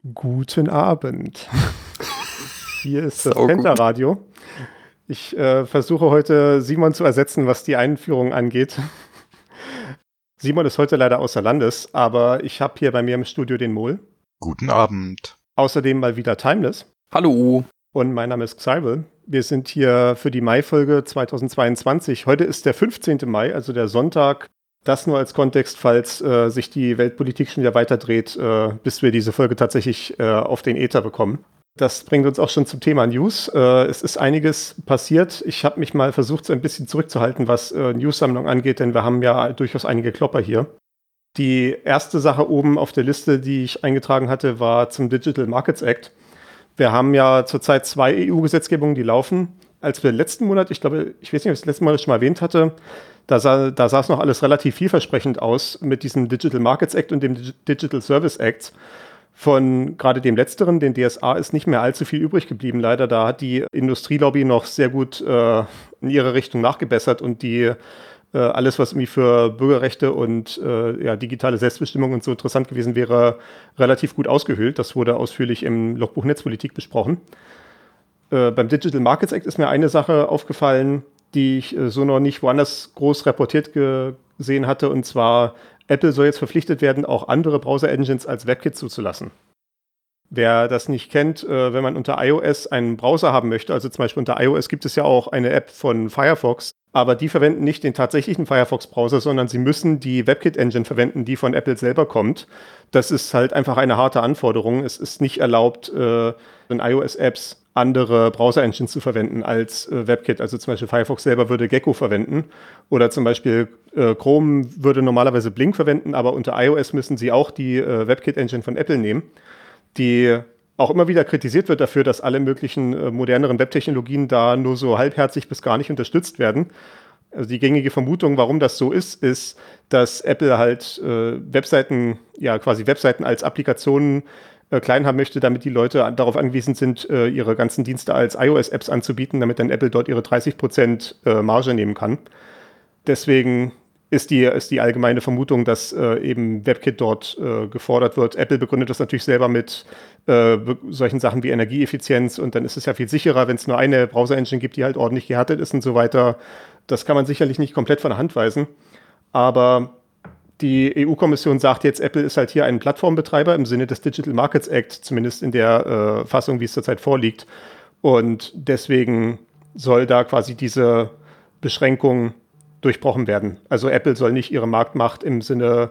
Guten Abend. Hier ist das Saugut. Pendlerradio. Ich versuche heute Simon zu ersetzen, was die Einführung angeht. Simon ist heute leider außer Landes, aber ich habe hier bei mir im Studio den Mol. Guten Abend. Außerdem mal wieder Timeless. Hallo. Und mein Name ist Xybel. Wir sind hier für die Mai-Folge 2022. Heute ist der 15. Mai, also der Sonntag. Das nur als Kontext, falls sich die Weltpolitik schon wieder weiterdreht, bis wir diese Folge tatsächlich auf den Äther bekommen. Das bringt uns auch schon zum Thema News. Es ist einiges passiert. Ich habe mich mal versucht, so ein bisschen zurückzuhalten, was News-Sammlung angeht, denn wir haben ja durchaus einige Klopper hier. Die erste Sache oben auf der Liste, die ich eingetragen hatte, war zum Digital Markets Act. Wir haben ja zurzeit 2 EU-Gesetzgebungen, die laufen. Als wir letzten Monat, ich weiß nicht, ob ich das letzte Mal schon mal erwähnt hatte, da sah es noch alles relativ vielversprechend aus mit diesem Digital Markets Act und dem Digital Service Act. Von gerade dem letzteren, den DSA, ist nicht mehr allzu viel übrig geblieben, leider. Da hat die Industrielobby noch sehr gut in ihre Richtung nachgebessert und alles, was irgendwie für Bürgerrechte und digitale Selbstbestimmung und so interessant gewesen wäre, relativ gut ausgehöhlt. Das wurde ausführlich im Logbuch Netzpolitik besprochen. Beim Digital Markets Act ist mir eine Sache aufgefallen, die ich so noch nicht woanders groß reportiert gesehen hatte, und zwar: Apple soll jetzt verpflichtet werden, auch andere Browser-Engines als WebKit zuzulassen. Wer das nicht kennt, wenn man unter iOS einen Browser haben möchte, also zum Beispiel unter iOS gibt es ja auch eine App von Firefox, aber die verwenden nicht den tatsächlichen Firefox-Browser, sondern sie müssen die WebKit-Engine verwenden, die von Apple selber kommt. Das ist halt einfach eine harte Anforderung. Es ist nicht erlaubt, in iOS-Apps andere Browser-Engines zu verwenden als WebKit. Also zum Beispiel Firefox selber würde Gecko verwenden oder zum Beispiel Chrome würde normalerweise Blink verwenden, aber unter iOS müssen sie auch die WebKit-Engine von Apple nehmen, die auch immer wieder kritisiert wird dafür, dass alle möglichen moderneren Webtechnologien da nur so halbherzig bis gar nicht unterstützt werden. Also die gängige Vermutung, warum das so ist, dass Apple halt Webseiten als Applikationen klein haben möchte, damit die Leute darauf angewiesen sind, ihre ganzen Dienste als iOS-Apps anzubieten, damit dann Apple dort ihre 30% Marge nehmen kann. Deswegen ist die allgemeine Vermutung, dass eben WebKit dort gefordert wird. Apple begründet das natürlich selber mit solchen Sachen wie Energieeffizienz, und dann ist es ja viel sicherer, wenn es nur eine Browser-Engine gibt, die halt ordentlich gehärtet ist und so weiter. Das kann man sicherlich nicht komplett von der Hand weisen. Aber die EU-Kommission sagt jetzt, Apple ist halt hier ein Plattformbetreiber im Sinne des Digital Markets Act, zumindest in der Fassung, wie es zurzeit vorliegt. Und deswegen soll da quasi diese Beschränkung durchbrochen werden. Also Apple soll nicht ihre Marktmacht im Sinne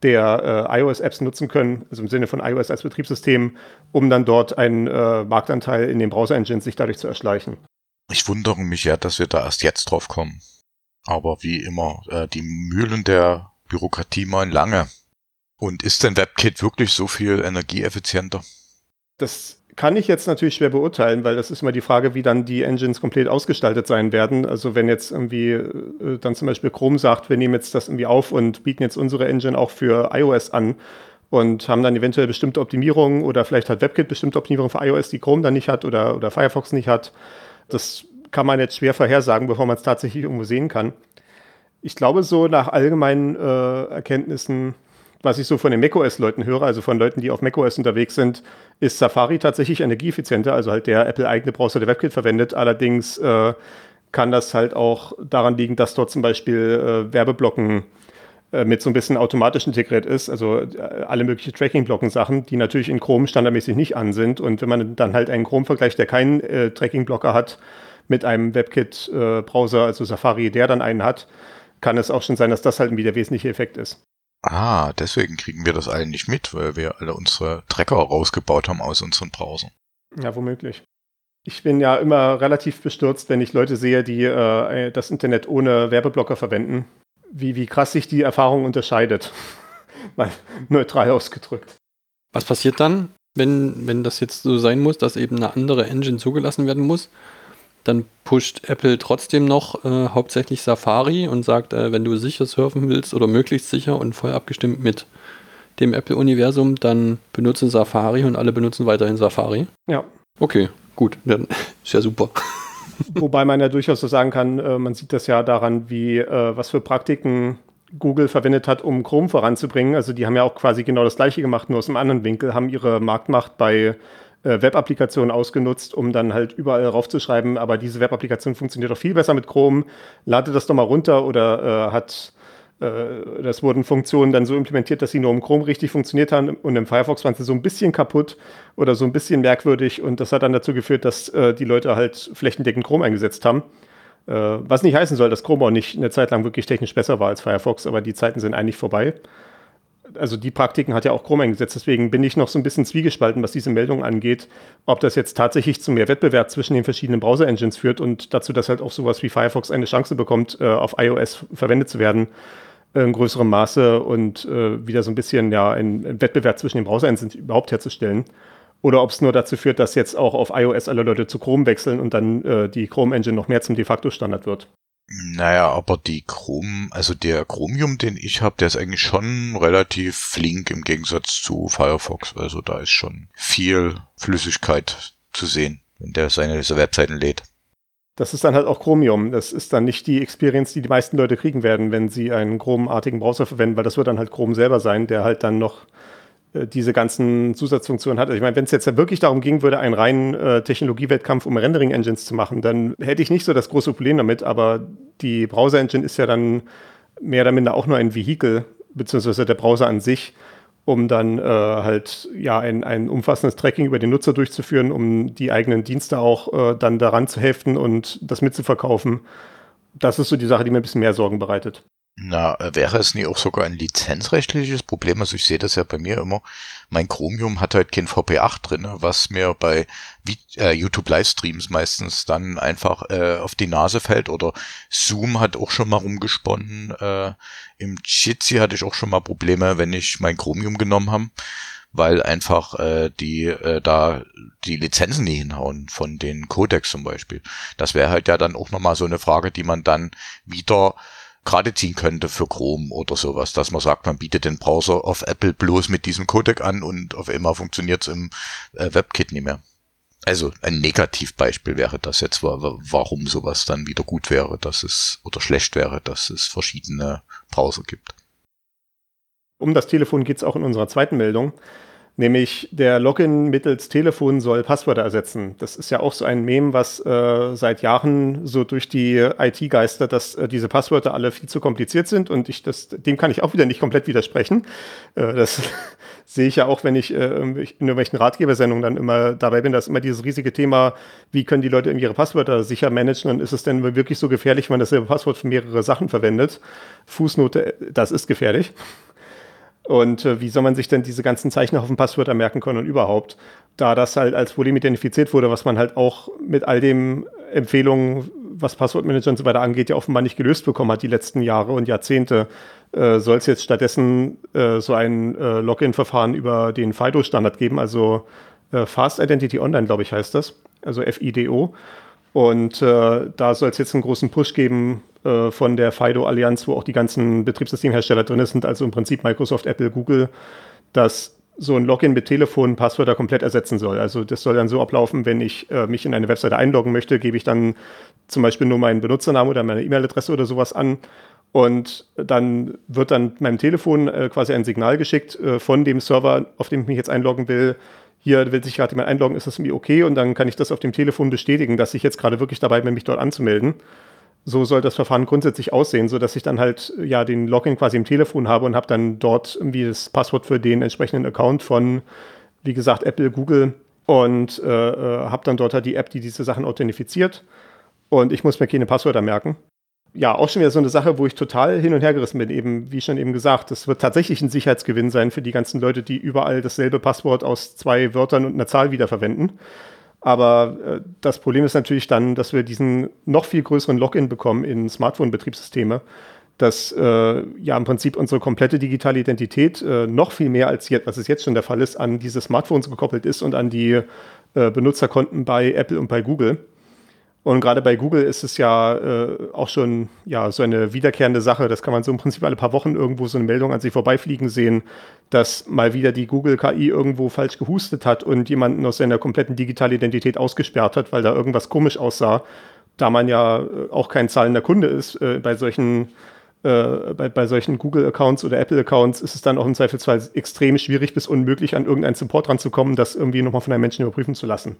der iOS-Apps nutzen können, also im Sinne von iOS als Betriebssystem, um dann dort einen Marktanteil in den Browser-Engines sich dadurch zu erschleichen. Ich wundere mich ja, dass wir da erst jetzt drauf kommen. Aber wie immer, die Mühlen der Bürokratie malen lange. Und ist denn WebKit wirklich so viel energieeffizienter? Das kann ich jetzt natürlich schwer beurteilen, weil das ist immer die Frage, wie dann die Engines komplett ausgestaltet sein werden. Also wenn jetzt irgendwie dann zum Beispiel Chrome sagt, wir nehmen jetzt das irgendwie auf und bieten jetzt unsere Engine auch für iOS an und haben dann eventuell bestimmte Optimierungen, oder vielleicht hat WebKit bestimmte Optimierungen für iOS, die Chrome dann nicht hat oder Firefox nicht hat. Das kann man jetzt schwer vorhersagen, bevor man es tatsächlich irgendwo sehen kann. Ich glaube, so nach allgemeinen Erkenntnissen, was ich so von den macOS-Leuten höre, also von Leuten, die auf macOS unterwegs sind, ist Safari tatsächlich energieeffizienter, also halt der Apple-eigene Browser, der WebKit verwendet. Allerdings kann das halt auch daran liegen, dass dort zum Beispiel Werbeblocken mit so ein bisschen automatisch integriert ist, also alle möglichen Tracking-Blocken-Sachen, die natürlich in Chrome standardmäßig nicht an sind. Und wenn man dann halt einen Chrome vergleicht, der keinen Tracking-Blocker hat, mit einem WebKit-Browser, also Safari, der dann einen hat, kann es auch schon sein, dass das halt irgendwie der wesentliche Effekt ist. Ah, deswegen kriegen wir das alle nicht mit, weil wir alle unsere Tracker rausgebaut haben aus unseren Browsern. Ja, womöglich. Ich bin ja immer relativ bestürzt, wenn ich Leute sehe, die das Internet ohne Werbeblocker verwenden, wie krass sich die Erfahrung unterscheidet. Mal neutral ausgedrückt. Was passiert dann, wenn das jetzt so sein muss, dass eben eine andere Engine zugelassen werden muss? Dann pusht Apple trotzdem noch hauptsächlich Safari und sagt, wenn du sicher surfen willst oder möglichst sicher und voll abgestimmt mit dem Apple-Universum, dann benutze Safari und alle benutzen weiterhin Safari. Ja. Okay, gut, dann ist ja super. Wobei man ja durchaus so sagen kann, man sieht das ja daran, was für Praktiken Google verwendet hat, um Chrome voranzubringen. Also die haben ja auch quasi genau das Gleiche gemacht, nur aus einem anderen Winkel, haben ihre Marktmacht bei Web-Applikationen ausgenutzt, um dann halt überall raufzuschreiben, aber diese Web-Applikation funktioniert doch viel besser mit Chrome, lade das doch mal runter oder das wurden Funktionen dann so implementiert, dass sie nur im Chrome richtig funktioniert haben und im Firefox waren sie so ein bisschen kaputt oder so ein bisschen merkwürdig und das hat dann dazu geführt, dass die Leute halt flächendeckend Chrome eingesetzt haben. Was nicht heißen soll, dass Chrome auch nicht eine Zeit lang wirklich technisch besser war als Firefox, aber die Zeiten sind eigentlich vorbei. Also die Praktiken hat ja auch Chrome eingesetzt, deswegen bin ich noch so ein bisschen zwiegespalten, was diese Meldung angeht, ob das jetzt tatsächlich zu mehr Wettbewerb zwischen den verschiedenen Browser-Engines führt und dazu, dass halt auch sowas wie Firefox eine Chance bekommt, auf iOS verwendet zu werden in größerem Maße und wieder so ein bisschen ja einen Wettbewerb zwischen den Browser-Engines überhaupt herzustellen. Oder ob es nur dazu führt, dass jetzt auch auf iOS alle Leute zu Chrome wechseln und dann die Chrome-Engine noch mehr zum de facto Standard wird. Naja, aber also der Chromium, den ich habe, der ist eigentlich schon relativ flink im Gegensatz zu Firefox. Also da ist schon viel Flüssigkeit zu sehen, wenn der seine Webseiten lädt. Das ist dann halt auch Chromium. Das ist dann nicht die Experience, die die meisten Leute kriegen werden, wenn sie einen Chrome-artigen Browser verwenden, weil das wird dann halt Chrome selber sein, der halt dann noch diese ganzen Zusatzfunktionen hat. Also ich meine, wenn es jetzt ja wirklich darum ging würde, einen reinen Technologiewettkampf um Rendering-Engines zu machen, dann hätte ich nicht so das große Problem damit, aber die Browser-Engine ist ja dann mehr oder minder auch nur ein Vehikel, beziehungsweise der Browser an sich, um dann halt ja ein umfassendes Tracking über den Nutzer durchzuführen, um die eigenen Dienste auch dann daran zu heften und das mitzuverkaufen. Das ist so die Sache, die mir ein bisschen mehr Sorgen bereitet. Na, wäre es nie auch sogar ein lizenzrechtliches Problem? Also ich sehe das ja bei mir immer. Mein Chromium hat halt kein VP8 drin, was mir bei YouTube-Livestreams meistens dann einfach auf die Nase fällt. Oder Zoom hat auch schon mal rumgesponnen. Im Jitsi hatte ich auch schon mal Probleme, wenn ich mein Chromium genommen habe, weil einfach da die Lizenzen nie hinhauen von den Codecs zum Beispiel. Das wäre halt ja dann auch nochmal so eine Frage, die man dann wieder gerade ziehen könnte für Chrome oder sowas, dass man sagt, man bietet den Browser auf Apple bloß mit diesem Codec an und auf einmal funktioniert es im WebKit nicht mehr. Also ein Negativbeispiel wäre das jetzt, warum sowas dann wieder gut wäre, dass es oder schlecht wäre, dass es verschiedene Browser gibt. Um das Telefon geht es auch in unserer zweiten Meldung. Nämlich der Login mittels Telefon soll Passwörter ersetzen. Das ist ja auch so ein Meme, was seit Jahren so durch die IT geistert, dass diese Passwörter alle viel zu kompliziert sind und dem kann ich auch wieder nicht komplett widersprechen. Das sehe ich ja auch, wenn ich in irgendwelchen Ratgebersendungen dann immer dabei bin, dass immer dieses riesige Thema, wie können die Leute ihre Passwörter sicher managen und ist es denn wirklich so gefährlich, wenn man dasselbe Passwort für mehrere Sachen verwendet? Fußnote, das ist gefährlich. Und wie soll man sich denn diese ganzen Zeichen auf dem Passwörter merken können und überhaupt? Da das halt als Problem identifiziert wurde, was man halt auch mit all den Empfehlungen, was Passwortmanager und so weiter angeht, ja offenbar nicht gelöst bekommen hat die letzten Jahre und Jahrzehnte, soll es jetzt stattdessen so ein Login-Verfahren über den FIDO-Standard geben, also Fast Identity Online, glaube ich, heißt das, also FIDO. Und da soll es jetzt einen großen Push geben von der FIDO-Allianz, wo auch die ganzen Betriebssystemhersteller drin sind, also im Prinzip Microsoft, Apple, Google, dass so ein Login mit Telefon Passwörter komplett ersetzen soll. Also das soll dann so ablaufen, wenn ich mich in eine Webseite einloggen möchte, gebe ich dann zum Beispiel nur meinen Benutzernamen oder meine E-Mail-Adresse oder sowas an. Und dann wird dann meinem Telefon quasi ein Signal geschickt von dem Server, auf dem ich mich jetzt einloggen will. Hier will sich gerade jemand einloggen, ist das irgendwie okay? Und dann kann ich das auf dem Telefon bestätigen, dass ich jetzt gerade wirklich dabei bin, mich dort anzumelden. So soll das Verfahren grundsätzlich aussehen, sodass ich dann halt ja den Login quasi im Telefon habe und habe dann dort irgendwie das Passwort für den entsprechenden Account von, wie gesagt, Apple, Google und habe dann dort halt die App, die diese Sachen authentifiziert und ich muss mir keine Passwörter merken. Ja, auch schon wieder so eine Sache, wo ich total hin und her gerissen bin, eben, wie schon eben gesagt, das wird tatsächlich ein Sicherheitsgewinn sein für die ganzen Leute, die überall dasselbe Passwort aus 2 Wörtern und einer Zahl wiederverwenden. Aber das Problem ist natürlich dann, dass wir diesen noch viel größeren Login bekommen in Smartphone-Betriebssysteme, dass ja im Prinzip unsere komplette digitale Identität noch viel mehr als jetzt, was es jetzt schon der Fall ist, an diese Smartphones gekoppelt ist und an die Benutzerkonten bei Apple und bei Google. Und gerade bei Google ist es ja auch schon ja, so eine wiederkehrende Sache. Das kann man so im Prinzip alle paar Wochen irgendwo so eine Meldung an sich vorbeifliegen sehen, dass mal wieder die Google-KI irgendwo falsch gehustet hat und jemanden aus seiner kompletten digitalen Identität ausgesperrt hat, weil da irgendwas komisch aussah. Da man ja auch kein zahlender Kunde ist bei solchen Bei solchen Google-Accounts oder Apple-Accounts ist es dann auch im Zweifelsfall extrem schwierig bis unmöglich, an irgendeinen Support ranzukommen, das irgendwie nochmal von einem Menschen überprüfen zu lassen.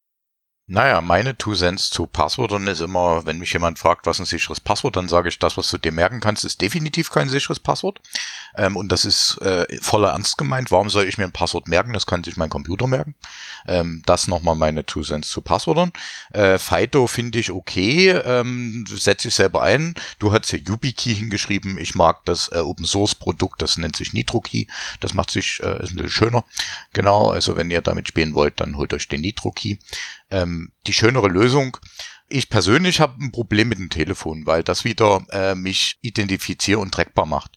Naja, meine Two Cents zu Passwörtern ist immer, wenn mich jemand fragt, was ein sicheres Passwort, dann sage ich, das, was du dir merken kannst, ist definitiv kein sicheres Passwort. Und das ist voller Ernst gemeint. Warum soll ich mir ein Passwort merken? Das kann sich mein Computer merken. Das nochmal meine Two Cents zu Passwörtern. FIDO finde ich okay, setze ich selber ein. Du hast hier YubiKey hingeschrieben. Ich mag das Open Source Produkt, das nennt sich NitroKey. Das macht sich, ist ein bisschen schöner. Genau, also wenn ihr damit spielen wollt, dann holt euch den NitroKey. Die schönere Lösung. Ich persönlich habe ein Problem mit dem Telefon, weil das wieder mich identifizier- und trackbar macht,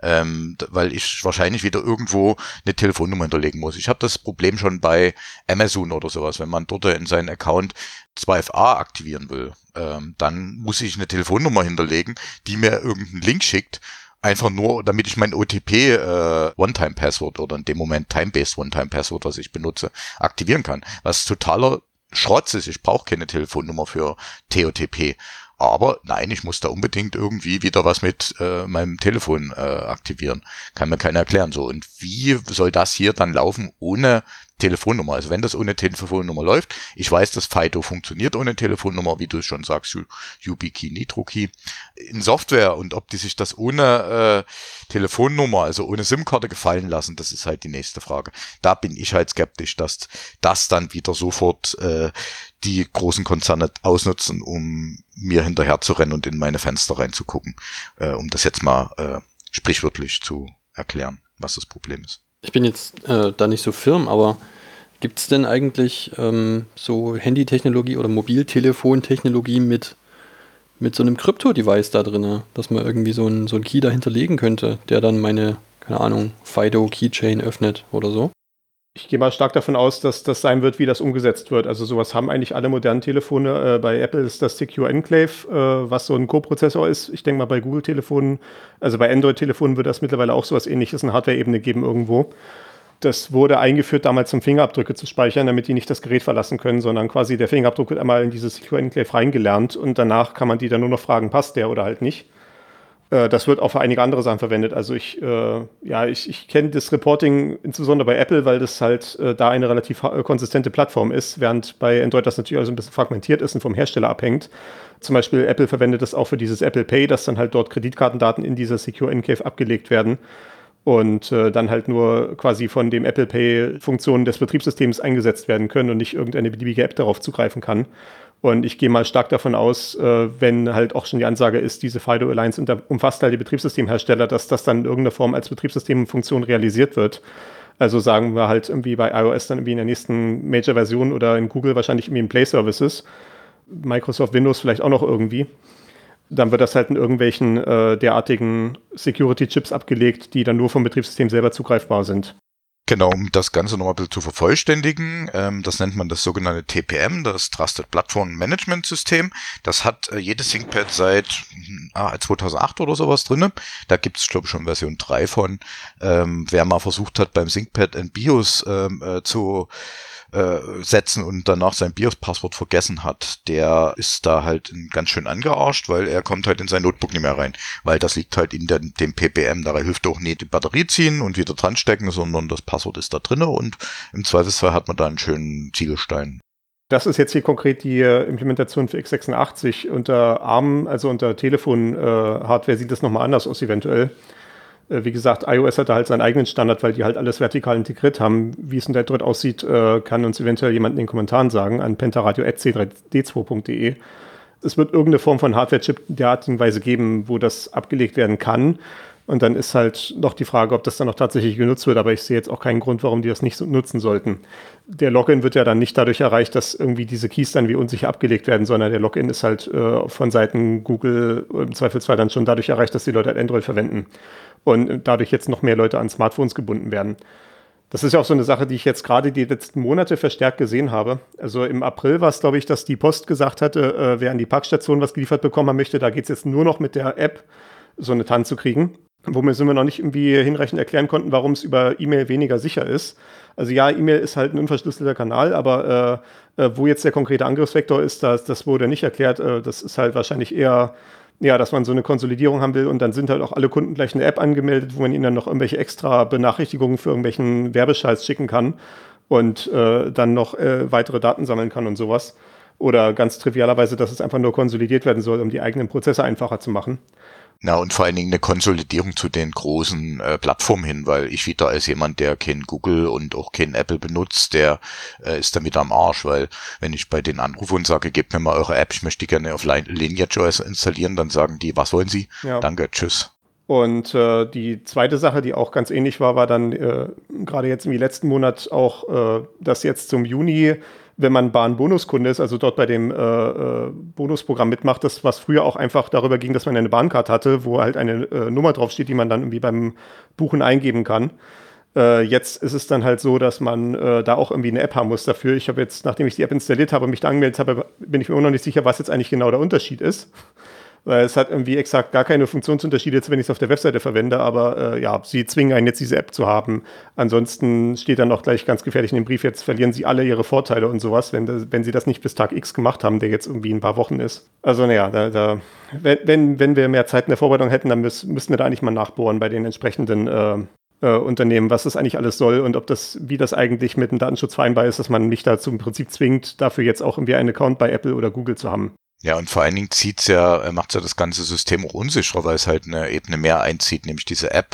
weil ich wahrscheinlich wieder irgendwo eine Telefonnummer hinterlegen muss. Ich habe das Problem schon bei Amazon oder sowas, wenn man dort in seinen Account 2FA aktivieren will, dann muss ich eine Telefonnummer hinterlegen, die mir irgendeinen Link schickt, einfach nur, damit ich mein OTP One-Time-Password oder in dem Moment Time-Based One-Time-Password, was ich benutze, aktivieren kann. Was totaler Schrotz ist. Ich brauche keine Telefonnummer für TOTP. Aber nein, ich muss da unbedingt irgendwie wieder was mit meinem Telefon aktivieren. Kann mir keiner erklären. So, und wie soll das hier dann laufen ohne Telefonnummer? Also wenn das ohne Telefonnummer läuft, ich weiß, dass FIDO funktioniert ohne Telefonnummer, wie du es schon sagst, YubiKey, NitroKey. In Software und ob die sich das ohne Telefonnummer, also ohne SIM-Karte gefallen lassen, das ist halt die nächste Frage. Da bin ich halt skeptisch, dass das dann wieder sofort die großen Konzerne ausnutzen, um mir hinterher zu rennen und in meine Fenster reinzugucken, um das jetzt mal sprichwörtlich zu erklären, was das Problem ist. Ich bin jetzt da nicht so firm, aber gibt es denn eigentlich so Handytechnologie oder Mobiltelefontechnologie mit so einem Krypto-Device da drin, dass man irgendwie so ein Key dahinter legen könnte, der dann meine, keine Ahnung, FIDO-Keychain öffnet oder so? Ich gehe mal stark davon aus, dass das sein wird, wie das umgesetzt wird. Also sowas haben eigentlich alle modernen Telefone. Bei Apple ist das Secure Enclave, was so ein Co-Prozessor ist. Ich denke mal bei Google-Telefonen, also bei Android-Telefonen wird das mittlerweile auch sowas Ähnliches in Hardware-Ebene geben irgendwo. Das wurde eingeführt damals, um Fingerabdrücke zu speichern, damit die nicht das Gerät verlassen können, sondern quasi der Fingerabdruck wird einmal in dieses Secure Enclave reingelernt und danach kann man die dann nur noch fragen, passt der oder halt nicht. Das wird auch für einige andere Sachen verwendet. Also ich kenne das Reporting insbesondere bei Apple, weil das halt da eine relativ konsistente Plattform ist, während bei Android das natürlich also ein bisschen fragmentiert ist und vom Hersteller abhängt. Zum Beispiel Apple verwendet das auch für dieses Apple Pay, dass dann halt dort Kreditkartendaten in dieser Secure Enclave abgelegt werden und dann halt nur quasi von dem Apple Pay Funktionen des Betriebssystems eingesetzt werden können und nicht irgendeine beliebige App darauf zugreifen kann. Und ich gehe mal stark davon aus, wenn halt auch schon die Ansage ist, diese FIDO Alliance umfasst halt die Betriebssystemhersteller, dass das dann in irgendeiner Form als Betriebssystemfunktion realisiert wird. Also sagen wir halt irgendwie bei iOS dann irgendwie in der nächsten Major-Version oder in Google wahrscheinlich irgendwie in Play Services, Microsoft Windows vielleicht auch noch irgendwie. Dann wird das halt in irgendwelchen derartigen Security-Chips abgelegt, die dann nur vom Betriebssystem selber zugreifbar sind. Genau, um das Ganze nochmal ein bisschen zu vervollständigen, das nennt man das sogenannte TPM, das Trusted Platform Management System. Das hat jedes ThinkPad seit 2008 oder sowas drinne. Da gibt's glaube ich, schon Version 3 von. Wer mal versucht hat, beim ThinkPad ein BIOS zu setzen und danach sein BIOS-Passwort vergessen hat, der ist da halt ganz schön angearscht, weil er kommt halt in sein Notebook nicht mehr rein, weil das liegt halt in dem PPM, da hilft auch nicht die Batterie ziehen und wieder dran stecken, sondern das Passwort ist da drinne und im Zweifelsfall hat man da einen schönen Ziegelstein. Das ist jetzt hier konkret die Implementation für x86 unter ARM, also unter Telefon-Hardware sieht das nochmal anders aus eventuell. Wie gesagt, iOS hat da halt seinen eigenen Standard, weil die halt alles vertikal integriert haben. Wie es in der Android aussieht, kann uns eventuell jemand in den Kommentaren sagen an pentaradio@c3d2.de. Es wird irgendeine Form von Hardware-Chip in der Art und Weise geben, wo das abgelegt werden kann. Und dann ist halt noch die Frage, ob das dann noch tatsächlich genutzt wird. Aber ich sehe jetzt auch keinen Grund, warum die das nicht so nutzen sollten. Der Login wird ja dann nicht dadurch erreicht, dass irgendwie diese Keys dann wie unsicher abgelegt werden, sondern der Login ist halt von Seiten Google im Zweifelsfall dann schon dadurch erreicht, dass die Leute halt Android verwenden. Und dadurch jetzt noch mehr Leute an Smartphones gebunden werden. Das ist ja auch so eine Sache, die ich jetzt gerade die letzten Monate verstärkt gesehen habe. Also im April war es, glaube ich, dass die Post gesagt hatte, wer an die Parkstation was geliefert bekommen möchte, da geht es jetzt nur noch mit der App, so eine TAN zu kriegen. Wo wir noch nicht irgendwie hinreichend erklären konnten, warum es über E-Mail weniger sicher ist. Also ja, E-Mail ist halt ein unverschlüsselter Kanal, aber wo jetzt der konkrete Angriffsvektor ist, das wurde nicht erklärt. Das ist halt wahrscheinlich eher Ja, dass man so eine Konsolidierung haben will und dann sind halt auch alle Kunden gleich eine App angemeldet, wo man ihnen dann noch irgendwelche extra Benachrichtigungen für irgendwelchen Werbescheiß schicken kann und dann noch weitere Daten sammeln kann und sowas. Oder ganz trivialerweise, dass es einfach nur konsolidiert werden soll, um die eigenen Prozesse einfacher zu machen. Na, und vor allen Dingen eine Konsolidierung zu den großen Plattformen hin, weil ich wieder als jemand, der kein Google und auch kein Apple benutzt, der ist damit am Arsch, weil wenn ich bei denen anrufe und sage, gebt mir mal eure App, ich möchte die gerne auf Lineage.js installieren, dann sagen die, was wollen Sie? Ja. Danke, tschüss. Und die zweite Sache, die auch ganz ähnlich war, war dann gerade jetzt im letzten Monat auch, dass jetzt zum Juni, wenn man Bahn-Bonuskunde ist, also dort bei dem Bonusprogramm mitmacht, das was früher auch einfach darüber ging, dass man eine Bahncard hatte, wo halt eine Nummer draufsteht, die man dann irgendwie beim Buchen eingeben kann. Jetzt ist es dann halt so, dass man da auch irgendwie eine App haben muss dafür. Ich habe jetzt, nachdem ich die App installiert habe und mich da angemeldet habe, bin ich mir immer noch nicht sicher, was jetzt eigentlich genau der Unterschied ist. Weil es hat irgendwie exakt gar keine Funktionsunterschiede, jetzt, wenn ich es auf der Webseite verwende, aber ja, sie zwingen einen jetzt, diese App zu haben. Ansonsten steht dann auch gleich ganz gefährlich in dem Brief, jetzt verlieren sie alle ihre Vorteile und sowas, wenn sie das nicht bis Tag X gemacht haben, der jetzt irgendwie ein paar Wochen ist. Also naja, wenn wir mehr Zeit in der Vorbereitung hätten, dann müssten wir da eigentlich mal nachbohren bei den entsprechenden Unternehmen, was das eigentlich alles soll und wie das eigentlich mit dem Datenschutz vereinbar ist, dass man mich dazu im Prinzip zwingt, dafür jetzt auch irgendwie einen Account bei Apple oder Google zu haben. Ja, und vor allen Dingen macht's ja das ganze System auch unsicherer, weil es halt eine Ebene mehr einzieht, nämlich diese App.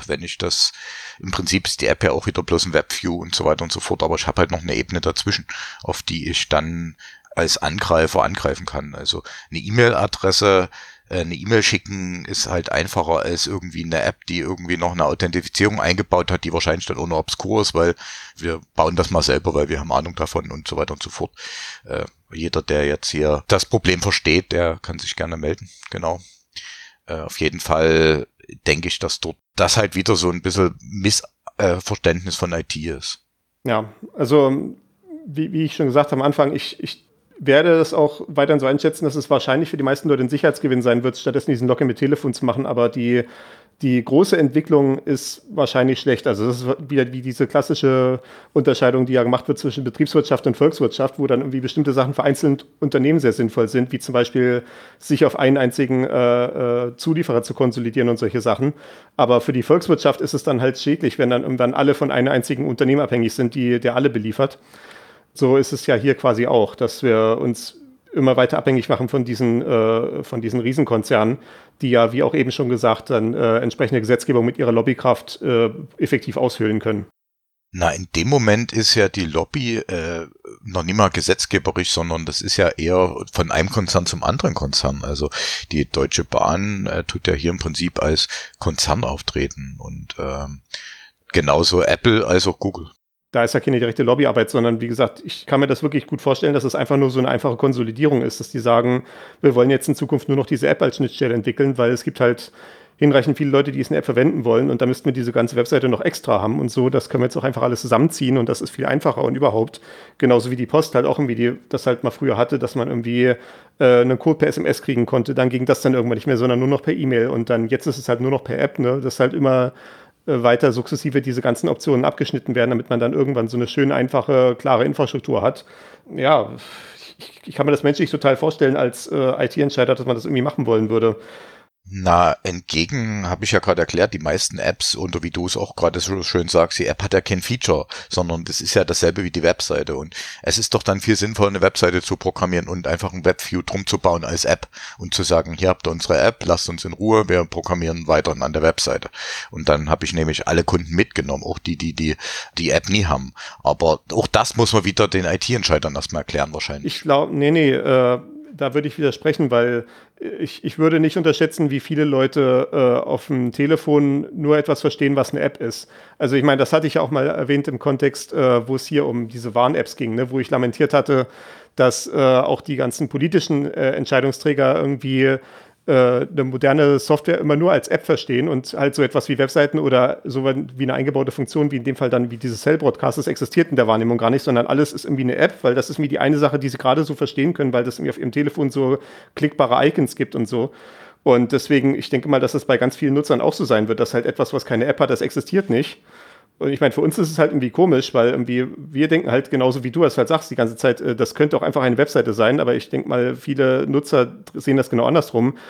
Im Prinzip ist die App ja auch wieder bloß ein Webview und so weiter und so fort, aber ich habe halt noch eine Ebene dazwischen, auf die ich dann als Angreifer angreifen kann. Also eine E-Mail-Adresse, eine E-Mail schicken ist halt einfacher als irgendwie eine App, die irgendwie noch eine Authentifizierung eingebaut hat, die wahrscheinlich dann auch noch obskur ist, weil wir bauen das mal selber, weil wir haben Ahnung davon und so weiter und so fort. Jeder, der jetzt hier das Problem versteht, der kann sich gerne melden. Genau. Auf jeden Fall denke ich, dass dort das halt wieder so ein bisschen Missverständnis von IT ist. Ja, also wie ich schon gesagt habe am Anfang, ich werde das auch weiterhin so einschätzen, dass es wahrscheinlich für die meisten Leute ein Sicherheitsgewinn sein wird, stattdessen diesen Login mit Telefon zu machen. Aber die große Entwicklung ist wahrscheinlich schlecht. Also das ist wieder wie diese klassische Unterscheidung, die ja gemacht wird zwischen Betriebswirtschaft und Volkswirtschaft, wo dann irgendwie bestimmte Sachen für einzelne Unternehmen sehr sinnvoll sind, wie zum Beispiel sich auf einen einzigen Zulieferer zu konsolidieren und solche Sachen. Aber für die Volkswirtschaft ist es dann halt schädlich, wenn dann irgendwann alle von einem einzigen Unternehmen abhängig sind, der alle beliefert. So ist es ja hier quasi auch, dass wir uns immer weiter abhängig machen von diesen Riesenkonzernen, die ja, wie auch eben schon gesagt, dann entsprechende Gesetzgebung mit ihrer Lobbykraft effektiv aushöhlen können. Na, in dem Moment ist ja die Lobby noch nicht mal gesetzgeberisch, sondern das ist ja eher von einem Konzern zum anderen Konzern. Also die Deutsche Bahn tut ja hier im Prinzip als Konzern auftreten und genauso Apple als auch Google. Da ist ja keine direkte Lobbyarbeit, sondern wie gesagt, ich kann mir das wirklich gut vorstellen, dass es einfach nur so eine einfache Konsolidierung ist, dass die sagen, wir wollen jetzt in Zukunft nur noch diese App als Schnittstelle entwickeln, weil es gibt halt hinreichend viele Leute, die eine App verwenden wollen und da müssten wir diese ganze Webseite noch extra haben und so, das können wir jetzt auch einfach alles zusammenziehen und das ist viel einfacher und überhaupt, genauso wie die Post halt auch irgendwie das halt mal früher hatte, dass man irgendwie einen Code per SMS kriegen konnte, dann ging das dann irgendwann nicht mehr, sondern nur noch per E-Mail und dann jetzt ist es halt nur noch per App, ne, das halt immer weiter sukzessive diese ganzen Optionen abgeschnitten werden, damit man dann irgendwann so eine schön einfache, klare Infrastruktur hat. Ja, ich kann mir das menschlich total vorstellen als IT-Entscheider, dass man das irgendwie machen wollen würde. Na, entgegen habe ich ja gerade erklärt, die meisten Apps, und wie du es auch gerade so schön sagst, die App hat ja kein Feature, sondern das ist ja dasselbe wie die Webseite. Und es ist doch dann viel sinnvoller, eine Webseite zu programmieren und einfach ein Webview drum zu bauen als App und zu sagen, hier habt ihr unsere App, lasst uns in Ruhe, wir programmieren weiter an der Webseite. Und dann habe ich nämlich alle Kunden mitgenommen, auch die App nie haben. Aber auch das muss man wieder den IT-Entscheidern erstmal erklären wahrscheinlich. Ich glaube, da würde ich widersprechen, weil ich würde nicht unterschätzen, wie viele Leute auf dem Telefon nur etwas verstehen, was eine App ist. Also ich meine, das hatte ich ja auch mal erwähnt im Kontext, wo es hier um diese Warn-Apps ging, ne, wo ich lamentiert hatte, dass auch die ganzen politischen Entscheidungsträger irgendwie eine moderne Software immer nur als App verstehen und halt so etwas wie Webseiten oder so wie eine eingebaute Funktion, wie in dem Fall dann wie dieses Cell-Broadcast, das existiert in der Wahrnehmung gar nicht, sondern alles ist irgendwie eine App, weil das ist mir die eine Sache, die sie gerade so verstehen können, weil das irgendwie auf ihrem Telefon so klickbare Icons gibt und so. Und deswegen, ich denke mal, dass das bei ganz vielen Nutzern auch so sein wird, dass halt etwas, was keine App hat, das existiert nicht. Und ich meine, für uns ist es halt irgendwie komisch, weil irgendwie wir denken halt genauso wie du es halt sagst die ganze Zeit, das könnte auch einfach eine Webseite sein, aber ich denke mal, viele Nutzer sehen das genau andersrum.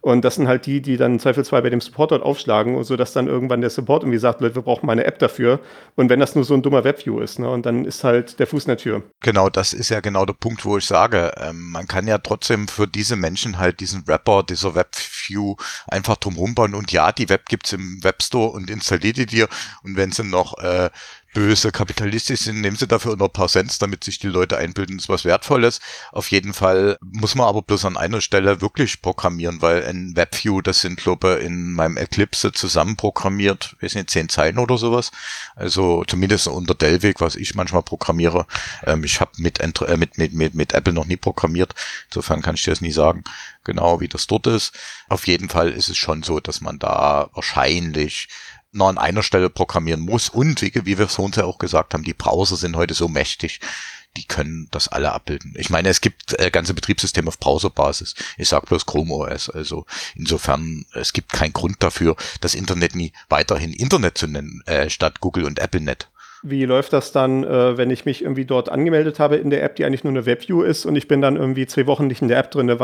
Und das sind halt die dann im Zweifelsfall bei dem Support dort aufschlagen, sodass dann irgendwann der Support irgendwie sagt, Leute, wir brauchen mal eine App dafür. Und wenn das nur so ein dummer Webview ist, ne? Und dann ist halt der Fuß in der Tür. Genau, das ist ja genau der Punkt, wo ich sage, man kann ja trotzdem für diese Menschen halt diesen Wrapper, dieser Webview einfach drum rumbauen. Und ja, die Web gibt's im Webstore und installiert die dir. Und wenn sie noch böse kapitalistisch sind, nehmen sie dafür nur ein paar Cent, damit sich die Leute einbilden, das ist was Wertvolles. Auf jeden Fall muss man aber bloß an einer Stelle wirklich programmieren, weil ein Webview, das sind, glaube ich, in meinem Eclipse zusammen programmiert, weiß nicht, 10 Zeilen oder sowas. Also zumindest unter Delvik, was ich manchmal programmiere. Ich habe mit Apple noch nie programmiert, insofern kann ich dir das nie sagen, genau wie das dort ist. Auf jeden Fall ist es schon so, dass man da wahrscheinlich noch an einer Stelle programmieren muss. Und wie wir es vorhin ja auch gesagt haben, die Browser sind heute so mächtig, die können das alle abbilden. Ich meine, es gibt ganze Betriebssysteme auf Browserbasis. Ich sage bloß Chrome OS. Also insofern, es gibt keinen Grund dafür, das Internet nie weiterhin Internet zu nennen, statt Google und AppleNet. Wie läuft das dann, wenn ich mich irgendwie dort angemeldet habe in der App, die eigentlich nur eine Webview ist und ich bin dann irgendwie 2 Wochen nicht in der App drin,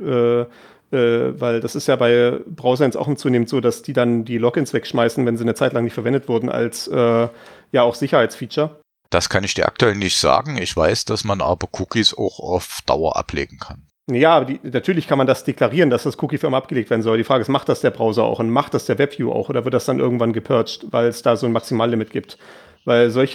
weil das ist ja bei Browsern auch zunehmend so, dass die dann die Logins wegschmeißen, wenn sie eine Zeit lang nicht verwendet wurden, als ja auch Sicherheitsfeature. Das kann ich dir aktuell nicht sagen. Ich weiß, dass man aber Cookies auch auf Dauer ablegen kann. Ja, aber natürlich kann man das deklarieren, dass das Cookie für immer abgelegt werden soll. Die Frage ist, macht das der Browser auch und macht das der Webview auch oder wird das dann irgendwann gepurged, weil es da so ein Maximallimit gibt? Weil das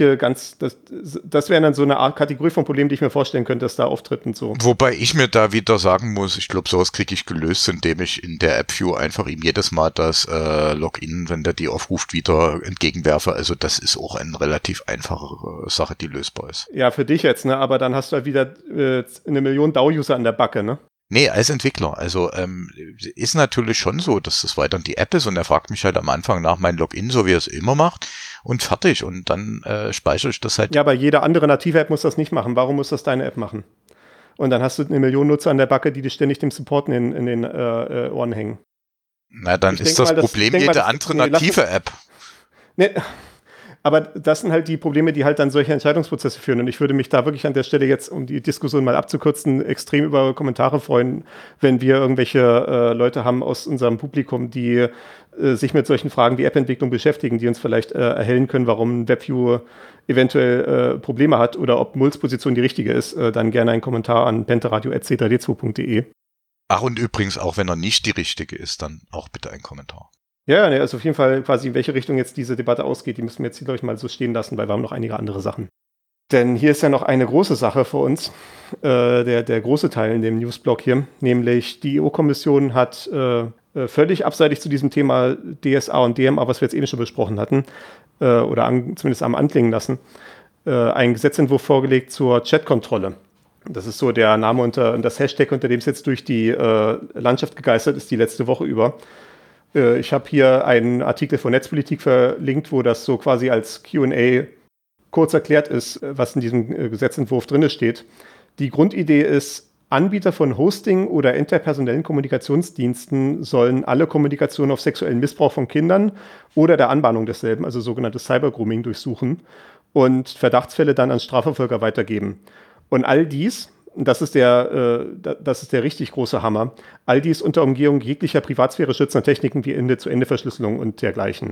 wäre dann so eine Art Kategorie von Problemen, die ich mir vorstellen könnte, dass da auftritt und so. Wobei ich mir da wieder sagen muss, ich glaube, sowas kriege ich gelöst, indem ich in der AppView einfach ihm jedes Mal das Login, wenn der die aufruft, wieder entgegenwerfe. Also das ist auch eine relativ einfache Sache, die lösbar ist. Ja, für dich jetzt, ne? Aber dann hast du halt wieder 1 Million DAO-User an der Backe, ne? Nee, als Entwickler. Also ist natürlich schon so, dass das weiter die App ist und er fragt mich halt am Anfang nach meinem Login, so wie er es immer macht und fertig und dann speichere ich das halt. Ja, aber jede andere native App muss das nicht machen. Warum muss das deine App machen? Und dann hast du 1 Million Nutzer an der Backe, die dir ständig dem Support in den Ohren hängen. Na, dann ist das Problem jede andere native App. Nee, aber das sind halt die Probleme, die halt dann solche Entscheidungsprozesse führen. Und ich würde mich da wirklich an der Stelle jetzt, um die Diskussion mal abzukürzen, extrem über Kommentare freuen, wenn wir irgendwelche Leute haben aus unserem Publikum, die sich mit solchen Fragen wie App-Entwicklung beschäftigen, die uns vielleicht erhellen können, warum ein Webview eventuell Probleme hat oder ob Mulls Position die richtige ist, dann gerne einen Kommentar an penteradio@c3d2.de. Ach, und übrigens, auch wenn er nicht die richtige ist, dann auch bitte einen Kommentar. Ja, ne, also auf jeden Fall quasi, in welche Richtung jetzt diese Debatte ausgeht, die müssen wir jetzt hier, glaube ich, mal so stehen lassen, weil wir haben noch einige andere Sachen. Denn hier ist ja noch eine große Sache für uns, der große Teil in dem Newsblock hier, nämlich die EU-Kommission hat völlig abseitig zu diesem Thema DSA und DMA, was wir jetzt eben schon besprochen hatten, oder zumindest am anklingen lassen, einen Gesetzentwurf vorgelegt zur Chatkontrolle. Das ist so der Name und das Hashtag, unter dem es jetzt durch die Landschaft gegeistert ist, die letzte Woche über. Ich habe hier einen Artikel von Netzpolitik verlinkt, wo das so quasi als Q&A kurz erklärt ist, was in diesem Gesetzentwurf drin steht. Die Grundidee ist, Anbieter von Hosting oder interpersonellen Kommunikationsdiensten sollen alle Kommunikation auf sexuellen Missbrauch von Kindern oder der Anbahnung desselben, also sogenanntes Cybergrooming, durchsuchen und Verdachtsfälle dann an Strafverfolger weitergeben. Und all dies, das ist der richtig große Hammer, all dies unter Umgehung jeglicher Privatsphäre schützender Techniken wie Ende-zu-Ende-Verschlüsselung und dergleichen.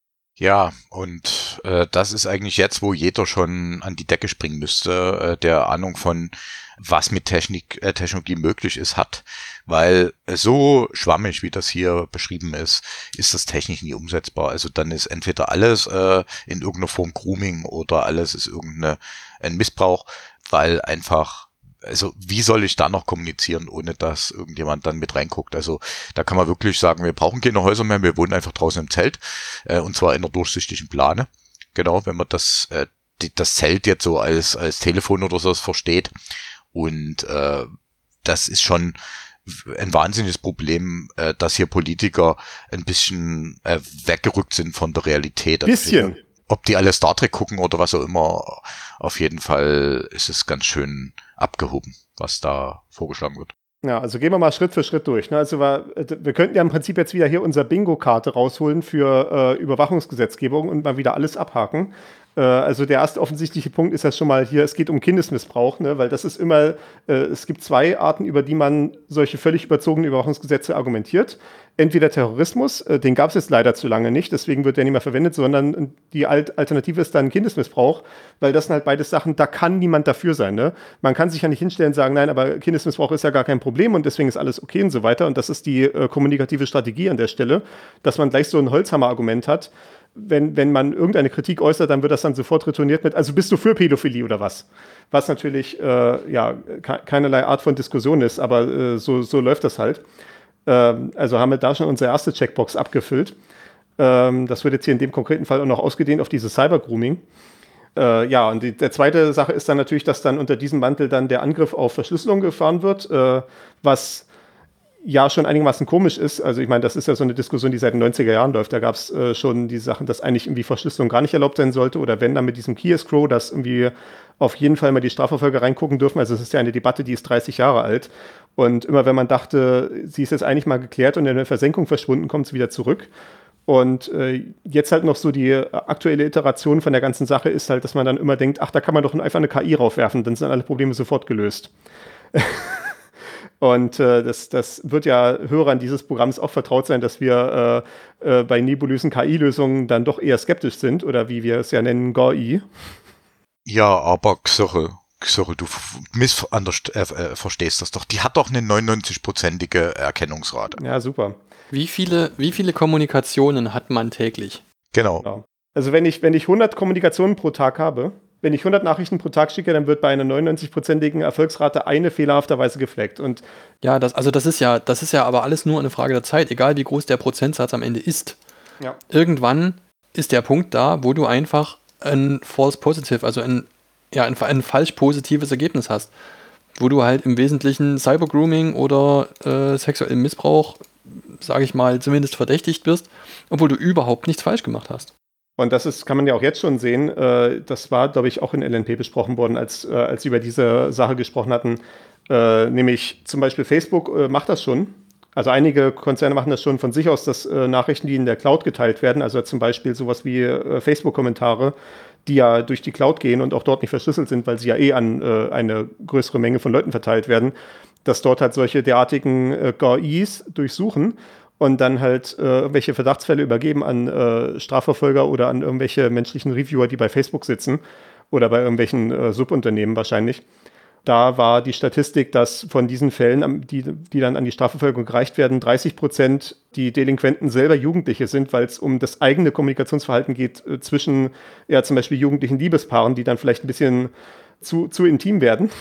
Ja, und das ist eigentlich jetzt, wo jeder schon an die Decke springen müsste, der Ahnung von, was mit Technologie möglich ist, hat. Weil so schwammig, wie das hier beschrieben ist das technisch nie umsetzbar. Also dann ist entweder alles in irgendeiner Form Grooming oder alles ist ein Missbrauch, weil einfach, also wie soll ich da noch kommunizieren, ohne dass irgendjemand dann mit reinguckt? Also da kann man wirklich sagen, wir brauchen keine Häuser mehr, wir wohnen einfach draußen im Zelt und zwar in einer durchsichtigen Plane. Genau, wenn man das Zelt jetzt so als Telefon oder so versteht. Und das ist schon ein wahnsinniges Problem, dass hier Politiker ein bisschen weggerückt sind von der Realität. Bisschen. Ob die alle Star Trek gucken oder was auch immer, auf jeden Fall ist es ganz schön abgehoben, was da vorgeschlagen wird. Ja, also gehen wir mal Schritt für Schritt durch. Ne? Also wir könnten ja im Prinzip jetzt wieder hier unser Bingo-Karte rausholen für Überwachungsgesetzgebung und mal wieder alles abhaken. Also der erste offensichtliche Punkt ist ja schon mal hier, es geht um Kindesmissbrauch, ne? Weil das ist immer, es gibt zwei Arten, über die man solche völlig überzogenen Überwachungsgesetze argumentiert. Entweder Terrorismus, den gab es jetzt leider zu lange nicht, deswegen wird der nicht mehr verwendet, sondern die Alternative ist dann Kindesmissbrauch, weil das sind halt beides Sachen, da kann niemand dafür sein. Ne? Man kann sich ja nicht hinstellen und sagen, nein, aber Kindesmissbrauch ist ja gar kein Problem und deswegen ist alles okay und so weiter. Und das ist die kommunikative Strategie an der Stelle, dass man gleich so ein Holzhammer-Argument hat. Wenn man irgendeine Kritik äußert, dann wird das dann sofort retourniert mit, also bist du für Pädophilie oder was? Was natürlich keinerlei Art von Diskussion ist, aber so läuft das halt. Also haben wir da schon unsere erste Checkbox abgefüllt. Das wird jetzt hier in dem konkreten Fall auch noch ausgedehnt auf dieses Cyber-Grooming. Und der zweite Sache ist dann natürlich, dass dann unter diesem Mantel dann der Angriff auf Verschlüsselung gefahren wird, was ja schon einigermaßen komisch ist. Also ich meine, das ist ja so eine Diskussion, die seit den 90er Jahren läuft. Da gab es schon die Sachen, dass eigentlich irgendwie Verschlüsselung gar nicht erlaubt sein sollte oder wenn dann mit diesem Key-Escrow, dass irgendwie auf jeden Fall mal die Strafverfolger reingucken dürfen. Also es ist ja eine Debatte, die ist 30 Jahre alt. Und immer wenn man dachte, sie ist jetzt eigentlich mal geklärt und in der Versenkung verschwunden, kommt sie wieder zurück. Und jetzt halt noch so die aktuelle Iteration von der ganzen Sache ist halt, dass man dann immer denkt, ach, da kann man doch einfach eine KI raufwerfen, dann sind alle Probleme sofort gelöst. Und das wird ja Hörern dieses Programms auch vertraut sein, dass wir bei nebulösen KI-Lösungen dann doch eher skeptisch sind oder wie wir es ja nennen, GAI. Ja, aber Xirre, du verstehst das doch. Die hat doch eine 99-prozentige Erkennungsrate. Ja, super. Wie viele Kommunikationen hat man täglich? Genau. Also wenn ich 100 Kommunikationen pro Tag habe, wenn ich 100 Nachrichten pro Tag schicke, dann wird bei einer 99-prozentigen Erfolgsrate eine fehlerhafterweise gefleckt. Und ja, das ist ja aber alles nur eine Frage der Zeit, egal wie groß der Prozentsatz am Ende ist. Ja. Irgendwann ist der Punkt da, wo du einfach ein False Positive, also ein falsch positives Ergebnis hast. Wo du halt im Wesentlichen Cybergrooming oder sexuellen Missbrauch, sage ich mal, zumindest verdächtigt wirst, obwohl du überhaupt nichts falsch gemacht hast. Und das kann man ja auch jetzt schon sehen. Das war, glaube ich, auch in LNP besprochen worden, als sie über diese Sache gesprochen hatten. Nämlich zum Beispiel Facebook macht das schon. Also einige Konzerne machen das schon von sich aus, dass Nachrichten, die in der Cloud geteilt werden, also zum Beispiel sowas wie Facebook-Kommentare, die ja durch die Cloud gehen und auch dort nicht verschlüsselt sind, weil sie ja an eine größere Menge von Leuten verteilt werden, dass dort halt solche derartigen GAIs durchsuchen und dann halt irgendwelche Verdachtsfälle übergeben an Strafverfolger oder an irgendwelche menschlichen Reviewer, die bei Facebook sitzen oder bei irgendwelchen Subunternehmen wahrscheinlich. Da war die Statistik, dass von diesen Fällen, die dann an die Strafverfolgung gereicht werden, 30% die Delinquenten selber Jugendliche sind, weil es um das eigene Kommunikationsverhalten geht zwischen zum Beispiel jugendlichen Liebespaaren, die dann vielleicht ein bisschen zu intim werden.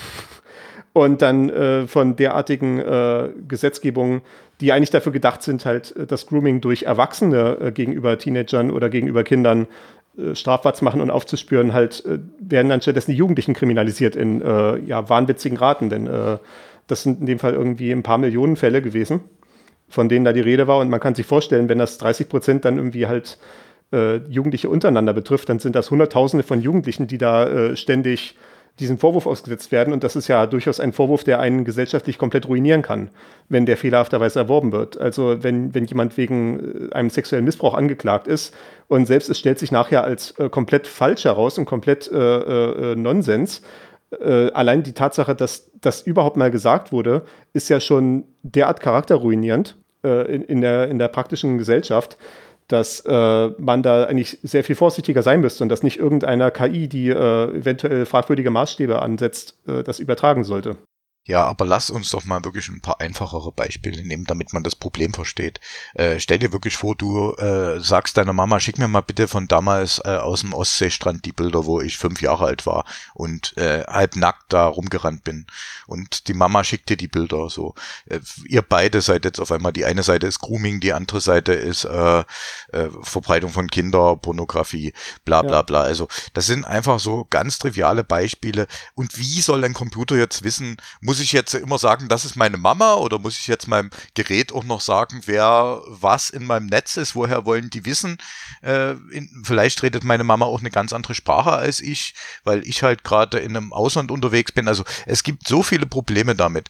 Und dann von derartigen Gesetzgebungen, die eigentlich dafür gedacht sind, halt das Grooming durch Erwachsene gegenüber Teenagern oder gegenüber Kindern strafbar zu machen und aufzuspüren, halt werden dann stattdessen die Jugendlichen kriminalisiert in wahnwitzigen Raten, denn das sind in dem Fall irgendwie ein paar Millionen Fälle gewesen, von denen da die Rede war und man kann sich vorstellen, wenn das 30% dann irgendwie halt Jugendliche untereinander betrifft, dann sind das Hunderttausende von Jugendlichen, die da ständig diesem Vorwurf ausgesetzt werden und das ist ja durchaus ein Vorwurf, der einen gesellschaftlich komplett ruinieren kann, wenn der fehlerhafterweise erworben wird. Also wenn jemand wegen einem sexuellen Missbrauch angeklagt ist und selbst es stellt sich nachher als komplett falsch heraus und komplett Nonsens, allein die Tatsache, dass das überhaupt mal gesagt wurde, ist ja schon derart charakterruinierend in der praktischen Gesellschaft, dass man da eigentlich sehr viel vorsichtiger sein müsste und dass nicht irgendeiner KI, die eventuell fragwürdige Maßstäbe ansetzt, das übertragen sollte. Ja, aber lass uns doch mal wirklich ein paar einfachere Beispiele nehmen, damit man das Problem versteht. Stell dir wirklich vor, du sagst deiner Mama, schick mir mal bitte von damals aus dem Ostseestrand die Bilder, wo ich 5 Jahre alt war und halbnackt da rumgerannt bin. Und die Mama schickt dir die Bilder so. Ihr beide seid jetzt auf einmal, die eine Seite ist Grooming, die andere Seite ist Verbreitung von Kinderpornografie, bla bla bla. Also das sind einfach so ganz triviale Beispiele. Und wie soll ein Computer jetzt wissen, muss ich jetzt immer sagen, das ist meine Mama oder muss ich jetzt meinem Gerät auch noch sagen, wer was in meinem Netz ist, woher wollen die wissen? Vielleicht redet meine Mama auch eine ganz andere Sprache als ich, weil ich halt gerade in einem Ausland unterwegs bin. Also es gibt so viele Probleme damit.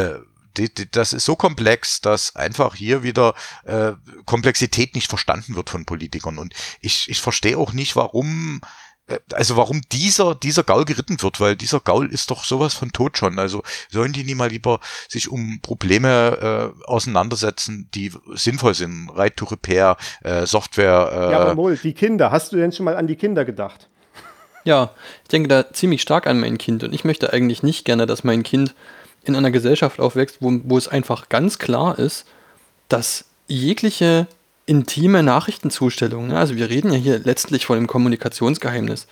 Das ist so komplex, dass einfach hier wieder Komplexität nicht verstanden wird von Politikern. Und ich verstehe auch nicht, warum also warum dieser Gaul geritten wird, weil dieser Gaul ist doch sowas von tot schon. Also sollen die nie mal lieber sich um Probleme auseinandersetzen, die sinnvoll sind. Right to Repair, Software. Ja, aber Mol, die Kinder. Hast du denn schon mal an die Kinder gedacht? Ja, ich denke da ziemlich stark an mein Kind und ich möchte eigentlich nicht gerne, dass mein Kind in einer Gesellschaft aufwächst, wo es einfach ganz klar ist, dass jegliche intime Nachrichtenzustellung, ne, also wir reden ja hier letztlich von einem Kommunikationsgeheimnis,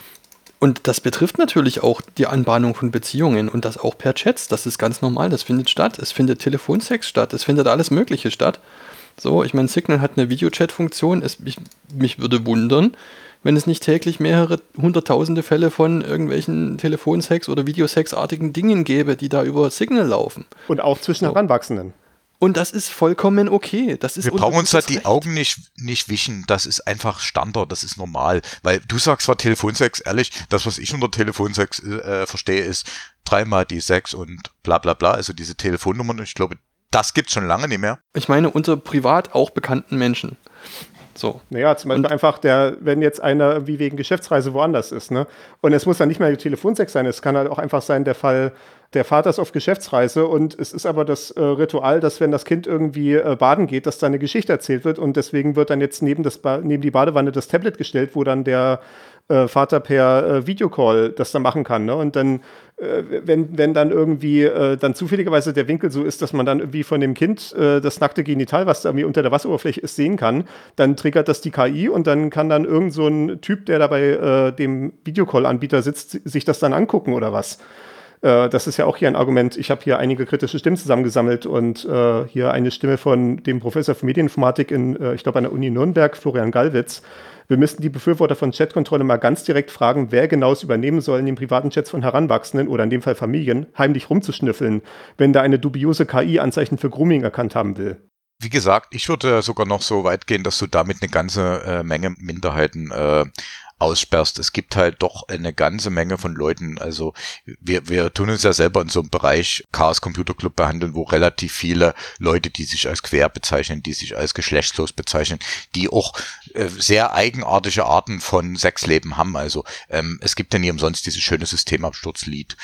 und das betrifft natürlich auch die Anbahnung von Beziehungen und das auch per Chats, das ist ganz normal, das findet statt, es findet Telefonsex statt, es findet alles Mögliche statt. So, ich meine, Signal hat eine Videochat-Funktion, mich würde wundern, wenn es nicht täglich mehrere hunderttausende Fälle von irgendwelchen Telefonsex- oder Videosex-artigen Dingen gäbe, die da über Signal laufen. Und auch zwischen Heranwachsenden. Und das ist vollkommen okay. Wir brauchen uns da die Augen nicht wischen. Das ist einfach Standard, das ist normal. Weil du sagst zwar Telefonsex, ehrlich, das, was ich unter Telefonsex verstehe, ist 3x die 6 und bla bla bla, also diese Telefonnummern. Und ich glaube, das gibt's schon lange nicht mehr. Ich meine, unter privat auch bekannten Menschen. So. Naja, zum Beispiel einfach, wenn jetzt einer irgendwie wegen Geschäftsreise woanders ist, ne? Und es muss dann nicht mehr Telefonsex sein, es kann halt auch einfach sein, der Fall, der Vater ist auf Geschäftsreise und es ist aber das Ritual, dass wenn das Kind irgendwie baden geht, dass da eine Geschichte erzählt wird und deswegen wird dann jetzt neben die Badewanne das Tablet gestellt, wo dann der Vater per Videocall das dann machen kann, ne? Und dann wenn dann irgendwie dann zufälligerweise der Winkel so ist, dass man dann irgendwie von dem Kind das nackte Genital, was da irgendwie unter der Wasseroberfläche ist, sehen kann, dann triggert das die KI und dann kann dann irgend so ein Typ, der da bei dem Videocall-Anbieter sitzt, sich das dann angucken oder was. Das ist ja auch hier ein Argument. Ich habe hier einige kritische Stimmen zusammengesammelt und hier eine Stimme von dem Professor für Medieninformatik ich glaube an der Uni Nürnberg, Florian Gallwitz. Wir müssten die Befürworter von Chatkontrolle mal ganz direkt fragen, wer genau es übernehmen soll, in den privaten Chats von Heranwachsenden oder in dem Fall Familien heimlich rumzuschnüffeln, wenn da eine dubiose KI Anzeichen für Grooming erkannt haben will. Wie gesagt, ich würde sogar noch so weit gehen, dass du damit eine ganze Menge Minderheiten aussperrst. Es gibt halt doch eine ganze Menge von Leuten, also wir tun uns ja selber in so einem Bereich Chaos Computer Club behandeln, wo relativ viele Leute, die sich als queer bezeichnen, die sich als geschlechtslos bezeichnen, die auch sehr eigenartige Arten von Sexleben haben. Also es gibt ja nie umsonst dieses schöne Systemabsturzlied,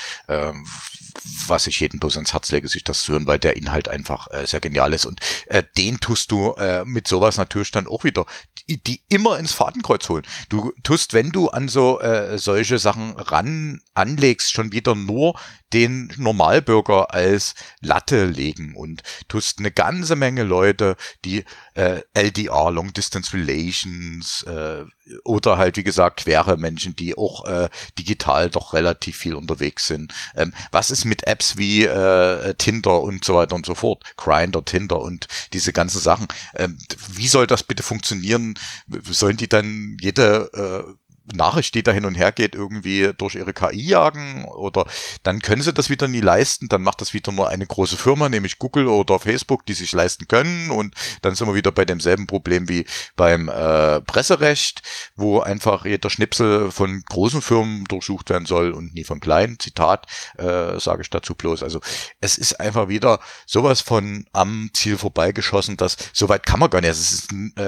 was ich jedem bloß ans Herz lege, sich das zu hören, weil der Inhalt einfach sehr genial ist. Und den tust du mit sowas natürlich dann auch wieder die immer ins Fadenkreuz holen. Du tust, wenn du an so solche Sachen anlegst, schon wieder nur den Normalbürger als Latte legen und tust eine ganze Menge Leute, die LDR, Long Distance Relations oder halt, wie gesagt, queere Menschen, die auch digital doch relativ viel unterwegs sind. Was ist mit Apps wie Tinder und so weiter und so fort? Grindr, Tinder und diese ganzen Sachen. Wie soll das bitte funktionieren? Sollen die dann jede Nachricht, die da hin und her geht, irgendwie durch ihre KI jagen oder dann können sie das wieder nie leisten, dann macht das wieder nur eine große Firma, nämlich Google oder Facebook, die sich leisten können und dann sind wir wieder bei demselben Problem wie beim Presserecht, wo einfach jeder Schnipsel von großen Firmen durchsucht werden soll und nie von kleinen. Zitat, sage ich dazu bloß. Also es ist einfach wieder sowas von am Ziel vorbeigeschossen, dass so weit kann man gar nicht. Es ist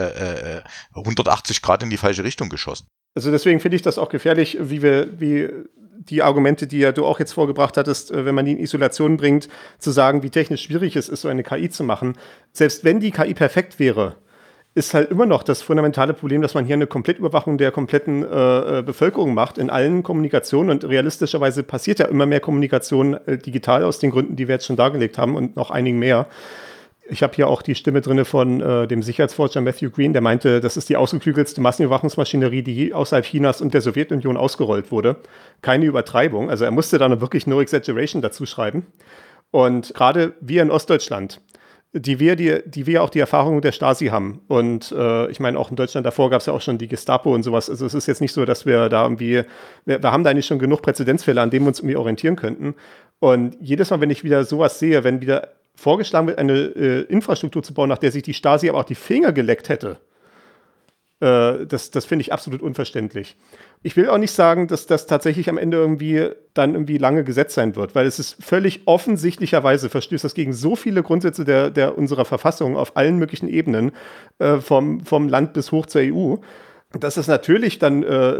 180 Grad in die falsche Richtung geschossen. Also deswegen finde ich das auch gefährlich, wie die Argumente, die ja du auch jetzt vorgebracht hattest, wenn man die in Isolation bringt, zu sagen, wie technisch schwierig es ist, so eine KI zu machen. Selbst wenn die KI perfekt wäre, ist halt immer noch das fundamentale Problem, dass man hier eine Komplettüberwachung der kompletten Bevölkerung macht in allen Kommunikationen und realistischerweise passiert ja immer mehr Kommunikation digital aus den Gründen, die wir jetzt schon dargelegt haben und noch einigen mehr. Ich habe hier auch die Stimme drin von dem Sicherheitsforscher Matthew Green, der meinte, das ist die ausgeklügelste Massenüberwachungsmaschinerie, die je außerhalb Chinas und der Sowjetunion ausgerollt wurde. Keine Übertreibung. Also er musste da wirklich no exaggeration dazu schreiben. Und gerade wir in Ostdeutschland, die wir auch die Erfahrung der Stasi haben. Und ich meine, auch in Deutschland davor gab es ja auch schon die Gestapo und sowas. Also es ist jetzt nicht so, dass wir da irgendwie, wir haben da eigentlich schon genug Präzedenzfälle, an denen wir uns irgendwie orientieren könnten. Und jedes Mal, wenn ich wieder sowas sehe, wenn wieder vorgeschlagen wird, eine Infrastruktur zu bauen, nach der sich die Stasi aber auch die Finger geleckt hätte. Das finde ich absolut unverständlich. Ich will auch nicht sagen, dass das tatsächlich am Ende irgendwie lange Gesetz sein wird, weil es ist völlig offensichtlicherweise verstößt das gegen so viele Grundsätze der unserer Verfassung auf allen möglichen Ebenen, vom Land bis hoch zur EU. dass es natürlich dann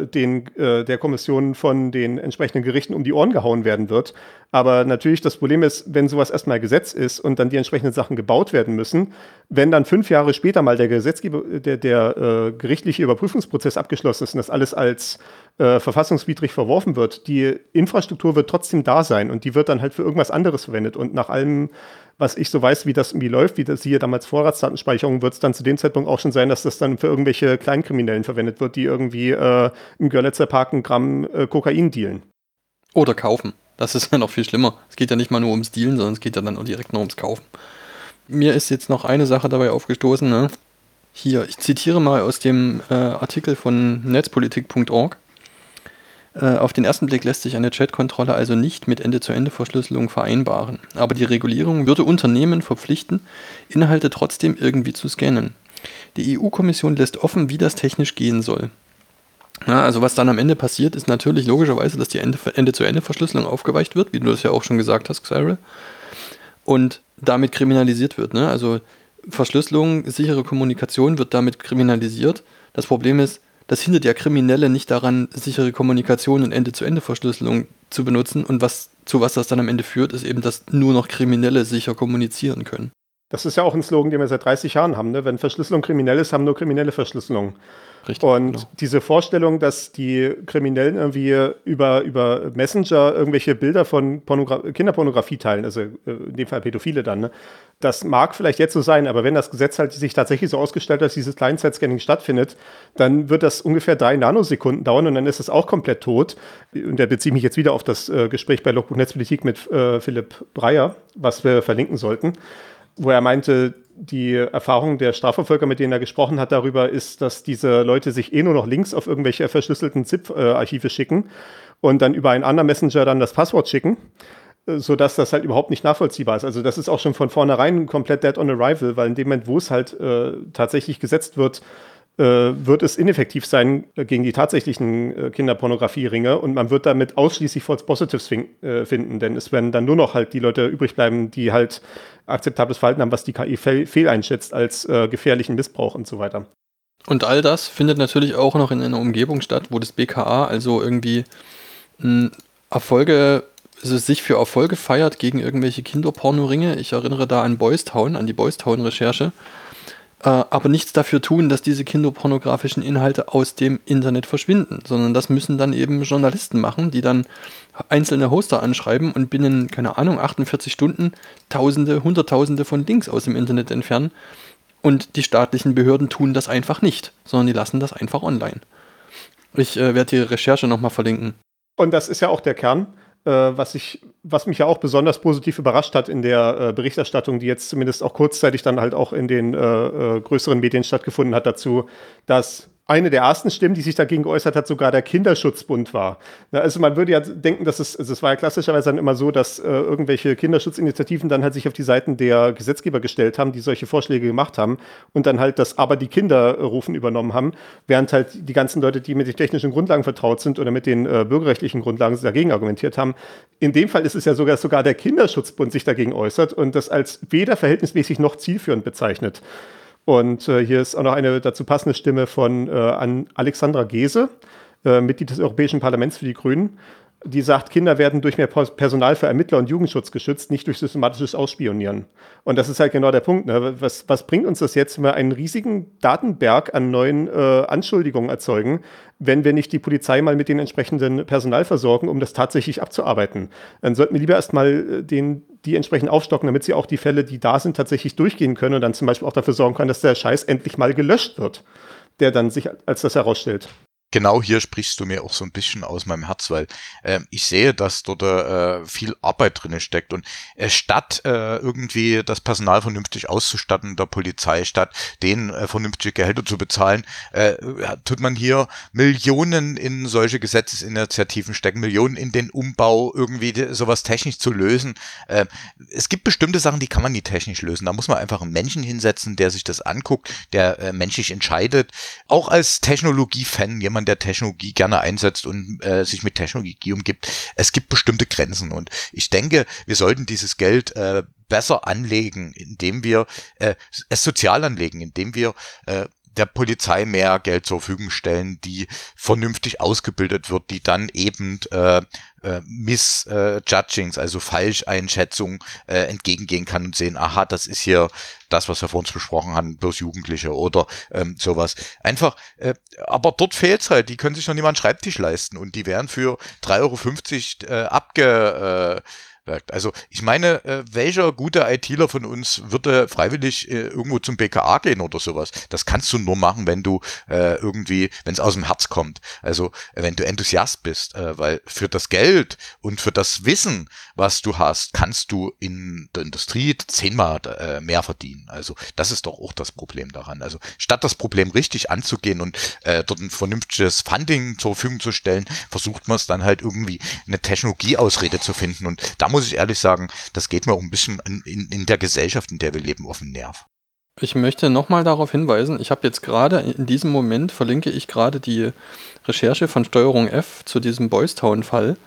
der Kommission von den entsprechenden Gerichten um die Ohren gehauen werden wird. Aber natürlich das Problem ist, wenn sowas erstmal Gesetz ist und dann die entsprechenden Sachen gebaut werden müssen, wenn dann 5 Jahre später mal der gerichtliche Überprüfungsprozess abgeschlossen ist und das alles als verfassungswidrig verworfen wird, die Infrastruktur wird trotzdem da sein und die wird dann halt für irgendwas anderes verwendet. Und nach allem, was ich so weiß, wie das irgendwie läuft, wie das hier damals Vorratsdatenspeicherung, wird es dann zu dem Zeitpunkt auch schon sein, dass das dann für irgendwelche Kleinkriminellen verwendet wird, die irgendwie im Görlitzer Park 1 Gramm Kokain dealen. Oder kaufen. Das ist ja noch viel schlimmer. Es geht ja nicht mal nur ums Dealen, sondern es geht ja dann auch direkt noch ums Kaufen. Mir ist jetzt noch eine Sache dabei aufgestoßen. Ne? Hier, ich zitiere mal aus dem Artikel von netzpolitik.org. Auf den ersten Blick lässt sich eine Chatkontrolle also nicht mit Ende-zu-Ende-Verschlüsselung vereinbaren. Aber die Regulierung würde Unternehmen verpflichten, Inhalte trotzdem irgendwie zu scannen. Die EU-Kommission lässt offen, wie das technisch gehen soll. Ja, also was dann am Ende passiert, ist natürlich logischerweise, dass die Ende-zu-Ende-Verschlüsselung aufgeweicht wird, wie du das ja auch schon gesagt hast, Xyril, und damit kriminalisiert wird. Ne? Also Verschlüsselung, sichere Kommunikation wird damit kriminalisiert. Das Problem ist, das hindert ja Kriminelle nicht daran, sichere Kommunikation und Ende-zu-Ende-Verschlüsselung zu benutzen. Und zu was das dann am Ende führt, ist eben, dass nur noch Kriminelle sicher kommunizieren können. Das ist ja auch ein Slogan, den wir seit 30 Jahren haben. Ne? Wenn Verschlüsselung kriminell ist, haben nur Kriminelle Verschlüsselung. Richtig, und genau. Diese Vorstellung, dass die Kriminellen irgendwie über Messenger irgendwelche Bilder von Kinderpornografie teilen, also in dem Fall Pädophile dann, ne? Das mag vielleicht jetzt so sein, aber wenn das Gesetz halt sich tatsächlich so ausgestellt hat, dass dieses Client-Side-Scanning stattfindet, dann wird das ungefähr 3 Nanosekunden dauern und dann ist es auch komplett tot. Und da beziehe ich mich jetzt wieder auf das Gespräch bei Logbuch Netzpolitik mit Philipp Breyer, was wir verlinken sollten, wo er meinte, die Erfahrung der Strafverfolger, mit denen er gesprochen hat, darüber ist, dass diese Leute sich nur noch Links auf irgendwelche verschlüsselten ZIP-Archive schicken und dann über einen anderen Messenger dann das Passwort schicken, sodass das halt überhaupt nicht nachvollziehbar ist. Also das ist auch schon von vornherein komplett dead on arrival, weil in dem Moment, wo es halt tatsächlich gesetzt wird, wird es ineffektiv sein gegen die tatsächlichen Kinderpornografie-Ringe und man wird damit ausschließlich False Positives finden, denn es werden dann nur noch halt die Leute übrig bleiben, die halt akzeptables Verhalten haben, was die KI fehleinschätzt als gefährlichen Missbrauch und so weiter. Und all das findet natürlich auch noch in einer Umgebung statt, wo das BKA also irgendwie sich für Erfolge feiert gegen irgendwelche Kinderpornoringe. Ich erinnere da an Boys Town, an die Boys Town-Recherche. Aber nichts dafür tun, dass diese kinderpornografischen Inhalte aus dem Internet verschwinden, sondern das müssen dann eben Journalisten machen, die dann einzelne Hoster anschreiben und binnen, keine Ahnung, 48 Stunden Hunderttausende von Links aus dem Internet entfernen. Und die staatlichen Behörden tun das einfach nicht, sondern die lassen das einfach online. Ich werde die Recherche nochmal verlinken. Und das ist ja auch der Kern. Was mich ja auch besonders positiv überrascht hat in der Berichterstattung, die jetzt zumindest auch kurzzeitig dann halt auch in den größeren Medien stattgefunden hat dazu, dass eine der ersten Stimmen, die sich dagegen geäußert hat, sogar der Kinderschutzbund war. Also man würde ja denken, dass es war ja klassischerweise dann immer so, dass irgendwelche Kinderschutzinitiativen dann halt sich auf die Seiten der Gesetzgeber gestellt haben, die solche Vorschläge gemacht haben und dann halt das Aber die Kinder rufen übernommen haben, während halt die ganzen Leute, die mit den technischen Grundlagen vertraut sind oder mit den bürgerrechtlichen Grundlagen dagegen argumentiert haben. In dem Fall ist es ja sogar der Kinderschutzbund sich dagegen äußert und das als weder verhältnismäßig noch zielführend bezeichnet. Und hier ist auch noch eine dazu passende Stimme von Alexandra Gese, Mitglied des Europäischen Parlaments für die Grünen, die sagt, Kinder werden durch mehr Personal für Ermittler und Jugendschutz geschützt, nicht durch systematisches Ausspionieren. Und das ist halt genau der Punkt. Ne? Was bringt uns das jetzt, wenn wir einen riesigen Datenberg an neuen Anschuldigungen erzeugen, wenn wir nicht die Polizei mal mit den entsprechenden Personal versorgen, um das tatsächlich abzuarbeiten? Dann sollten wir lieber erstmal die entsprechend aufstocken, damit sie auch die Fälle, die da sind, tatsächlich durchgehen können und dann zum Beispiel auch dafür sorgen können, dass der Scheiß endlich mal gelöscht wird, der dann sich als das herausstellt. Genau hier sprichst du mir auch so ein bisschen aus meinem Herz, weil ich sehe, dass dort viel Arbeit drin steckt und statt irgendwie das Personal vernünftig auszustatten der Polizei, statt denen vernünftige Gehälter zu bezahlen, tut man hier Millionen in solche Gesetzesinitiativen stecken, Millionen in den Umbau, irgendwie sowas technisch zu lösen. Es gibt bestimmte Sachen, die kann man nicht technisch lösen. Da muss man einfach einen Menschen hinsetzen, der sich das anguckt, der menschlich entscheidet. Auch als Technologie-Fan, jemand, der Technologie gerne einsetzt und sich mit Technologie umgibt. Es gibt bestimmte Grenzen und ich denke, wir sollten dieses Geld besser anlegen, indem wir es sozial anlegen, indem wir der Polizei mehr Geld zur Verfügung stellen, die vernünftig ausgebildet wird, die dann eben Misjudgings, also Falscheinschätzungen entgegengehen kann und sehen, aha, das ist hier das, was wir vor uns besprochen haben, bloß Jugendliche oder sowas. Einfach, aber dort fehlt's halt, die können sich noch nicht mal einen Schreibtisch leisten und die werden für 3,50 € also ich meine, welcher gute ITler von uns würde freiwillig irgendwo zum BKA gehen oder sowas? Das kannst du nur machen, wenn du irgendwie, wenn es aus dem Herz kommt. Also wenn du Enthusiast bist, weil für das Geld und für das Wissen, was du hast, kannst du in der Industrie 10-mal mehr verdienen. Also das ist doch auch das Problem daran. Also statt das Problem richtig anzugehen und dort ein vernünftiges Funding zur Verfügung zu stellen, versucht man es dann halt irgendwie eine Technologieausrede zu finden. Und da muss ich ehrlich sagen, das geht mir auch ein bisschen in der Gesellschaft, in der wir leben, auf den Nerv. Ich möchte nochmal darauf hinweisen, ich habe jetzt gerade, in diesem Moment verlinke ich gerade die Recherche von Steuerung F zu diesem Boys Town-Fall.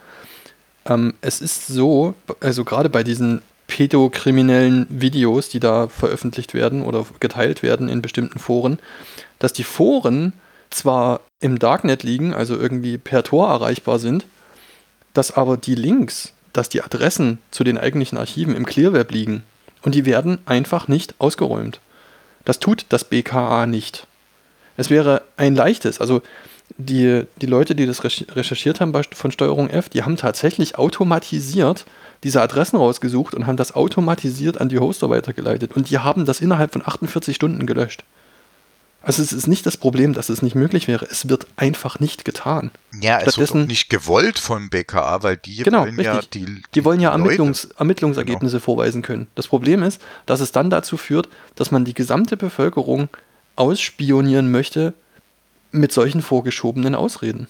Es ist so, also gerade bei diesen pädokriminellen Videos, die da veröffentlicht werden oder geteilt werden in bestimmten Foren, dass die Foren zwar im Darknet liegen, also irgendwie per Tor erreichbar sind, dass aber die Links, dass die Adressen zu den eigentlichen Archiven im Clearweb liegen und die werden einfach nicht ausgeräumt. Das tut das BKA nicht. Es wäre ein leichtes, also die Leute, die das recherchiert haben von Steuerung F, die haben tatsächlich automatisiert diese Adressen rausgesucht und haben das automatisiert an die Hoster weitergeleitet und die haben das innerhalb von 48 Stunden gelöscht. Also es ist nicht das Problem, dass es nicht möglich wäre. Es wird einfach nicht getan. Ja, es wird auch nicht gewollt vom BKA, weil die wollen ja die wollen ja Ermittlungsergebnisse vorweisen können. Das Problem ist, dass es dann dazu führt, dass man die gesamte Bevölkerung ausspionieren möchte mit solchen vorgeschobenen Ausreden.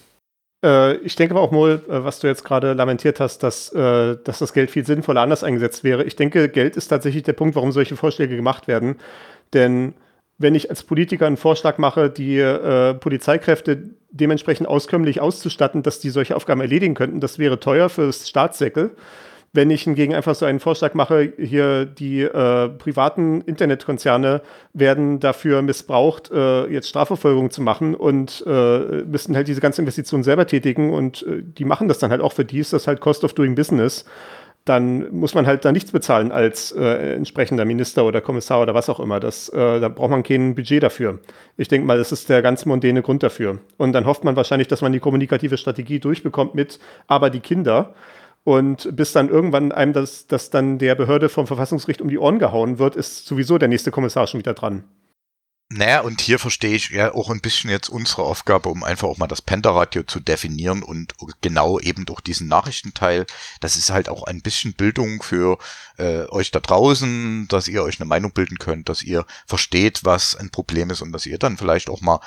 Ich denke aber auch, Mol, was du jetzt gerade lamentiert hast, dass das Geld viel sinnvoller anders eingesetzt wäre. Ich denke, Geld ist tatsächlich der Punkt, warum solche Vorschläge gemacht werden. Denn wenn ich als Politiker einen Vorschlag mache, die Polizeikräfte dementsprechend auskömmlich auszustatten, dass die solche Aufgaben erledigen könnten, das wäre teuer fürs Staatssäckel. Wenn ich hingegen einfach so einen Vorschlag mache, hier die privaten Internetkonzerne werden dafür missbraucht, jetzt Strafverfolgung zu machen und müssen halt diese ganze Investition selber tätigen und die machen das dann halt auch für die, ist das halt Cost of Doing Business. Dann muss man halt da nichts bezahlen als entsprechender Minister oder Kommissar oder was auch immer. Da braucht man kein Budget dafür. Ich denke mal, das ist der ganz mondäne Grund dafür. Und dann hofft man wahrscheinlich, dass man die kommunikative Strategie durchbekommt mit aber die Kinder. Und bis dann irgendwann einem das dann der Behörde vom Verfassungsgericht um die Ohren gehauen wird, ist sowieso der nächste Kommissar schon wieder dran. Naja, und hier verstehe ich ja auch ein bisschen jetzt unsere Aufgabe, um einfach auch mal das Penta-Radio zu definieren und genau eben durch diesen Nachrichtenteil. Das ist halt auch ein bisschen Bildung für euch da draußen, dass ihr euch eine Meinung bilden könnt, dass ihr versteht, was ein Problem ist und dass ihr dann vielleicht auch mal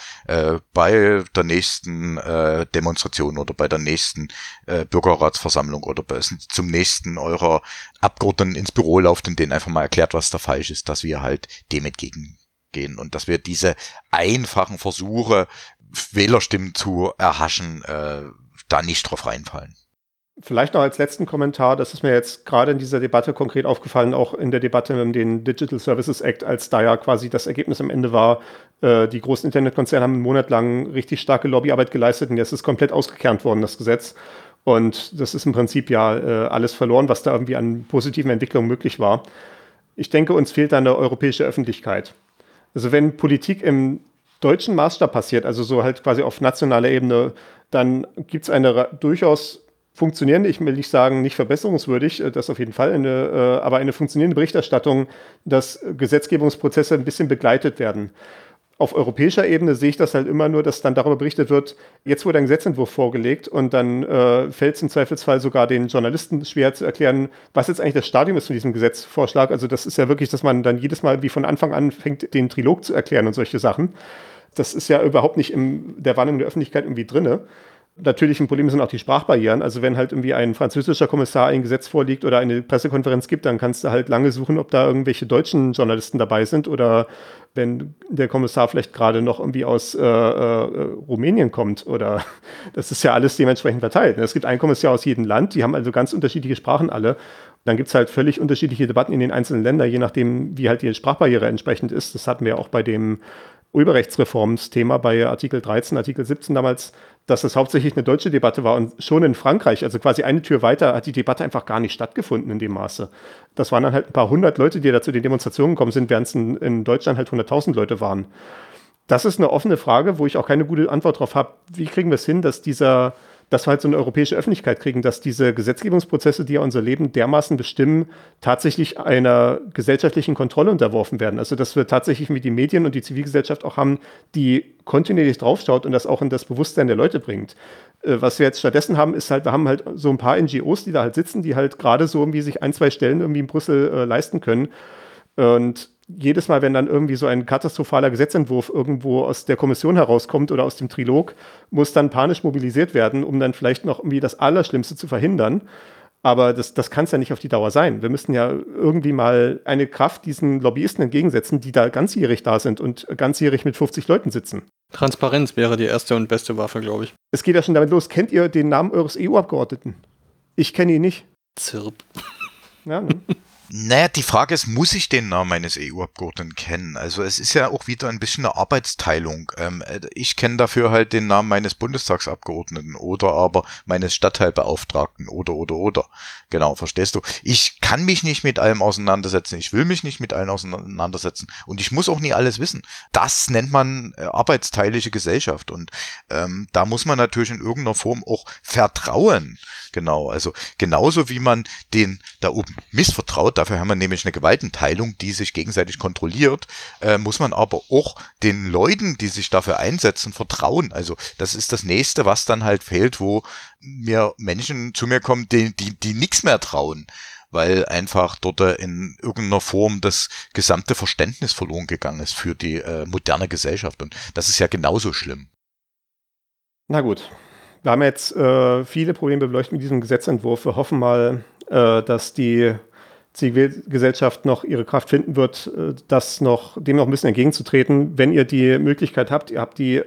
bei der nächsten Demonstration oder bei der nächsten Bürgerratsversammlung oder zum nächsten eurer Abgeordneten ins Büro lauft und denen einfach mal erklärt, was da falsch ist, dass wir halt dem entgegengehen und dass wir diese einfachen Versuche, Wählerstimmen zu erhaschen, da nicht drauf reinfallen. Vielleicht noch als letzten Kommentar, das ist mir jetzt gerade in dieser Debatte konkret aufgefallen, auch in der Debatte um den Digital Services Act, als da ja quasi das Ergebnis am Ende war, die großen Internetkonzerne haben einen Monat lang richtig starke Lobbyarbeit geleistet und jetzt ist komplett ausgekernt worden, das Gesetz. Und das ist im Prinzip ja alles verloren, was da irgendwie an positiven Entwicklungen möglich war. Ich denke, uns fehlt da eine europäische Öffentlichkeit. Also wenn Politik im deutschen Maßstab passiert, also so halt quasi auf nationaler Ebene, dann gibt es eine durchaus funktionierende, ich will nicht sagen, nicht verbesserungswürdig, das auf jeden Fall, aber eine funktionierende Berichterstattung, dass Gesetzgebungsprozesse ein bisschen begleitet werden. Auf europäischer Ebene sehe ich das halt immer nur, dass dann darüber berichtet wird, jetzt wurde ein Gesetzentwurf vorgelegt und dann fällt es im Zweifelsfall sogar den Journalisten schwer zu erklären, was jetzt eigentlich das Stadium ist von diesem Gesetzvorschlag. Also das ist ja wirklich, dass man dann jedes Mal wie von Anfang an fängt, den Trilog zu erklären und solche Sachen. Das ist ja überhaupt nicht in der Wahrnehmung der Öffentlichkeit irgendwie drinne. Natürlich ein Problem sind auch die Sprachbarrieren. Also wenn halt irgendwie ein französischer Kommissar ein Gesetz vorliegt oder eine Pressekonferenz gibt, dann kannst du halt lange suchen, ob da irgendwelche deutschen Journalisten dabei sind oder wenn der Kommissar vielleicht gerade noch irgendwie aus Rumänien kommt oder das ist ja alles dementsprechend verteilt. Es gibt einen Kommissar aus jedem Land, die haben also ganz unterschiedliche Sprachen alle. Dann gibt es halt völlig unterschiedliche Debatten in den einzelnen Ländern, je nachdem, wie halt die Sprachbarriere entsprechend ist. Das hatten wir auch bei dem Urheberrechtsreformsthema bei Artikel 13, Artikel 17 damals, dass das hauptsächlich eine deutsche Debatte war und schon in Frankreich, also quasi eine Tür weiter, hat die Debatte einfach gar nicht stattgefunden in dem Maße. Das waren dann halt ein paar hundert Leute, die da zu den Demonstrationen gekommen sind, während es in Deutschland halt 100.000 Leute waren. Das ist eine offene Frage, wo ich auch keine gute Antwort drauf habe. Wie kriegen wir es hin, dass wir halt so eine europäische Öffentlichkeit kriegen, dass diese Gesetzgebungsprozesse, die ja unser Leben dermaßen bestimmen, tatsächlich einer gesellschaftlichen Kontrolle unterworfen werden. Also dass wir tatsächlich wie die Medien und die Zivilgesellschaft auch haben, die kontinuierlich draufschaut und das auch in das Bewusstsein der Leute bringt. Was wir jetzt stattdessen haben, ist halt, wir haben halt so ein paar NGOs, die da halt sitzen, die halt gerade so irgendwie sich 1, 2 Stellen irgendwie in Brüssel leisten können. Und jedes Mal, wenn dann irgendwie so ein katastrophaler Gesetzentwurf irgendwo aus der Kommission herauskommt oder aus dem Trilog, muss dann panisch mobilisiert werden, um dann vielleicht noch irgendwie das Allerschlimmste zu verhindern. Aber das kann es ja nicht auf die Dauer sein. Wir müssen ja irgendwie mal eine Kraft diesen Lobbyisten entgegensetzen, die da ganzjährig da sind und ganzjährig mit 50 Leuten sitzen. Transparenz wäre die erste und beste Waffe, glaube ich. Es geht ja schon damit los. Kennt ihr den Namen eures EU-Abgeordneten? Ich kenne ihn nicht. Zirp. Ja, ne? Naja, die Frage ist, muss ich den Namen meines EU-Abgeordneten kennen? Also es ist ja auch wieder ein bisschen eine Arbeitsteilung. Ich kenne dafür halt den Namen meines Bundestagsabgeordneten oder aber meines Stadtteilbeauftragten oder. Genau, verstehst du? Ich kann mich nicht mit allem auseinandersetzen. Ich will mich nicht mit allen auseinandersetzen. Und ich muss auch nie alles wissen. Das nennt man arbeitsteilige Gesellschaft. Und da muss man natürlich in irgendeiner Form auch vertrauen. Genau, also genauso wie man den da oben missvertraut, dafür haben wir nämlich eine Gewaltenteilung, die sich gegenseitig kontrolliert, muss man aber auch den Leuten, die sich dafür einsetzen, vertrauen. Also das ist das Nächste, was dann halt fehlt, wo mir Menschen zu mir kommen, die nichts mehr trauen, weil einfach dort in irgendeiner Form das gesamte Verständnis verloren gegangen ist für die moderne Gesellschaft. Und das ist ja genauso schlimm. Na gut. Wir haben jetzt viele Probleme beleuchtet mit diesem Gesetzentwurf. Wir hoffen mal, dass die Zivilgesellschaft noch ihre Kraft finden wird, dem noch ein bisschen entgegenzutreten. Wenn ihr die Möglichkeit habt, ihr habt die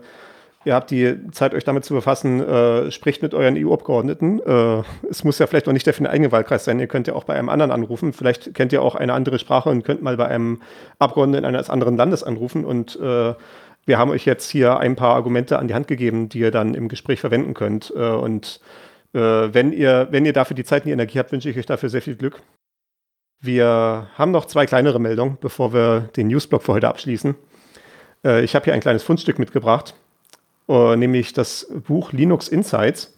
Zeit, euch damit zu befassen, spricht mit euren EU-Abgeordneten. Es muss ja vielleicht auch nicht der für den eigenen Wahlkreis sein. Ihr könnt ja auch bei einem anderen anrufen. Vielleicht kennt ihr auch eine andere Sprache und könnt mal bei einem Abgeordneten eines anderen Landes anrufen und wir haben euch jetzt hier ein paar Argumente an die Hand gegeben, die ihr dann im Gespräch verwenden könnt. Wenn ihr dafür die Zeit und die Energie habt, wünsche ich euch dafür sehr viel Glück. Wir haben noch 2 kleinere Meldungen, bevor wir den Newsblock für heute abschließen. Ich habe hier ein kleines Fundstück mitgebracht, nämlich das Buch Linux Insights,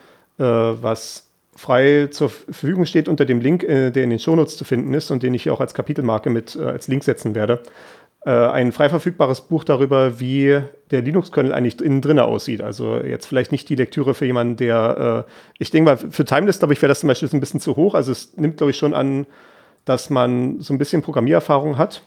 was frei zur Verfügung steht unter dem Link, der in den Shownotes zu finden ist und den ich hier auch als Kapitelmarke als Link setzen werde. Ein frei verfügbares Buch darüber, wie der Linux-Kernel eigentlich innen drin aussieht. Also jetzt vielleicht nicht die Lektüre für jemanden, der, ich denke mal, für Timeless, glaube ich, wäre das zum Beispiel ein bisschen zu hoch. Also es nimmt, glaube ich, schon an, dass man so ein bisschen Programmiererfahrung hat.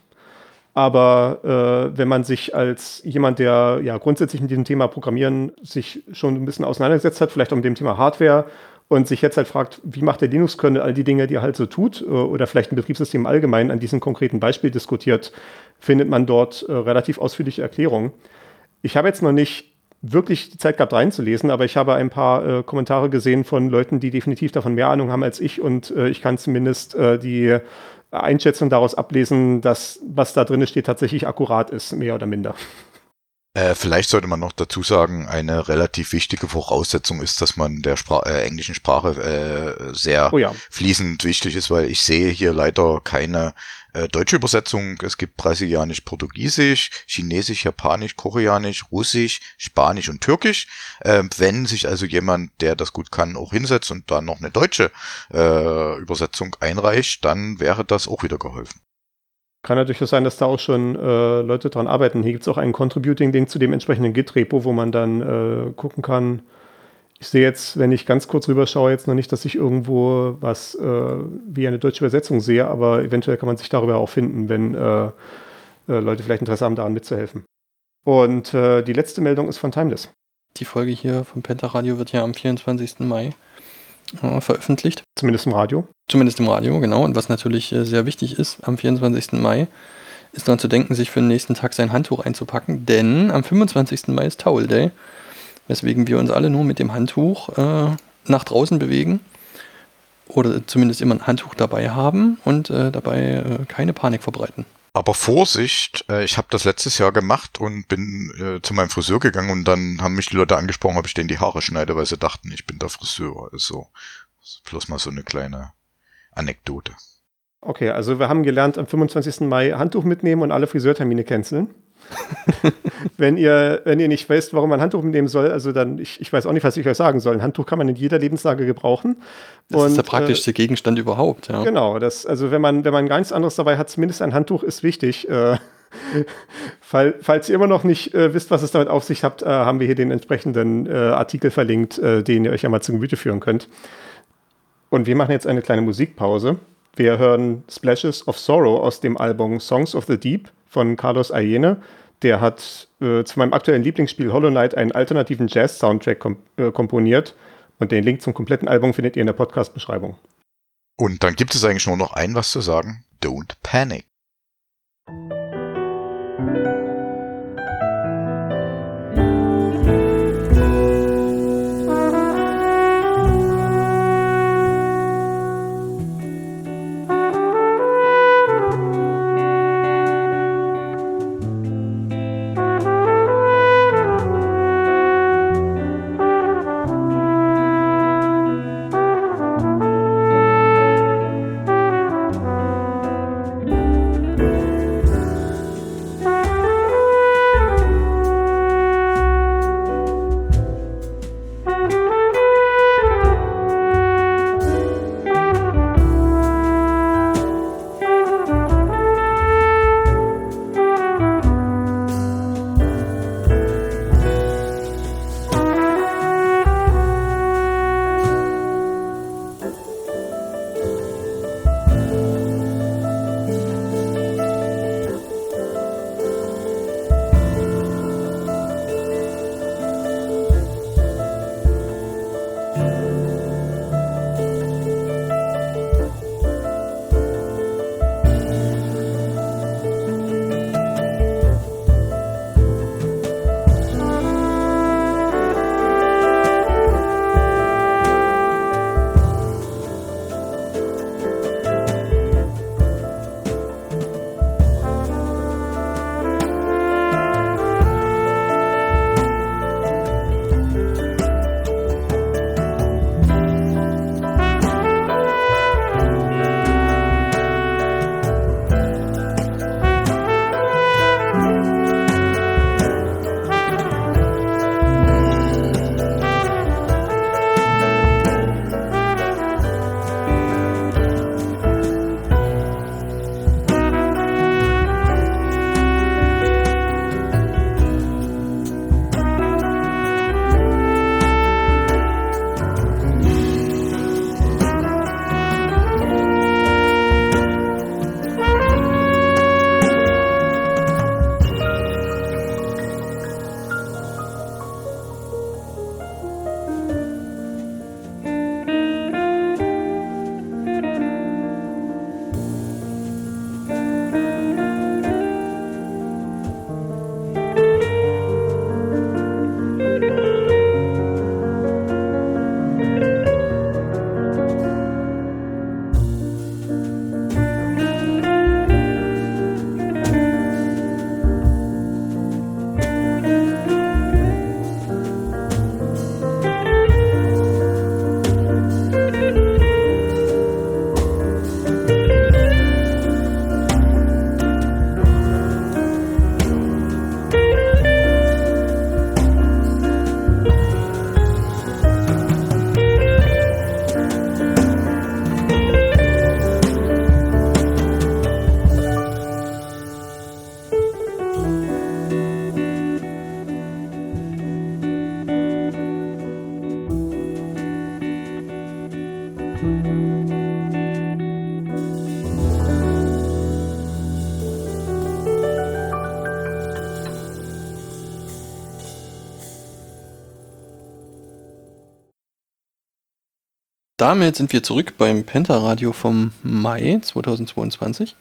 Aber wenn man sich als jemand, der ja grundsätzlich mit diesem Thema Programmieren sich schon ein bisschen auseinandergesetzt hat, vielleicht auch mit dem Thema Hardware, und sich jetzt halt fragt, wie macht der Linux-Kernel all die Dinge, die er halt so tut, oder vielleicht ein Betriebssystem allgemein an diesem konkreten Beispiel diskutiert, findet man dort relativ ausführliche Erklärungen. Ich habe jetzt noch nicht wirklich die Zeit gehabt, reinzulesen, aber ich habe ein paar Kommentare gesehen von Leuten, die definitiv davon mehr Ahnung haben als ich, und ich kann zumindest die Einschätzung daraus ablesen, dass was da drin steht, tatsächlich akkurat ist, mehr oder minder. Vielleicht sollte man noch dazu sagen, eine relativ wichtige Voraussetzung ist, dass man der englischen Sprache sehr fließend wichtig ist, weil ich sehe hier leider keine deutsche Übersetzung. Es gibt Brasilianisch, Portugiesisch, Chinesisch, Japanisch, Koreanisch, Russisch, Spanisch und Türkisch. Wenn sich also jemand, der das gut kann, auch hinsetzt und dann noch eine deutsche Übersetzung einreicht, dann wäre das auch wieder geholfen. Kann natürlich sein, dass da auch schon Leute dran arbeiten. Hier gibt es auch einen Contributing-Link zu dem entsprechenden Git-Repo, wo man dann gucken kann. Ich sehe jetzt, wenn ich ganz kurz rüberschaue, jetzt noch nicht, dass ich irgendwo was wie eine deutsche Übersetzung sehe, aber eventuell kann man sich darüber auch finden, wenn Leute vielleicht Interesse haben, daran mitzuhelfen. Und die letzte Meldung ist von Timeless. Die Folge hier vom Pentaradio wird ja am 24. Mai veröffentlicht. Zumindest im Radio. Zumindest im Radio, genau. Und was natürlich sehr wichtig ist, am 24. Mai ist daran zu denken, sich für den nächsten Tag sein Handtuch einzupacken, denn am 25. Mai ist Towel Day, weswegen wir uns alle nur mit dem Handtuch nach draußen bewegen oder zumindest immer ein Handtuch dabei haben und dabei keine Panik verbreiten. Aber Vorsicht, ich habe das letztes Jahr gemacht und bin zu meinem Friseur gegangen und dann haben mich die Leute angesprochen, ob ich denen die Haare schneide, weil sie dachten, ich bin der Friseur. Also bloß mal so eine kleine Anekdote. Okay, also wir haben gelernt, am 25. Mai Handtuch mitnehmen und alle Friseurtermine canceln. Wenn ihr nicht wisst, warum man ein Handtuch mitnehmen soll, also dann, ich weiß auch nicht, was ich euch sagen soll. Ein Handtuch kann man in jeder Lebenslage gebrauchen. Das ist der praktischste Gegenstand überhaupt, ja. Genau, also wenn man gar nichts anderes dabei hat, zumindest ein Handtuch ist wichtig. Falls ihr immer noch nicht wisst, was es damit auf sich habt, haben wir hier den entsprechenden Artikel verlinkt, den ihr euch ja mal zu Gemüte führen könnt. Und wir machen jetzt eine kleine Musikpause. Wir hören Splashes of Sorrow aus dem Album Songs of the Deep von Carlos Allene. Der hat zu meinem aktuellen Lieblingsspiel Hollow Knight einen alternativen Jazz-Soundtrack komponiert. Und den Link zum kompletten Album findet ihr in der Podcast-Beschreibung. Und dann gibt es eigentlich nur noch was zu sagen. Don't panic. Damit sind wir zurück beim Penta-Radio vom Mai 2022.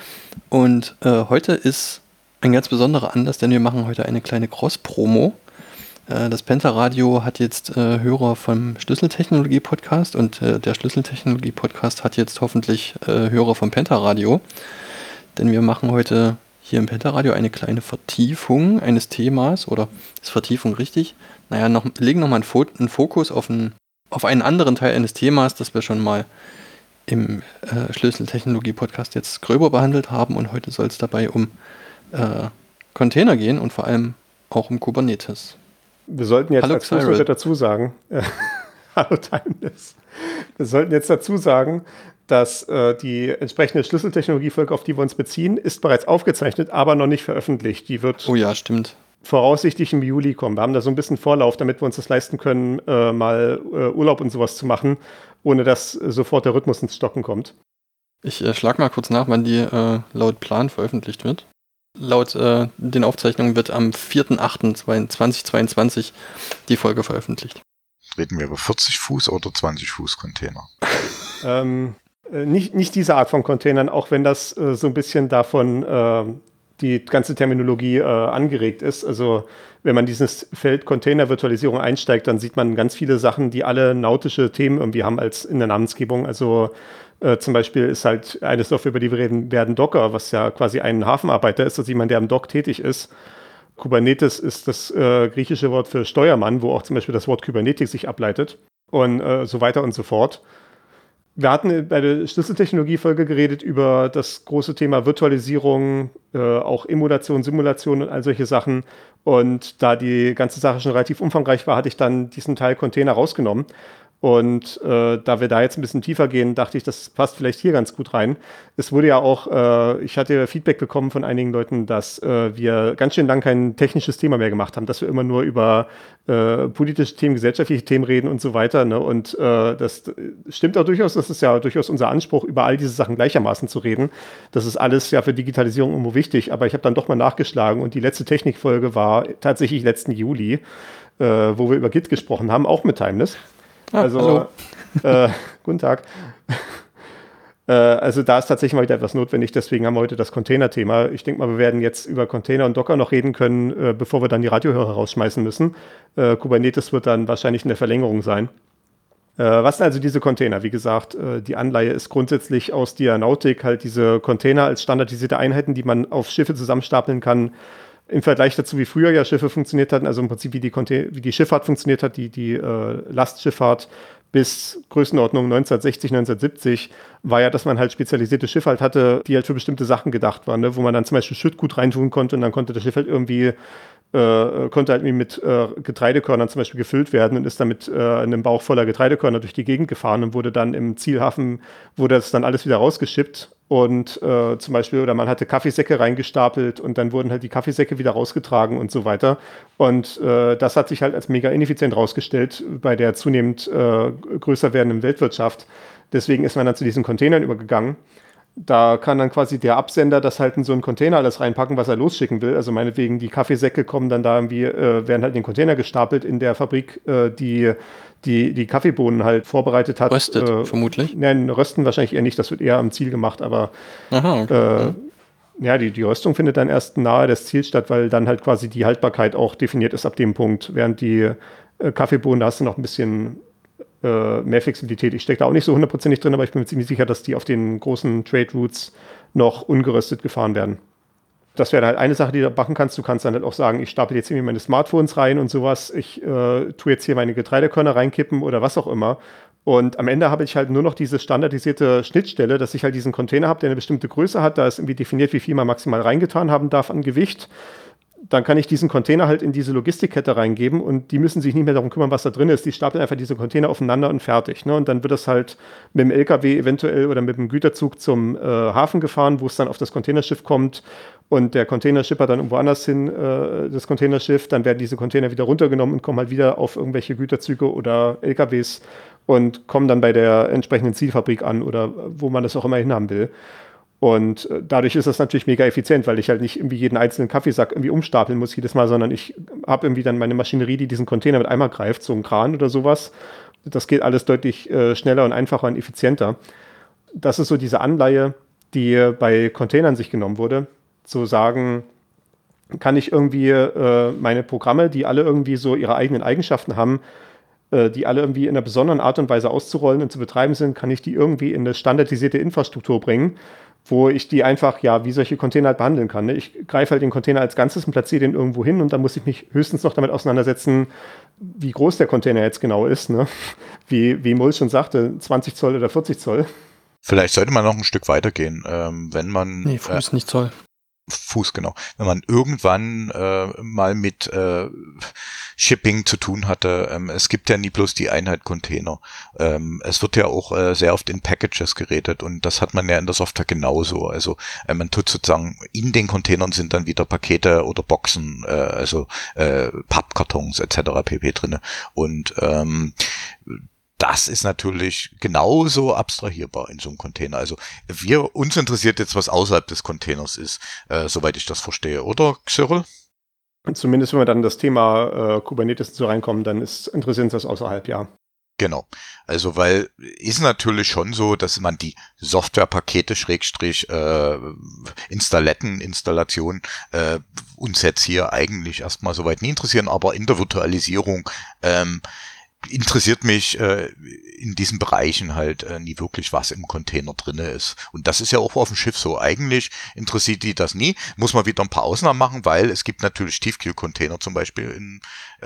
Und heute ist ein ganz besonderer Anlass, denn wir machen heute eine kleine Cross-Promo. Das Penta-Radio hat jetzt Hörer vom Schlüsseltechnologie-Podcast und der Schlüsseltechnologie-Podcast hat jetzt hoffentlich Hörer vom Penta-Radio. denn wir machen heute hier im Pentaradio eine kleine Vertiefung eines Themas, oder ist Vertiefung richtig? Naja, legen nochmal einen Fokus auf einen anderen Teil eines Themas, das wir schon mal im Schlüsseltechnologie-Podcast jetzt gröber behandelt haben, und heute soll es dabei um Container gehen und vor allem auch um Kubernetes. Wir sollten jetzt Hallo, als Fußnote dazu sagen, hallo Timeless. Wir sollten jetzt dazu sagen, dass die entsprechende Schlüsseltechnologie-Folge, auf die wir uns beziehen, ist bereits aufgezeichnet, aber noch nicht veröffentlicht. Die wird stimmt. Voraussichtlich im Juli kommen. Wir haben da so ein bisschen Vorlauf, damit wir uns das leisten können, mal Urlaub und sowas zu machen, ohne dass sofort der Rhythmus ins Stocken kommt. Ich schlag mal kurz nach, wann die laut Plan veröffentlicht wird. Laut den Aufzeichnungen wird am 4.8.2022 die Folge veröffentlicht. Reden wir über 40 Fuß oder 20 Fuß Container? Nicht diese Art von Containern, auch wenn das so ein bisschen davon die ganze Terminologie angeregt ist. Also wenn man dieses Feld Container-Virtualisierung einsteigt, dann sieht man ganz viele Sachen, die alle nautische Themen irgendwie haben als in der Namensgebung. Also zum Beispiel ist halt eine Software, über die wir reden werden, Docker, was ja quasi ein Hafenarbeiter ist, also jemand, der am Dock tätig ist. Kubernetes ist das griechische Wort für Steuermann, wo auch zum Beispiel das Wort Kybernetik sich ableitet und so weiter und so fort. Wir hatten bei der Schlüsseltechnologie-Folge geredet über das große Thema Virtualisierung, auch Emulation, Simulation und all solche Sachen. Und da die ganze Sache schon relativ umfangreich war, hatte ich dann diesen Teil Container rausgenommen. Und da wir da jetzt ein bisschen tiefer gehen, dachte ich, das passt vielleicht hier ganz gut rein. Es wurde ja auch, ich hatte Feedback bekommen von einigen Leuten, dass wir ganz schön lang kein technisches Thema mehr gemacht haben, dass wir immer nur über politische Themen, gesellschaftliche Themen reden und so weiter. Ne? Und das stimmt auch durchaus, das ist ja durchaus unser Anspruch, über all diese Sachen gleichermaßen zu reden. Das ist alles ja für Digitalisierung irgendwo wichtig, aber ich habe dann doch mal nachgeschlagen und die letzte Technikfolge war tatsächlich letzten Juli, wo wir über Git gesprochen haben, auch mit Timeless. Also, guten Tag. Also da ist tatsächlich mal wieder etwas notwendig, deswegen haben wir heute das Container-Thema. Ich denke mal, wir werden jetzt über Container und Docker noch reden können, bevor wir dann die Radiohörer rausschmeißen müssen. Kubernetes wird dann wahrscheinlich in der Verlängerung sein. Was sind also diese Container? Wie gesagt, die Anleihe ist grundsätzlich aus der Nautik, halt diese Container als standardisierte Einheiten, die man auf Schiffe zusammenstapeln kann. Im Vergleich dazu, wie früher ja Schiffe funktioniert hatten, also im Prinzip wie die Schifffahrt funktioniert hat, die Lastschifffahrt bis Größenordnung 1960, 1970, war ja, dass man halt spezialisierte Schiffe halt hatte, die halt für bestimmte Sachen gedacht waren, ne? Wo man dann zum Beispiel Schüttgut reintun konnte und dann konnte das Schiff halt irgendwie mit Getreidekörnern zum Beispiel gefüllt werden und ist dann mit einem Bauch voller Getreidekörner durch die Gegend gefahren und wurde dann im Zielhafen, wurde das dann alles wieder rausgeschippt und zum Beispiel, oder man hatte Kaffeesäcke reingestapelt und dann wurden halt die Kaffeesäcke wieder rausgetragen und so weiter. Und das hat sich halt als mega ineffizient rausgestellt bei der zunehmend größer werdenden Weltwirtschaft. Deswegen ist man dann zu diesen Containern übergegangen. Da kann dann quasi der Absender das halt in so einen Container alles reinpacken, was er losschicken will. Also meinetwegen die Kaffeesäcke kommen dann da irgendwie, werden halt in den Container gestapelt in der Fabrik, die Kaffeebohnen halt vorbereitet hat. Röstet, vermutlich? Nein, rösten wahrscheinlich eher nicht, das wird eher am Ziel gemacht, aber aha, okay. Ja, die Röstung findet dann erst nahe des Ziels statt, weil dann halt quasi die Haltbarkeit auch definiert ist ab dem Punkt. Während die Kaffeebohnen, da hast du noch ein bisschen mehr Flexibilität. Ich stecke da auch nicht so hundertprozentig drin, aber ich bin mir ziemlich sicher, dass die auf den großen Trade Routes noch ungeröstet gefahren werden. Das wäre halt eine Sache, die du machen kannst. Du kannst dann halt auch sagen, ich stapel jetzt irgendwie meine Smartphones rein und sowas. Ich tue jetzt hier meine Getreidekörner reinkippen oder was auch immer. Und am Ende habe ich halt nur noch diese standardisierte Schnittstelle, dass ich halt diesen Container habe, der eine bestimmte Größe hat. Da ist irgendwie definiert, wie viel man maximal reingetan haben darf an Gewicht. Dann kann ich diesen Container halt in diese Logistikkette reingeben und die müssen sich nicht mehr darum kümmern, was da drin ist. Die stapeln einfach diese Container aufeinander und fertig. Ne? Und dann wird das halt mit dem LKW eventuell oder mit dem Güterzug zum Hafen gefahren, wo es dann auf das Containerschiff kommt und der Container schippert dann irgendwo anders hin, das Containerschiff. Dann werden diese Container wieder runtergenommen und kommen halt wieder auf irgendwelche Güterzüge oder LKWs und kommen dann bei der entsprechenden Zielfabrik an oder wo man das auch immer hinhaben will. Und dadurch ist das natürlich mega effizient, weil ich halt nicht irgendwie jeden einzelnen Kaffeesack irgendwie umstapeln muss jedes Mal, sondern ich habe irgendwie dann meine Maschinerie, die diesen Container mit einmal greift, so ein Kran oder sowas. Das geht alles deutlich schneller und einfacher und effizienter. Das ist so diese Anleihe, die bei Containern sich genommen wurde, zu sagen, kann ich irgendwie meine Programme, die alle irgendwie so ihre eigenen Eigenschaften haben, die alle irgendwie in einer besonderen Art und Weise auszurollen und zu betreiben sind, kann ich die irgendwie in eine standardisierte Infrastruktur bringen. wo ich die einfach, ja, wie solche Container halt behandeln kann. Ne? Ich greife halt den Container als Ganzes und platziere den irgendwo hin und dann muss ich mich höchstens noch damit auseinandersetzen, wie groß der Container jetzt genau ist. Ne? Wie Mull schon sagte, 20 Zoll oder 40 Zoll. Vielleicht sollte man noch ein Stück weitergehen, wenn man... Nee, Fuß nicht Zoll. Fuß, genau. Wenn man irgendwann mal mit Shipping zu tun hatte, es gibt ja nie bloß die Einheit Container. Es wird ja auch sehr oft in Packages geredet und das hat man ja in der Software genauso. Also man tut sozusagen, in den Containern sind dann wieder Pakete oder Boxen, also Pappkartons etc. pp. Drinne. Und das ist natürlich genauso abstrahierbar in so einem Container. Also uns interessiert jetzt, was außerhalb des Containers ist, soweit ich das verstehe, oder, Cyril? Und zumindest, wenn wir dann in das Thema Kubernetes so reinkommen, dann interessiert uns das außerhalb, ja. Genau. Also, weil ist natürlich schon so, dass man die Softwarepakete Schrägstrich Installation uns jetzt hier eigentlich erstmal soweit nie interessieren, aber in der Virtualisierung interessiert mich in diesen Bereichen halt nie wirklich, was im Container drinne ist. Und das ist ja auch auf dem Schiff so. Eigentlich interessiert die das nie. Muss man wieder ein paar Ausnahmen machen, weil es gibt natürlich Tiefkühlcontainer zum Beispiel,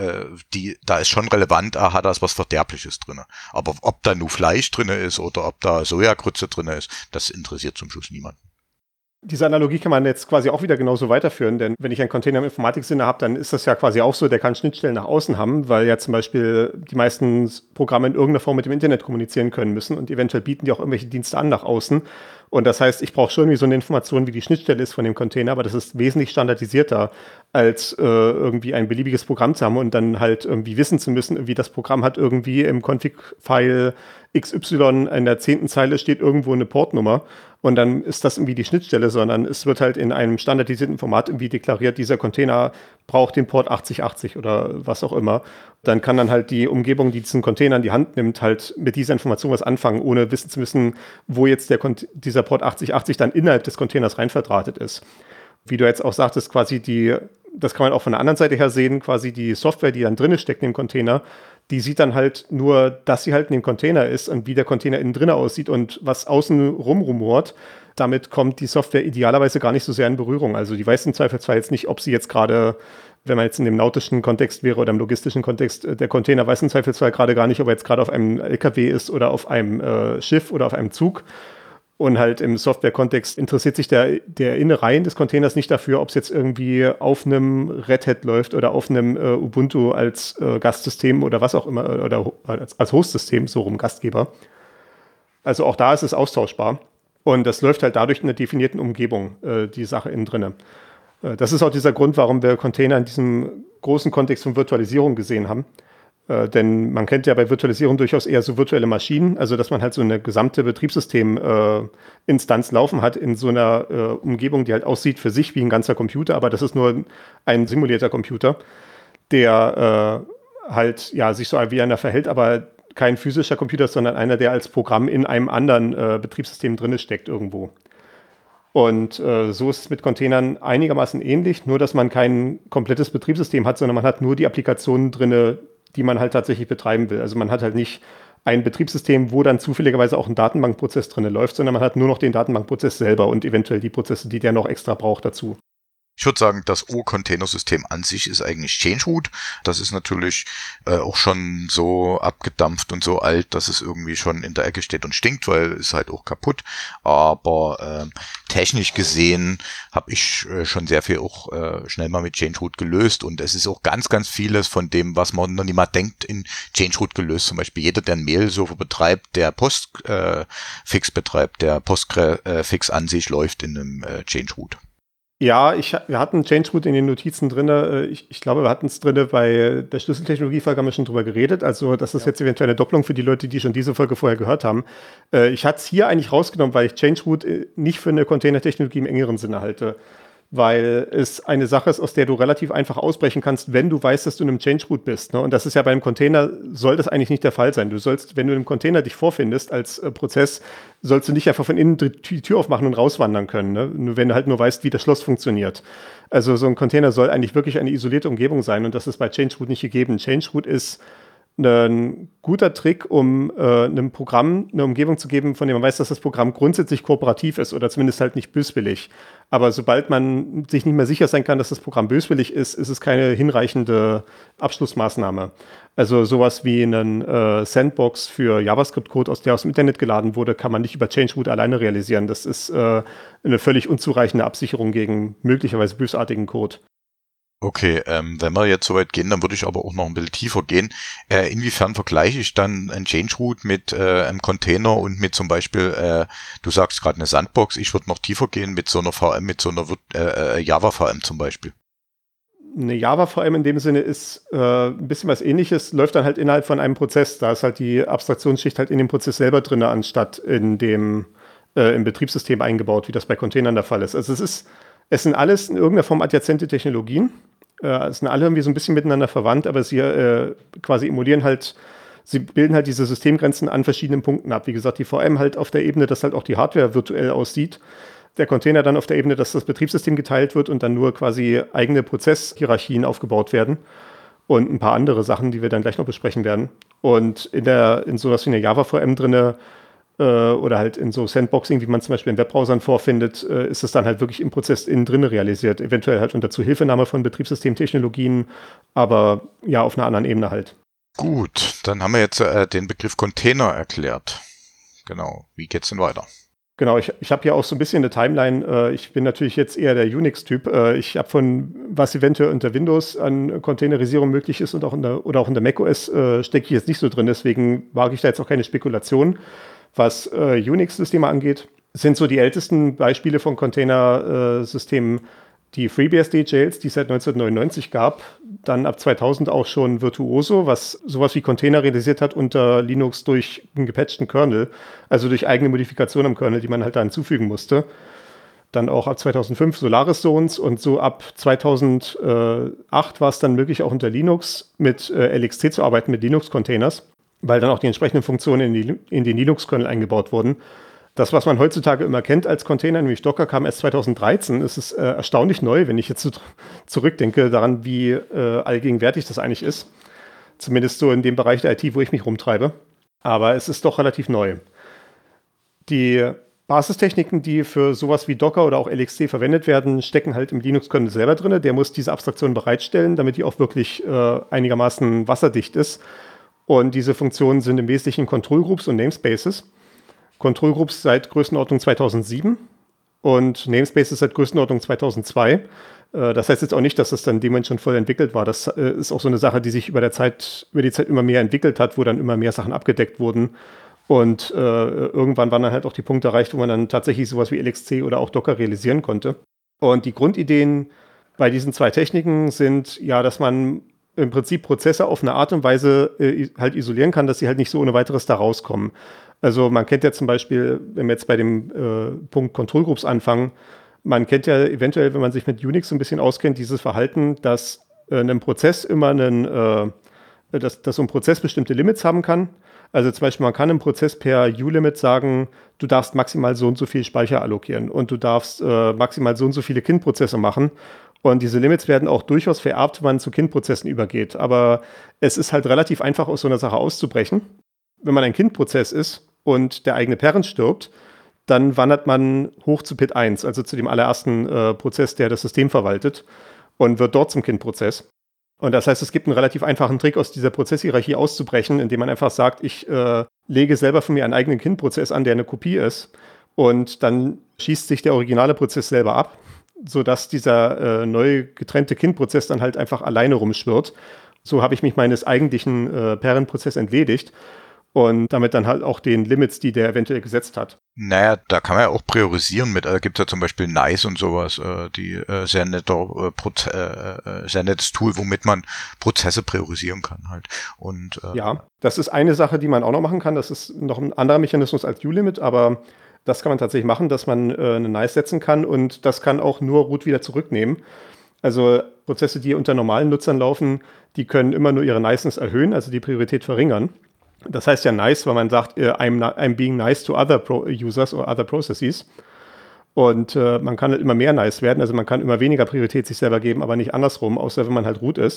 da ist schon relevant, hat da was Verderbliches drinne. Aber ob da nur Fleisch drinne ist oder ob da Sojagrütze drinne ist, das interessiert zum Schluss niemanden. Diese Analogie kann man jetzt quasi auch wieder genauso weiterführen, denn wenn ich einen Container im Informatiksinne habe, dann ist das ja quasi auch so, der kann Schnittstellen nach außen haben, weil ja zum Beispiel die meisten Programme in irgendeiner Form mit dem Internet kommunizieren können müssen und eventuell bieten die auch irgendwelche Dienste an nach außen. Und das heißt, ich brauche schon irgendwie so eine Information, wie die Schnittstelle ist von dem Container, aber das ist wesentlich standardisierter, als irgendwie ein beliebiges Programm zu haben und dann halt irgendwie wissen zu müssen, wie das Programm hat irgendwie im Config-File XY in der 10. Zeile steht irgendwo eine Portnummer und dann ist das irgendwie die Schnittstelle, sondern es wird halt in einem standardisierten Format irgendwie deklariert, dieser Container braucht den Port 8080 oder was auch immer. Dann kann dann halt die Umgebung, die diesen Container in die Hand nimmt, halt mit dieser Information was anfangen, ohne wissen zu müssen, wo jetzt dieser Port 8080 dann innerhalb des Containers rein verdrahtet ist. Wie du jetzt auch sagtest, quasi das kann man auch von der anderen Seite her sehen, quasi die Software, die dann drin steckt in dem Container, die sieht dann halt nur, dass sie halt in dem Container ist und wie der Container innen drin aussieht und was außen rumort. Damit kommt die Software idealerweise gar nicht so sehr in Berührung. Also die weiß im Zweifelsfall jetzt nicht, ob sie jetzt gerade, wenn man jetzt in dem nautischen Kontext wäre oder im logistischen Kontext, der Container weiß im Zweifelsfall gerade gar nicht, ob er jetzt gerade auf einem LKW ist oder auf einem Schiff oder auf einem Zug. Und halt im Software-Kontext interessiert sich der Innereien des Containers nicht dafür, ob es jetzt irgendwie auf einem Red Hat läuft oder auf einem Ubuntu als Gastsystem oder was auch immer, oder als Host-System, so rum Gastgeber. Also auch da ist es austauschbar. Und das läuft halt dadurch in einer definierten Umgebung, die Sache innen drinne. Das ist auch dieser Grund, warum wir Container in diesem großen Kontext von Virtualisierung gesehen haben. Denn man kennt ja bei Virtualisierung durchaus eher so virtuelle Maschinen, also dass man halt so eine gesamte Betriebssystem-Instanz laufen hat in so einer Umgebung, die halt aussieht für sich wie ein ganzer Computer, aber das ist nur ein simulierter Computer, der halt ja sich so wie einer verhält, aber kein physischer Computer, sondern einer, der als Programm in einem anderen Betriebssystem drin steckt irgendwo. Und so ist es mit Containern einigermaßen ähnlich, nur dass man kein komplettes Betriebssystem hat, sondern man hat nur die Applikationen drin, die man halt tatsächlich betreiben will. Also man hat halt nicht ein Betriebssystem, wo dann zufälligerweise auch ein Datenbankprozess drin läuft, sondern man hat nur noch den Datenbankprozess selber und eventuell die Prozesse, die der noch extra braucht dazu. Ich würde sagen, das Ur-Containersystem an sich ist eigentlich Change-Root. Das ist natürlich auch schon so abgedampft und so alt, dass es irgendwie schon in der Ecke steht und stinkt, weil es halt auch kaputt. Aber technisch gesehen habe ich schon sehr viel auch schnell mal mit Change-Root gelöst. Und es ist auch ganz, ganz vieles von dem, was man noch nicht mal denkt, in Change-Root gelöst. Zum Beispiel jeder, der einen Mail-Server betreibt, der Postfix betreibt, der Postfix an sich läuft in einem Change-Root. Ja, wir hatten Change-Root in den Notizen drin. Ich glaube, wir hatten es drin bei der Schlüsseltechnologie-Folge, haben wir schon drüber geredet. Also das ist jetzt eventuell eine Doppelung für die Leute, die schon diese Folge vorher gehört haben. Ich hatte es hier eigentlich rausgenommen, weil ich Change-Root nicht für eine Containertechnologie im engeren Sinne halte. Weil es eine Sache ist, aus der du relativ einfach ausbrechen kannst, wenn du weißt, dass du in einem Change-Root bist. Ne? Und das ist ja beim Container, soll das eigentlich nicht der Fall sein. Du sollst, wenn du im Container dich vorfindest als Prozess, sollst du nicht einfach von innen die Tür aufmachen und rauswandern können. Ne? Nur wenn du halt nur weißt, wie das Schloss funktioniert. Also so ein Container soll eigentlich wirklich eine isolierte Umgebung sein und das ist bei Change-Root nicht gegeben. Change-Root ist ein guter Trick, um einem Programm eine Umgebung zu geben, von dem man weiß, dass das Programm grundsätzlich kooperativ ist oder zumindest halt nicht böswillig. Aber sobald man sich nicht mehr sicher sein kann, dass das Programm böswillig ist, ist es keine hinreichende Abschlussmaßnahme. Also sowas wie einen Sandbox für JavaScript-Code, der aus dem Internet geladen wurde, kann man nicht über Change-Root alleine realisieren. Das ist eine völlig unzureichende Absicherung gegen möglicherweise bösartigen Code. Okay, wenn wir jetzt soweit gehen, dann würde ich aber auch noch ein bisschen tiefer gehen. Inwiefern vergleiche ich dann ein Change-Root mit einem Container und mit zum Beispiel, du sagst gerade eine Sandbox, ich würde noch tiefer gehen mit so einer VM, mit so einer Java-VM zum Beispiel. Eine Java-VM in dem Sinne ist ein bisschen was Ähnliches, läuft dann halt innerhalb von einem Prozess. Da ist halt die Abstraktionsschicht halt in dem Prozess selber drin, anstatt in dem im Betriebssystem eingebaut, wie das bei Containern der Fall ist. Also es sind alles in irgendeiner Form adjazente Technologien. Es sind alle irgendwie so ein bisschen miteinander verwandt, aber sie quasi emulieren halt, sie bilden halt diese Systemgrenzen an verschiedenen Punkten ab. Wie gesagt, die VM halt auf der Ebene, dass halt auch die Hardware virtuell aussieht. Der Container dann auf der Ebene, dass das Betriebssystem geteilt wird und dann nur quasi eigene Prozesshierarchien aufgebaut werden. Und ein paar andere Sachen, die wir dann gleich noch besprechen werden. Und in sowas wie eine Java-VM drinne oder halt in so Sandboxing, wie man zum Beispiel in Webbrowsern vorfindet, ist es dann halt wirklich im Prozess innen drin realisiert. Eventuell halt unter Zuhilfenahme von Betriebssystemtechnologien, aber ja, auf einer anderen Ebene halt. Gut, dann haben wir jetzt den Begriff Container erklärt. Genau, wie geht's denn weiter? Genau, ich habe hier auch so ein bisschen eine Timeline. Ich bin natürlich jetzt eher der Unix-Typ. Ich habe was eventuell unter Windows an Containerisierung möglich ist und auch auch in der macOS stecke ich jetzt nicht so drin. Deswegen wage ich da jetzt auch keine Spekulation. Was Unix-Systeme angeht, sind so die ältesten Beispiele von Containersystemen die FreeBSD-Jails, die es seit 1999 gab. Dann ab 2000 auch schon Virtuoso, was sowas wie Container realisiert hat unter Linux durch einen gepatchten Kernel, also durch eigene Modifikationen am Kernel, die man halt da hinzufügen musste. Dann auch ab 2005 Solaris Zones und so ab 2008 war es dann möglich, auch unter Linux mit LXC zu arbeiten, mit Linux-Containers, weil dann auch die entsprechenden Funktionen in den Linux-Kernel eingebaut wurden. Das, was man heutzutage immer kennt als Container, nämlich Docker, kam erst 2013. Es ist erstaunlich neu, wenn ich jetzt zurückdenke daran, wie allgegenwärtig das eigentlich ist. Zumindest so in dem Bereich der IT, wo ich mich rumtreibe. Aber es ist doch relativ neu. Die Basistechniken, die für sowas wie Docker oder auch LXC verwendet werden, stecken halt im Linux-Kernel selber drin. Der muss diese Abstraktion bereitstellen, damit die auch wirklich einigermaßen wasserdicht ist. Und diese Funktionen sind im Wesentlichen Control Groups und Namespaces. Control Groups seit Größenordnung 2007 und Namespaces seit Größenordnung 2002. Das heißt jetzt auch nicht, dass das dann dem Moment schon voll entwickelt war. Das ist auch so eine Sache, die sich über die Zeit immer mehr entwickelt hat, wo dann immer mehr Sachen abgedeckt wurden. Und irgendwann waren dann halt auch die Punkte erreicht, wo man dann tatsächlich sowas wie LXC oder auch Docker realisieren konnte. Und die Grundideen bei diesen zwei Techniken sind ja, dass man im Prinzip Prozesse auf eine Art und Weise halt isolieren kann, dass sie halt nicht so ohne weiteres da rauskommen. Also man kennt ja zum Beispiel, wenn wir jetzt bei dem Punkt Control Groups anfangen, man kennt ja eventuell, wenn man sich mit Unix so ein bisschen auskennt, dieses Verhalten, dass einem Prozess immer dass so ein Prozess bestimmte Limits haben kann. Also zum Beispiel, man kann einem Prozess per U-Limit sagen, du darfst maximal so und so viel Speicher allokieren und du darfst maximal so und so viele Kindprozesse machen. Und diese Limits werden auch durchaus vererbt, wenn man zu Kindprozessen übergeht. Aber es ist halt relativ einfach, aus so einer Sache auszubrechen. Wenn man ein Kindprozess ist und der eigene Parent stirbt, dann wandert man hoch zu PID 1, also zu dem allerersten Prozess, der das System verwaltet, und wird dort zum Kindprozess. Und das heißt, es gibt einen relativ einfachen Trick, aus dieser Prozesshierarchie auszubrechen, indem man einfach sagt, ich lege selber von mir einen eigenen Kindprozess an, der eine Kopie ist, und dann schießt sich der originale Prozess selber ab, sodass dieser neu getrennte Kindprozess dann halt einfach alleine rumschwirrt. So habe ich mich meines eigentlichen Parent-Prozess entledigt. Und damit dann halt auch den Limits, die der eventuell gesetzt hat. Naja, da kann man ja auch priorisieren mit, gibt es ja zum Beispiel Nice und sowas, die sehr nettes Tool, womit man Prozesse priorisieren kann halt. Und ja, das ist eine Sache, die man auch noch machen kann. Das ist noch ein anderer Mechanismus als U-Limit, aber das kann man tatsächlich machen, dass man eine Nice setzen kann und das kann auch nur Root wieder zurücknehmen. Also Prozesse, die unter normalen Nutzern laufen, die können immer nur ihre Niceness erhöhen, also die Priorität verringern. Das heißt ja nice, weil man sagt, I'm being nice to other users or other processes. Und man kann halt immer mehr nice werden, also man kann immer weniger Priorität sich selber geben, aber nicht andersrum, außer wenn man halt root ist.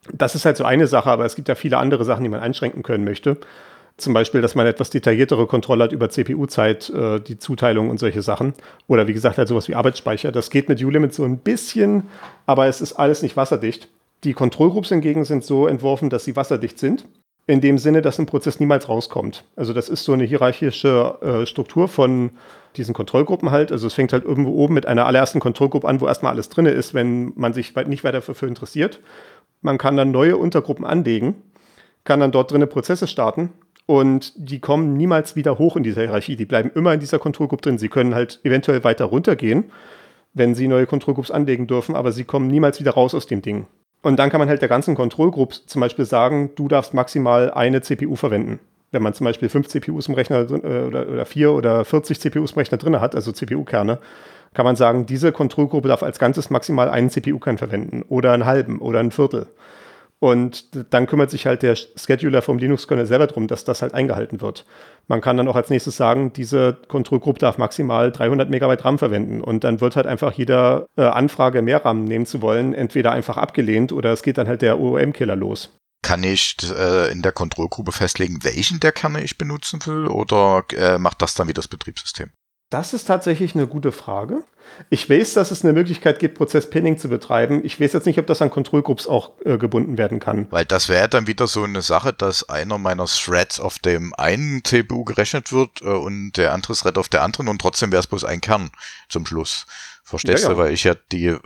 Das ist halt so eine Sache, aber es gibt ja viele andere Sachen, die man einschränken können möchte. Zum Beispiel, dass man etwas detailliertere Kontrolle hat über CPU-Zeit, die Zuteilung und solche Sachen. Oder wie gesagt, halt sowas wie Arbeitsspeicher. Das geht mit U-Limit so ein bisschen, aber es ist alles nicht wasserdicht. Die Control Groups hingegen sind so entworfen, dass sie wasserdicht sind. In dem Sinne, dass ein Prozess niemals rauskommt. Also das ist so eine hierarchische Struktur von diesen Kontrollgruppen halt. Also es fängt halt irgendwo oben mit einer allerersten Kontrollgruppe an, wo erstmal alles drin ist, wenn man sich nicht weiter dafür interessiert. Man kann dann neue Untergruppen anlegen, kann dann dort drinnen Prozesse starten und die kommen niemals wieder hoch in dieser Hierarchie. Die bleiben immer in dieser Kontrollgruppe drin. Sie können halt eventuell weiter runtergehen, wenn sie neue Kontrollgruppen anlegen dürfen, aber sie kommen niemals wieder raus aus dem Ding. Und dann kann man halt der ganzen Kontrollgruppe zum Beispiel sagen, du darfst maximal eine CPU verwenden. Wenn man zum Beispiel 5 CPUs im Rechner oder 4 oder 40 CPUs im Rechner drin hat, also CPU-Kerne, kann man sagen, diese Kontrollgruppe darf als Ganzes maximal einen CPU-Kern verwenden oder einen halben oder ein Viertel. Und dann kümmert sich halt der Scheduler vom Linux-Kernel selber darum, dass das halt eingehalten wird. Man kann dann auch als nächstes sagen, diese Kontrollgruppe darf maximal 300 Megabyte RAM verwenden. Und dann wird halt einfach jeder Anfrage, mehr RAM nehmen zu wollen, entweder einfach abgelehnt oder es geht dann halt der OOM-Killer los. Kann ich in der Kontrollgruppe festlegen, welchen der Kerne ich benutzen will, oder macht das dann wieder das Betriebssystem? Das ist tatsächlich eine gute Frage. Ich weiß, dass es eine Möglichkeit gibt, Prozess-Pinning zu betreiben. Ich weiß jetzt nicht, ob das an Control-Groups auch gebunden werden kann. Weil das wäre dann wieder so eine Sache, dass einer meiner Threads auf dem einen CPU gerechnet wird und der andere Thread auf der anderen und trotzdem wäre es bloß ein Kern zum Schluss. Verstehst du? Weil ich ja die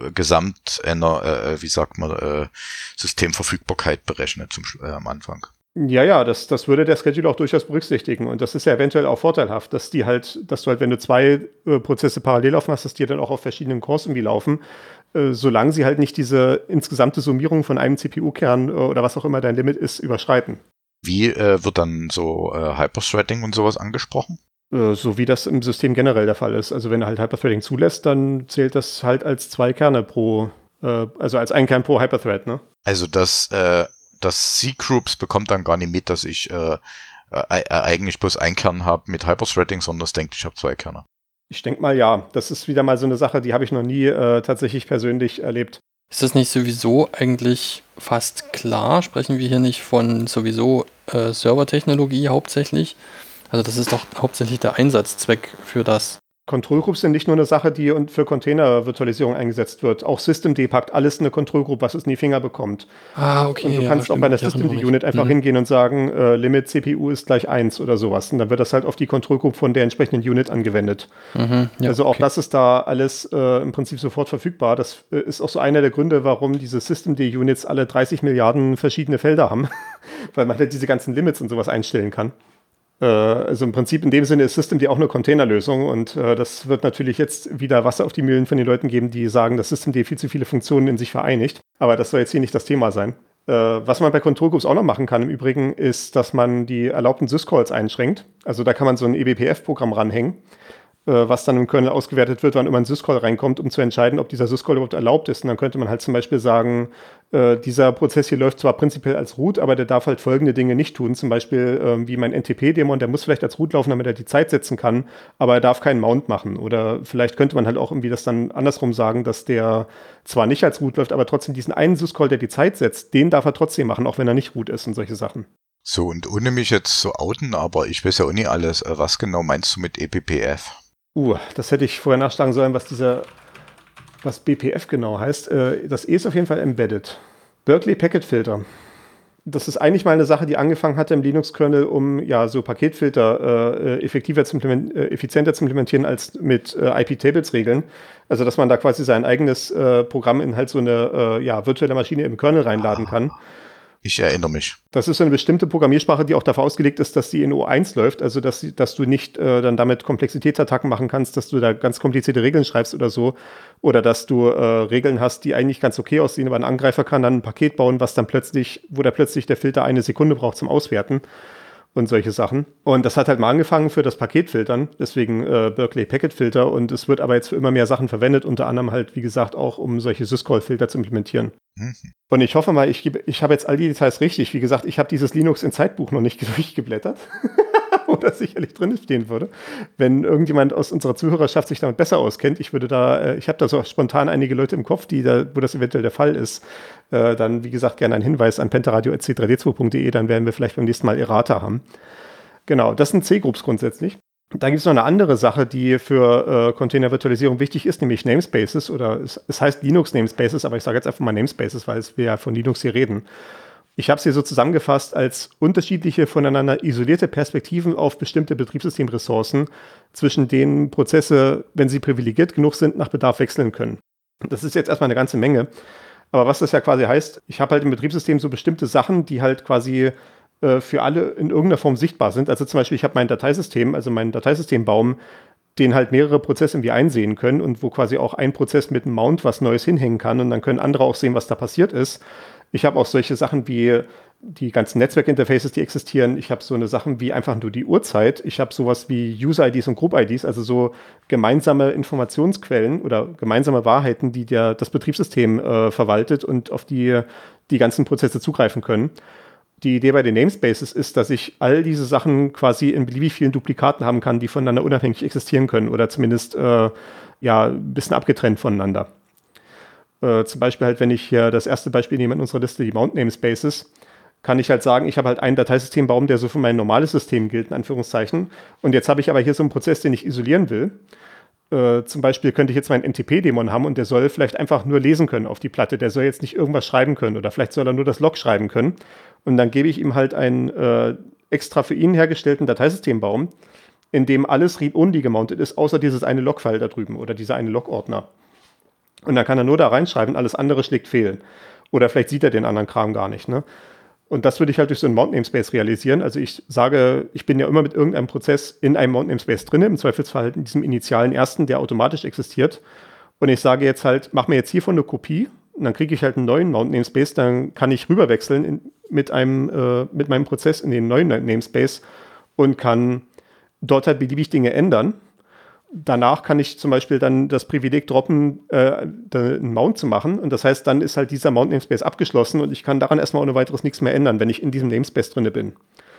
Systemverfügbarkeit berechne am Anfang. Ja, das würde der Scheduler auch durchaus berücksichtigen. Und das ist ja eventuell auch vorteilhaft, dass du halt, wenn du 2 Prozesse parallel laufen hast, dass die dann auch auf verschiedenen Cores irgendwie laufen, solange sie halt nicht diese insgesamte Summierung von einem CPU-Kern oder was auch immer dein Limit ist, überschreiten. Wie wird dann so Hyperthreading und sowas angesprochen? So wie das im System generell der Fall ist. Also wenn du halt Hyperthreading zulässt, dann zählt das halt als 2 Kerne also als ein Kern pro Hyperthread, ne? Also das C-Groups bekommt dann gar nicht mit, dass ich eigentlich bloß einen Kern habe mit Hyperthreading, sondern es denkt, ich habe 2 Kerne. Ich denke mal, ja. Das ist wieder mal so eine Sache, die habe ich noch nie tatsächlich persönlich erlebt. Ist das nicht sowieso eigentlich fast klar? Sprechen wir hier nicht von sowieso Servertechnologie hauptsächlich? Also das ist doch hauptsächlich der Einsatzzweck für das. Control Groups sind nicht nur eine Sache, die für Container-Virtualisierung eingesetzt wird. Auch Systemd packt alles in eine Control Group, was es in die Finger bekommt. Okay. Und du kannst auch bei der Systemd-Unit einfach hingehen und sagen, Limit CPU ist gleich 1 oder sowas. Und dann wird das halt auf die Control Group von der entsprechenden Unit angewendet. Also auch das ist da alles im Prinzip sofort verfügbar. Das ist auch so einer der Gründe, warum diese Systemd-Units alle 30 Milliarden verschiedene Felder haben. Weil man halt diese ganzen Limits und sowas einstellen kann. Also im Prinzip in dem Sinne ist Systemd auch eine Containerlösung und das wird natürlich jetzt wieder Wasser auf die Mühlen von den Leuten geben, die sagen, dass Systemd viel zu viele Funktionen in sich vereinigt. Aber das soll jetzt hier nicht das Thema sein. Was man bei Control Groups auch noch machen kann im Übrigen, ist, dass man die erlaubten Syscalls einschränkt. Also da kann man so ein eBPF-Programm ranhängen, was dann im Kernel ausgewertet wird, wann immer ein Syscall reinkommt, um zu entscheiden, ob dieser Syscall überhaupt erlaubt ist. Und dann könnte man halt zum Beispiel sagen, dieser Prozess hier läuft zwar prinzipiell als Root, aber der darf halt folgende Dinge nicht tun. Zum Beispiel wie mein NTP-Dämon, der muss vielleicht als Root laufen, damit er die Zeit setzen kann, aber er darf keinen Mount machen. Oder vielleicht könnte man halt auch irgendwie das dann andersrum sagen, dass der zwar nicht als Root läuft, aber trotzdem diesen einen Syscall, der die Zeit setzt, den darf er trotzdem machen, auch wenn er nicht Root ist und solche Sachen. So, und ohne mich jetzt zu outen, aber ich weiß ja auch nicht alles. Was genau meinst du mit eBPF? Das hätte ich vorher nachschlagen sollen, was BPF genau heißt. Das E ist auf jeden Fall Embedded. Berkeley Packet Filter. Das ist eigentlich mal eine Sache, die angefangen hatte im Linux-Kernel, um ja so Paketfilter effizienter zu implementieren als mit IP-Tables-Regeln. Also dass man da quasi sein eigenes Programm in halt so eine virtuelle Maschine im Kernel reinladen kann. Ich erinnere mich. Das ist so eine bestimmte Programmiersprache, die auch dafür ausgelegt ist, dass die in O1 läuft, also dass du nicht dann damit Komplexitätsattacken machen kannst, dass du da ganz komplizierte Regeln schreibst oder so, oder dass du Regeln hast, die eigentlich ganz okay aussehen, aber ein Angreifer kann dann ein Paket bauen, wo plötzlich der Filter 1 Sekunde braucht zum Auswerten und solche Sachen. Und das hat halt mal angefangen für das Paketfiltern, deswegen Berkeley Packet Filter, und es wird aber jetzt für immer mehr Sachen verwendet, unter anderem halt, wie gesagt, auch um solche Syscall-Filter zu implementieren. Und ich hoffe mal, ich habe jetzt all die Details richtig. Wie gesagt, ich habe dieses Linux in Zeitbuch noch nicht durchgeblättert. da sicherlich drin stehen würde. Wenn irgendjemand aus unserer Zuhörerschaft sich damit besser auskennt, ich habe da so spontan einige Leute im Kopf, wo das eventuell der Fall ist, dann, wie gesagt, gerne einen Hinweis an pentaradio.c3d2.de, dann werden wir vielleicht beim nächsten Mal Errata haben. Genau, das sind C-Groups grundsätzlich. Dann gibt es noch eine andere Sache, die für Container-Virtualisierung wichtig ist, nämlich Namespaces, oder es heißt Linux-Namespaces, aber ich sage jetzt einfach mal Namespaces, weil wir ja von Linux hier reden. Ich habe es hier so zusammengefasst als unterschiedliche, voneinander isolierte Perspektiven auf bestimmte Betriebssystemressourcen, zwischen denen Prozesse, wenn sie privilegiert genug sind, nach Bedarf wechseln können. Das ist jetzt erstmal eine ganze Menge. Aber was das ja quasi heißt, ich habe halt im Betriebssystem so bestimmte Sachen, die halt quasi für alle in irgendeiner Form sichtbar sind. Also zum Beispiel, ich habe mein Dateisystem, also meinen Dateisystembaum, den halt mehrere Prozesse irgendwie einsehen können und wo quasi auch ein Prozess mit einem Mount was Neues hinhängen kann und dann können andere auch sehen, was da passiert ist. Ich habe auch solche Sachen wie die ganzen Netzwerkinterfaces, die existieren. Ich habe so eine Sachen wie einfach nur die Uhrzeit. Ich habe sowas wie User-IDs und Group-IDs, also so gemeinsame Informationsquellen oder gemeinsame Wahrheiten, die das Betriebssystem verwaltet und auf die ganzen Prozesse zugreifen können. Die Idee bei den Namespaces ist, dass ich all diese Sachen quasi in beliebig vielen Duplikaten haben kann, die voneinander unabhängig existieren können oder zumindest ein bisschen abgetrennt voneinander. Zum Beispiel halt, wenn ich hier das erste Beispiel nehme in unserer Liste, die Mount Namespaces, kann ich halt sagen, ich habe halt einen Dateisystembaum, der so für mein normales System gilt, in Anführungszeichen. Und jetzt habe ich aber hier so einen Prozess, den ich isolieren will. Zum Beispiel könnte ich jetzt meinen NTP-Dämon haben und der soll vielleicht einfach nur lesen können auf die Platte. Der soll jetzt nicht irgendwas schreiben können oder vielleicht soll er nur das Log schreiben können. Und dann gebe ich ihm halt einen extra für ihn hergestellten Dateisystembaum, in dem alles read-only gemountet ist, außer dieses eine Log-File da drüben oder dieser eine Log-Ordner. Und dann kann er nur da reinschreiben, alles andere schlägt fehl. Oder vielleicht sieht er den anderen Kram gar nicht. Ne? Und das würde ich halt durch so einen Mount-Namespace realisieren. Also ich sage, ich bin ja immer mit irgendeinem Prozess in einem Mount-Namespace drin, im Zweifelsfall halt in diesem initialen ersten, der automatisch existiert. Und ich sage jetzt halt, mach mir jetzt hiervon eine Kopie und dann kriege ich halt einen neuen Mount-Namespace, dann kann ich rüberwechseln mit meinem Prozess in den neuen Namespace und kann dort halt beliebig Dinge ändern. Danach kann ich zum Beispiel dann das Privileg droppen, einen Mount zu machen. Und das heißt, dann ist halt dieser Mount-Namespace abgeschlossen und ich kann daran erstmal ohne weiteres nichts mehr ändern, wenn ich in diesem Namespace drin bin.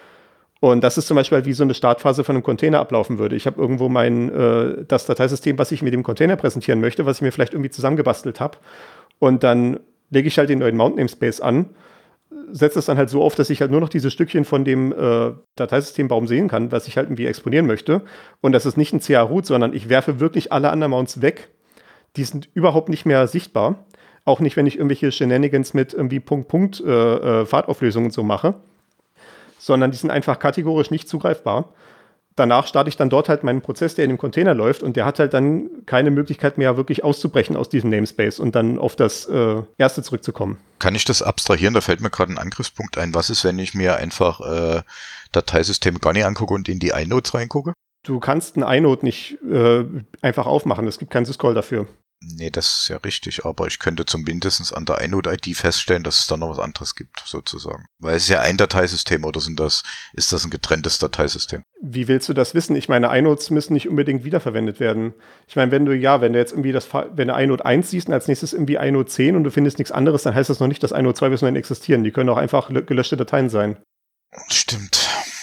Und das ist zum Beispiel wie so eine Startphase von einem Container ablaufen würde. Ich habe irgendwo das Dateisystem, was ich mit dem Container präsentieren möchte, was ich mir vielleicht irgendwie zusammengebastelt habe. Und dann lege ich halt den neuen Mount-Namespace an, setze es dann halt so auf, dass ich halt nur noch diese Stückchen von dem Dateisystembaum sehen kann, was ich halt irgendwie exponieren möchte. Und das ist nicht ein CA-Root, sondern ich werfe wirklich alle anderen Mounts weg. Die sind überhaupt nicht mehr sichtbar. Auch nicht, wenn ich irgendwelche Shenanigans mit irgendwie Punkt-Punkt-Pfadauflösungen und so mache. Sondern die sind einfach kategorisch nicht zugreifbar. Danach starte ich dann dort halt meinen Prozess, der in dem Container läuft und der hat halt dann keine Möglichkeit mehr, wirklich auszubrechen aus diesem Namespace und dann auf das erste zurückzukommen. Kann ich das abstrahieren? Da fällt mir gerade ein Angriffspunkt ein. Was ist, wenn ich mir einfach Dateisysteme gar nicht angucke und in die iNodes reingucke? Du kannst ein iNode nicht einfach aufmachen. Es gibt keinen Syscall dafür. Nee, das ist ja richtig, aber ich könnte zumindest an der iNode-ID feststellen, dass es da noch was anderes gibt, sozusagen. Weil es ist ja ein Dateisystem oder ist das ein getrenntes Dateisystem? Wie willst du das wissen? Ich meine, iNodes müssen nicht unbedingt wiederverwendet werden. Ich meine, wenn du jetzt irgendwie wenn du iNode 1 siehst und als nächstes irgendwie iNode 10 und du findest nichts anderes, dann heißt das noch nicht, dass iNode 2 bis 9 existieren. Die können auch einfach gelöschte Dateien sein. Stimmt.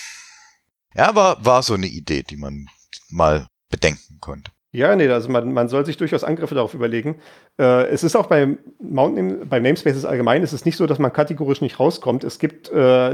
Ja, aber war so eine Idee, die man mal bedenken konnte. Ja, nee, also man soll sich durchaus Angriffe darauf überlegen. Es ist auch beim Namespaces allgemein, es ist nicht so, dass man kategorisch nicht rauskommt. Es gibt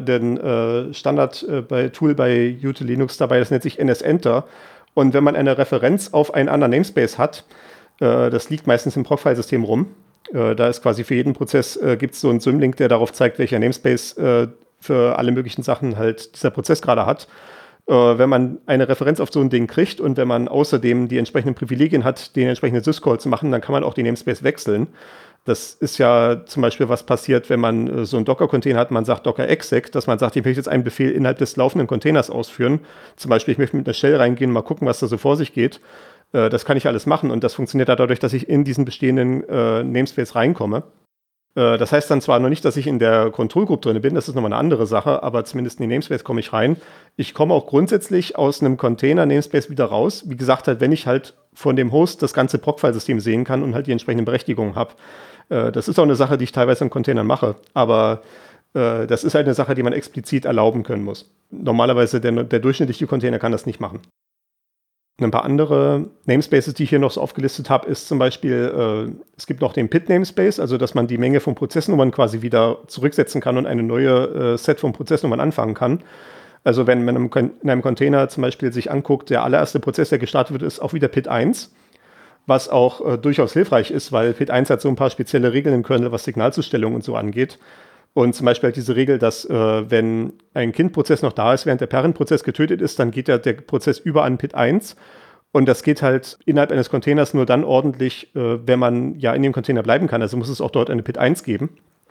den Standard-Tool bei Util Linux dabei, das nennt sich NSEnter. Und wenn man eine Referenz auf einen anderen Namespace hat, das liegt meistens im Proc-File-System rum. Da ist quasi für jeden Prozess gibt es so einen Symlink, der darauf zeigt, welcher Namespace für alle möglichen Sachen halt dieser Prozess gerade hat. Wenn man eine Referenz auf so ein Ding kriegt und wenn man außerdem die entsprechenden Privilegien hat, den entsprechenden Syscall zu machen, dann kann man auch die Namespace wechseln. Das ist ja zum Beispiel, was passiert, wenn man so einen Docker-Container hat, man sagt Docker exec, dass man sagt, ich möchte jetzt einen Befehl innerhalb des laufenden Containers ausführen. Zum Beispiel, ich möchte mit einer Shell reingehen, mal gucken, was da so vor sich geht. Das kann ich alles machen und das funktioniert dadurch, dass ich in diesen bestehenden Namespace reinkomme. Das heißt dann zwar noch nicht, dass ich in der Control Group drin bin, das ist nochmal eine andere Sache, aber zumindest in den Namespace komme ich rein. Ich komme auch grundsätzlich aus einem Container-Namespace wieder raus. Wie gesagt, halt, wenn ich halt von dem Host das ganze Proc-File-System sehen kann und halt die entsprechenden Berechtigungen habe. Das ist auch eine Sache, die ich teilweise in Containern mache. Aber Das ist halt eine Sache, die man explizit erlauben können muss. Normalerweise der durchschnittliche Container kann das nicht machen. Und ein paar andere Namespaces, die ich hier noch so aufgelistet habe, ist zum Beispiel, es gibt noch den Pit-Namespace, also dass man die Menge von Prozessnummern quasi wieder zurücksetzen kann und eine neue Set von Prozessnummern anfangen kann. Also wenn man in einem Container zum Beispiel sich anguckt, der allererste Prozess, der gestartet wird, ist auch wieder Pit 1, was auch durchaus hilfreich ist, weil Pit 1 hat so ein paar spezielle Regeln im Kernel, was Signalzustellung und so angeht. Und zum Beispiel halt diese Regel, dass wenn ein Kind-Prozess noch da ist, während der Parent-Prozess getötet ist, dann geht ja der Prozess über an Pit 1. Und das geht halt innerhalb eines Containers nur dann ordentlich, wenn man ja in dem Container bleiben kann. Also muss es auch dort eine Pit 1 geben.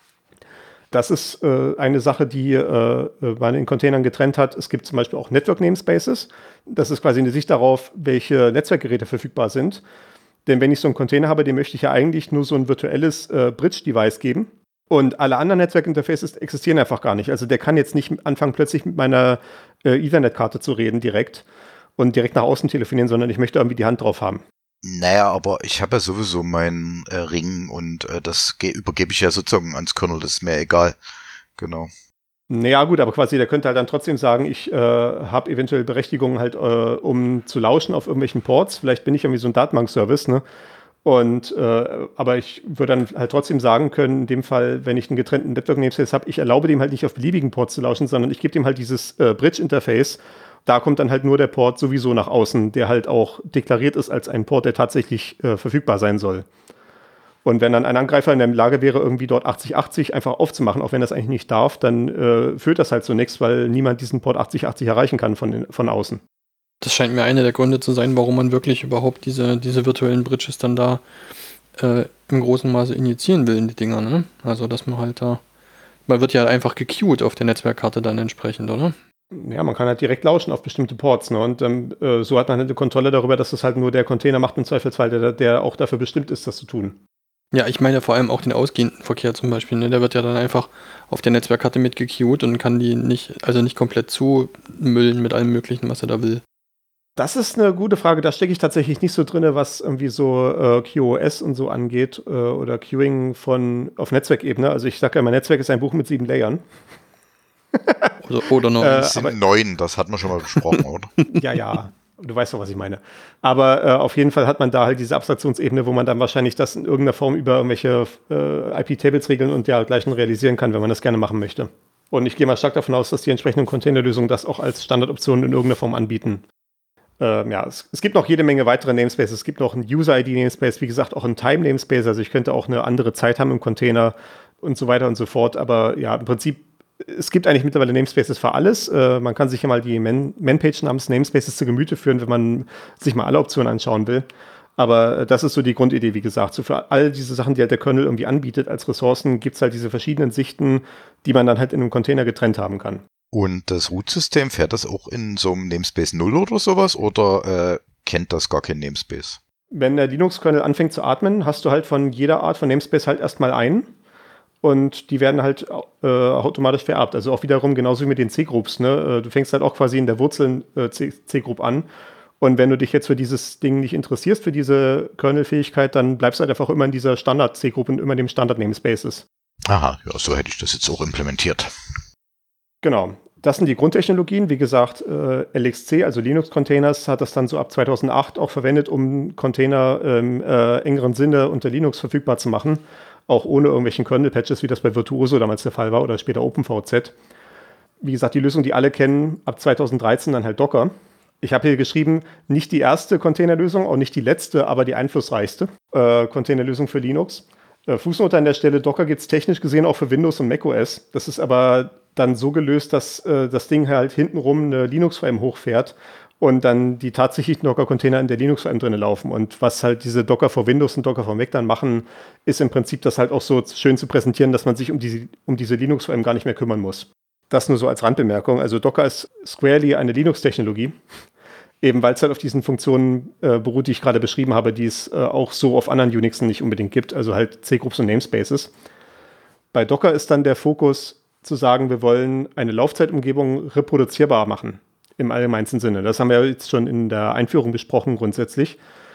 Das ist eine Sache, die man in Containern getrennt hat. Es gibt zum Beispiel auch Network-Namespaces. Das ist quasi eine Sicht darauf, welche Netzwerkgeräte verfügbar sind. Denn wenn ich so einen Container habe, dem möchte ich ja eigentlich nur so ein virtuelles Bridge-Device geben. Und alle anderen Netzwerkinterfaces existieren einfach gar nicht. Also der kann jetzt nicht anfangen, plötzlich mit meiner Ethernet-Karte zu reden direkt und direkt nach außen telefonieren, sondern ich möchte irgendwie die Hand drauf haben. Naja, aber ich habe ja sowieso meinen Ring und das übergebe ich ja sozusagen ans Kernel, das ist mir egal. Genau. Naja gut, aber quasi der könnte halt dann trotzdem sagen, ich habe eventuell Berechtigungen halt, um zu lauschen auf irgendwelchen Ports. Vielleicht bin ich irgendwie so ein Datenbank-Service, ne? Und aber ich würde dann halt trotzdem sagen können, in dem Fall, wenn ich einen getrennten Network-Namespace habe, ich erlaube dem halt nicht auf beliebigen Ports zu lauschen, sondern ich gebe dem halt dieses Bridge-Interface. Da kommt dann halt nur der Port sowieso nach außen, der halt auch deklariert ist als ein Port, der tatsächlich verfügbar sein soll. Und wenn dann ein Angreifer in der Lage wäre, irgendwie dort 8080 einfach aufzumachen, auch wenn das eigentlich nicht darf, dann führt das halt zu nichts, weil niemand diesen Port 8080 erreichen kann von außen. Das scheint mir einer der Gründe zu sein, warum man wirklich überhaupt diese virtuellen Bridges dann da im großen Maße injizieren will in die Dinger, ne? Also, dass man halt da, man wird ja einfach gequeued auf der Netzwerkkarte dann entsprechend, oder? Ja, man kann halt direkt lauschen auf bestimmte Ports, ne? Und so hat man halt eine Kontrolle darüber, dass das halt nur der Container macht, im Zweifelsfall, der auch dafür bestimmt ist, das zu tun. Ja, ich meine vor allem auch den ausgehenden Verkehr zum Beispiel, ne? Der wird ja dann einfach auf der Netzwerkkarte mitgequeued und kann die nicht komplett zumüllen mit allem Möglichen, was er da will. Das ist eine gute Frage. Da stecke ich tatsächlich nicht so drin, was irgendwie so QoS und so angeht oder Queuing auf Netzwerkebene. Also ich sage ja, mein Netzwerk ist ein Buch mit 7 Layern. Oder noch. Es sind 9, das hat man schon mal besprochen, oder? Ja. Du weißt doch, was ich meine. Aber auf jeden Fall hat man da halt diese Abstraktionsebene, wo man dann wahrscheinlich das in irgendeiner Form über irgendwelche IP-Tables regeln und dergleichen realisieren kann, wenn man das gerne machen möchte. Und ich gehe mal stark davon aus, dass die entsprechenden Containerlösungen das auch als Standardoption in irgendeiner Form anbieten. Es gibt noch jede Menge weitere Namespaces. Es gibt noch einen User-ID-Namespace, wie gesagt, auch einen Time-Namespace. Also ich könnte auch eine andere Zeit haben im Container und so weiter und so fort. Aber ja, im Prinzip, es gibt eigentlich mittlerweile Namespaces für alles. Man kann sich ja mal die Man-Page namens Namespaces zu Gemüte führen, wenn man sich mal alle Optionen anschauen will. Aber das ist so die Grundidee, wie gesagt. So für all diese Sachen, die halt der Kernel irgendwie anbietet als Ressourcen, gibt es halt diese verschiedenen Sichten, die man dann halt in einem Container getrennt haben kann. Und das Root-System, fährt das auch in so einem Namespace 0 oder sowas oder kennt das gar kein Namespace? Wenn der Linux-Kernel anfängt zu atmen, hast du halt von jeder Art von Namespace halt erstmal einen. Und die werden halt automatisch vererbt. Also auch wiederum genauso wie mit den C-Groups. Ne? Du fängst halt auch quasi in der Wurzel C-Group an. Und wenn du dich jetzt für dieses Ding nicht interessierst, für diese Kernel-Fähigkeit, dann bleibst du halt einfach immer in dieser Standard-C-Group und immer in dem Standard-Namespaces. Aha, ja, so hätte ich das jetzt auch implementiert. Genau. Das sind die Grundtechnologien. Wie gesagt, LXC, also Linux-Containers, hat das dann so ab 2008 auch verwendet, um Container im engeren Sinne unter Linux verfügbar zu machen. Auch ohne irgendwelchen Kernel-Patches, wie das bei Virtuoso damals der Fall war oder später OpenVZ. Wie gesagt, die Lösung, die alle kennen, ab 2013 dann halt Docker. Ich habe hier geschrieben, nicht die erste Containerlösung, auch nicht die letzte, aber die einflussreichste Containerlösung für Linux. Fußnote an der Stelle, Docker gibt es technisch gesehen auch für Windows und macOS. Das ist aber dann so gelöst, dass das Ding halt hintenrum eine Linux-VM hochfährt und dann die tatsächlichen Docker-Container in der Linux-VM drin laufen. Und was halt diese Docker for Windows und Docker for Mac dann machen, ist im Prinzip das halt auch so schön zu präsentieren, dass man sich um diese Linux-VM gar nicht mehr kümmern muss. Das nur so als Randbemerkung. Also Docker ist squarely eine Linux-Technologie, eben weil es halt auf diesen Funktionen beruht, die ich gerade beschrieben habe, die es auch so auf anderen Unixen nicht unbedingt gibt, also halt C-Groups und Namespaces. Bei Docker ist dann der Fokus zu sagen, wir wollen eine Laufzeitumgebung reproduzierbar machen, im allgemeinsten Sinne. Das haben wir jetzt schon in der Einführung besprochen grundsätzlich.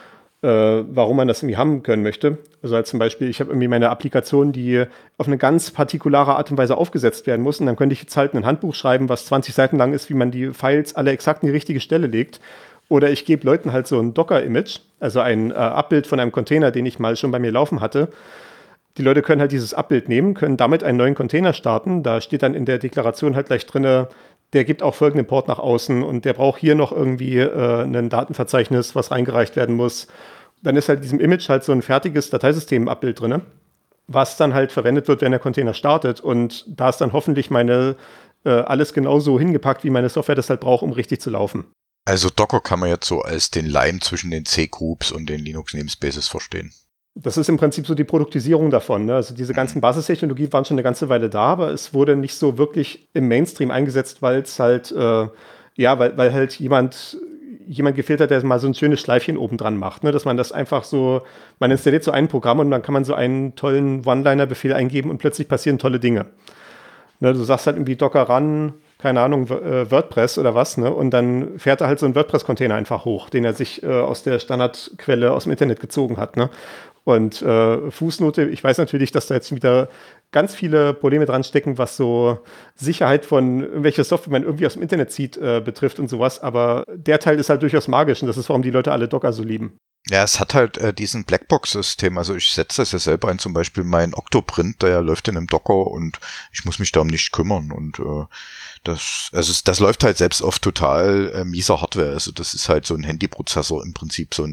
warum man das irgendwie haben können möchte. Also halt zum Beispiel, ich habe irgendwie meine Applikation, die auf eine ganz partikulare Art und Weise aufgesetzt werden muss und dann könnte ich jetzt halt ein Handbuch schreiben, was 20 Seiten lang ist, wie man die Files alle exakt in die richtige Stelle legt. Oder ich gebe Leuten halt so ein Docker-Image, also ein Abbild von einem Container, den ich mal schon bei mir laufen hatte. Die Leute können halt dieses Abbild nehmen, können damit einen neuen Container starten. Da steht dann in der Deklaration halt gleich drin, der gibt auch folgenden Port nach außen und der braucht hier noch irgendwie ein Datenverzeichnis, was reingereicht werden muss. Dann ist halt in diesem Image halt so ein fertiges Dateisystem-Abbild drin, was dann halt verwendet wird, wenn der Container startet. Und da ist dann hoffentlich alles genauso hingepackt, wie meine Software das halt braucht, um richtig zu laufen. Also Docker kann man jetzt so als den Leim zwischen den C-Groups und den Linux-Namespaces verstehen. Das ist im Prinzip so die Produktisierung davon. Ne? Also diese ganzen Basistechnologien waren schon eine ganze Weile da, aber es wurde nicht so wirklich im Mainstream eingesetzt, weil es halt, weil halt jemand gefehlt hat, der mal so ein schönes Schleifchen oben dran macht. Ne? Dass man das einfach so, man installiert so ein Programm und dann kann man so einen tollen One-Liner-Befehl eingeben und plötzlich passieren tolle Dinge. Ne? Du sagst halt irgendwie Docker ran, keine Ahnung, WordPress oder was, ne? Und dann fährt er halt so einen WordPress-Container einfach hoch, den er sich aus der Standardquelle aus dem Internet gezogen hat, ne? Und Fußnote, ich weiß natürlich, dass da jetzt wieder ganz viele Probleme dran stecken, was so Sicherheit von irgendwelcher Software man irgendwie aus dem Internet zieht, betrifft und sowas. Aber der Teil ist halt durchaus magisch und das ist, warum die Leute alle Docker so lieben. Ja, es hat halt diesen Blackbox-System. Also ich setze das ja selber ein, zum Beispiel mein Octoprint, der läuft in einem Docker und ich muss mich darum nicht kümmern. Und das läuft halt selbst auf total mieser Hardware. Also das ist halt so ein Handyprozessor im Prinzip, so ein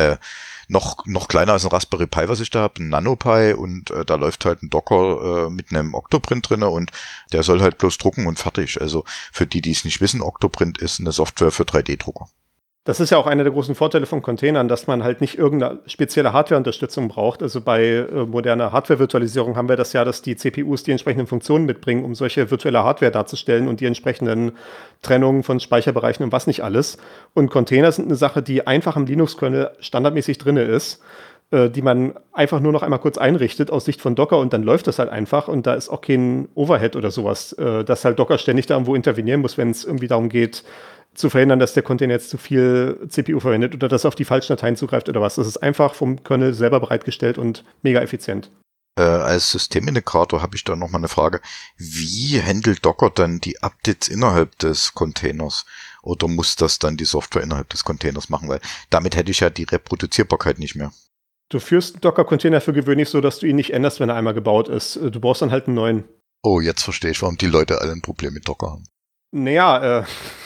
noch kleiner als ein Raspberry Pi, was ich da habe, ein NanoPi, und da läuft halt ein Docker mit einem Octoprint drinne und der soll halt bloß drucken und fertig. Also für die es nicht wissen, Octoprint ist eine Software für 3D-Drucker. Das ist ja auch einer der großen Vorteile von Containern, dass man halt nicht irgendeine spezielle Hardware-Unterstützung braucht. Also bei moderner Hardware-Virtualisierung haben wir das ja, dass die CPUs die entsprechenden Funktionen mitbringen, um solche virtuelle Hardware darzustellen und die entsprechenden Trennungen von Speicherbereichen und was nicht alles. Und Container sind eine Sache, die einfach im Linux-Kernel standardmäßig drin ist, die man einfach nur noch einmal kurz einrichtet aus Sicht von Docker und dann läuft das halt einfach und da ist auch kein Overhead oder sowas, dass halt Docker ständig da irgendwo intervenieren muss, wenn es irgendwie darum geht, zu verhindern, dass der Container jetzt zu viel CPU verwendet oder dass er auf die falschen Dateien zugreift oder was. Das ist einfach vom Kernel selber bereitgestellt und mega effizient. Als Systemintegrator habe ich da nochmal eine Frage. Wie handelt Docker dann die Updates innerhalb des Containers? Oder muss das dann die Software innerhalb des Containers machen? Weil damit hätte ich ja die Reproduzierbarkeit nicht mehr. Du führst einen Docker-Container für gewöhnlich so, dass du ihn nicht änderst, wenn er einmal gebaut ist. Du brauchst dann halt einen neuen. Oh, jetzt verstehe ich, warum die Leute alle ein Problem mit Docker haben. Naja,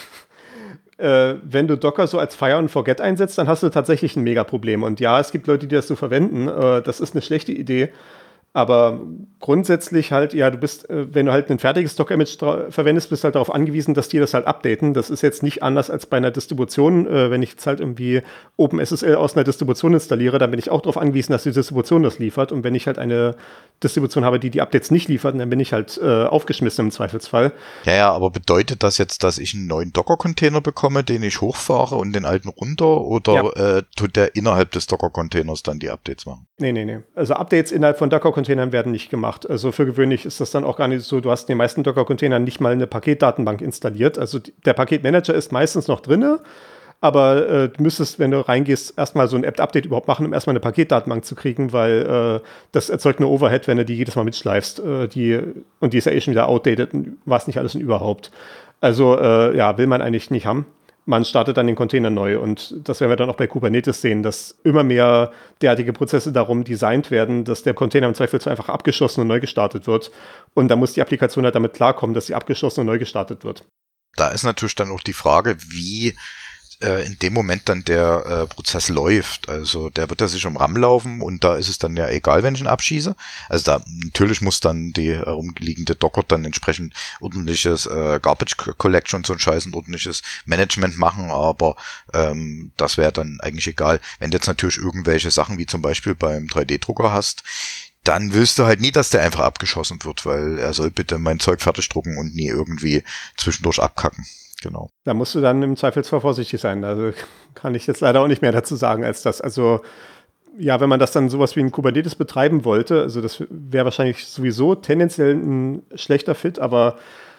wenn du Docker so als Fire and Forget einsetzt, dann hast du tatsächlich ein Mega-Problem. Und ja, es gibt Leute, die das so verwenden. Das ist eine schlechte Idee. Aber grundsätzlich halt, ja, du bist, wenn du halt ein fertiges Docker-Image verwendest, bist halt darauf angewiesen, dass die das halt updaten. Das ist jetzt nicht anders als bei einer Distribution. Wenn ich jetzt halt irgendwie OpenSSL aus einer Distribution installiere, dann bin ich auch darauf angewiesen, dass die Distribution das liefert. Und wenn ich halt eine Distribution habe, die Updates nicht liefert, dann bin ich halt aufgeschmissen im Zweifelsfall. Ja, aber bedeutet das jetzt, dass ich einen neuen Docker-Container bekomme, den ich hochfahre und den alten runter? Oder tut der innerhalb des Docker-Containers dann die Updates machen? Nee. Also Updates innerhalb von Docker-Containern werden nicht gemacht. Also für gewöhnlich ist das dann auch gar nicht so. Du hast in den meisten Docker-Containern nicht mal eine Paketdatenbank installiert. Also der Paketmanager ist meistens noch drinne, aber du müsstest, wenn du reingehst, erstmal so ein Apt-Update überhaupt machen, um erstmal eine Paketdatenbank zu kriegen, weil das erzeugt eine Overhead, wenn du die jedes Mal mitschleifst. Und die ist ja eh schon wieder outdated und was nicht alles und überhaupt. Also will man eigentlich nicht haben. Man startet dann den Container neu und das werden wir dann auch bei Kubernetes sehen, dass immer mehr derartige Prozesse darum designt werden, dass der Container im Zweifelsfall einfach abgeschlossen und neu gestartet wird. Und da muss die Applikation halt damit klarkommen, dass sie abgeschlossen und neu gestartet wird. Da ist natürlich dann auch die Frage, wie in dem Moment dann der Prozess läuft. Also der wird ja sich um RAM laufen und da ist es dann ja egal, wenn ich ihn abschieße. Also da natürlich muss dann die herumliegende Docker dann entsprechend ordentliches Garbage Collection und so ein Scheiß und ordentliches Management machen, aber das wäre dann eigentlich egal. Wenn du jetzt natürlich irgendwelche Sachen wie zum Beispiel beim 3D-Drucker hast, dann willst du halt nie, dass der einfach abgeschossen wird, weil er soll bitte mein Zeug fertig drucken und nie irgendwie zwischendurch abkacken. Genau. Da musst du dann im Zweifelsfall vorsichtig sein. Also kann ich jetzt leider auch nicht mehr dazu sagen als das. Also ja, wenn man das dann sowas wie ein Kubernetes betreiben wollte, also das wäre wahrscheinlich sowieso tendenziell ein schlechter Fit, aber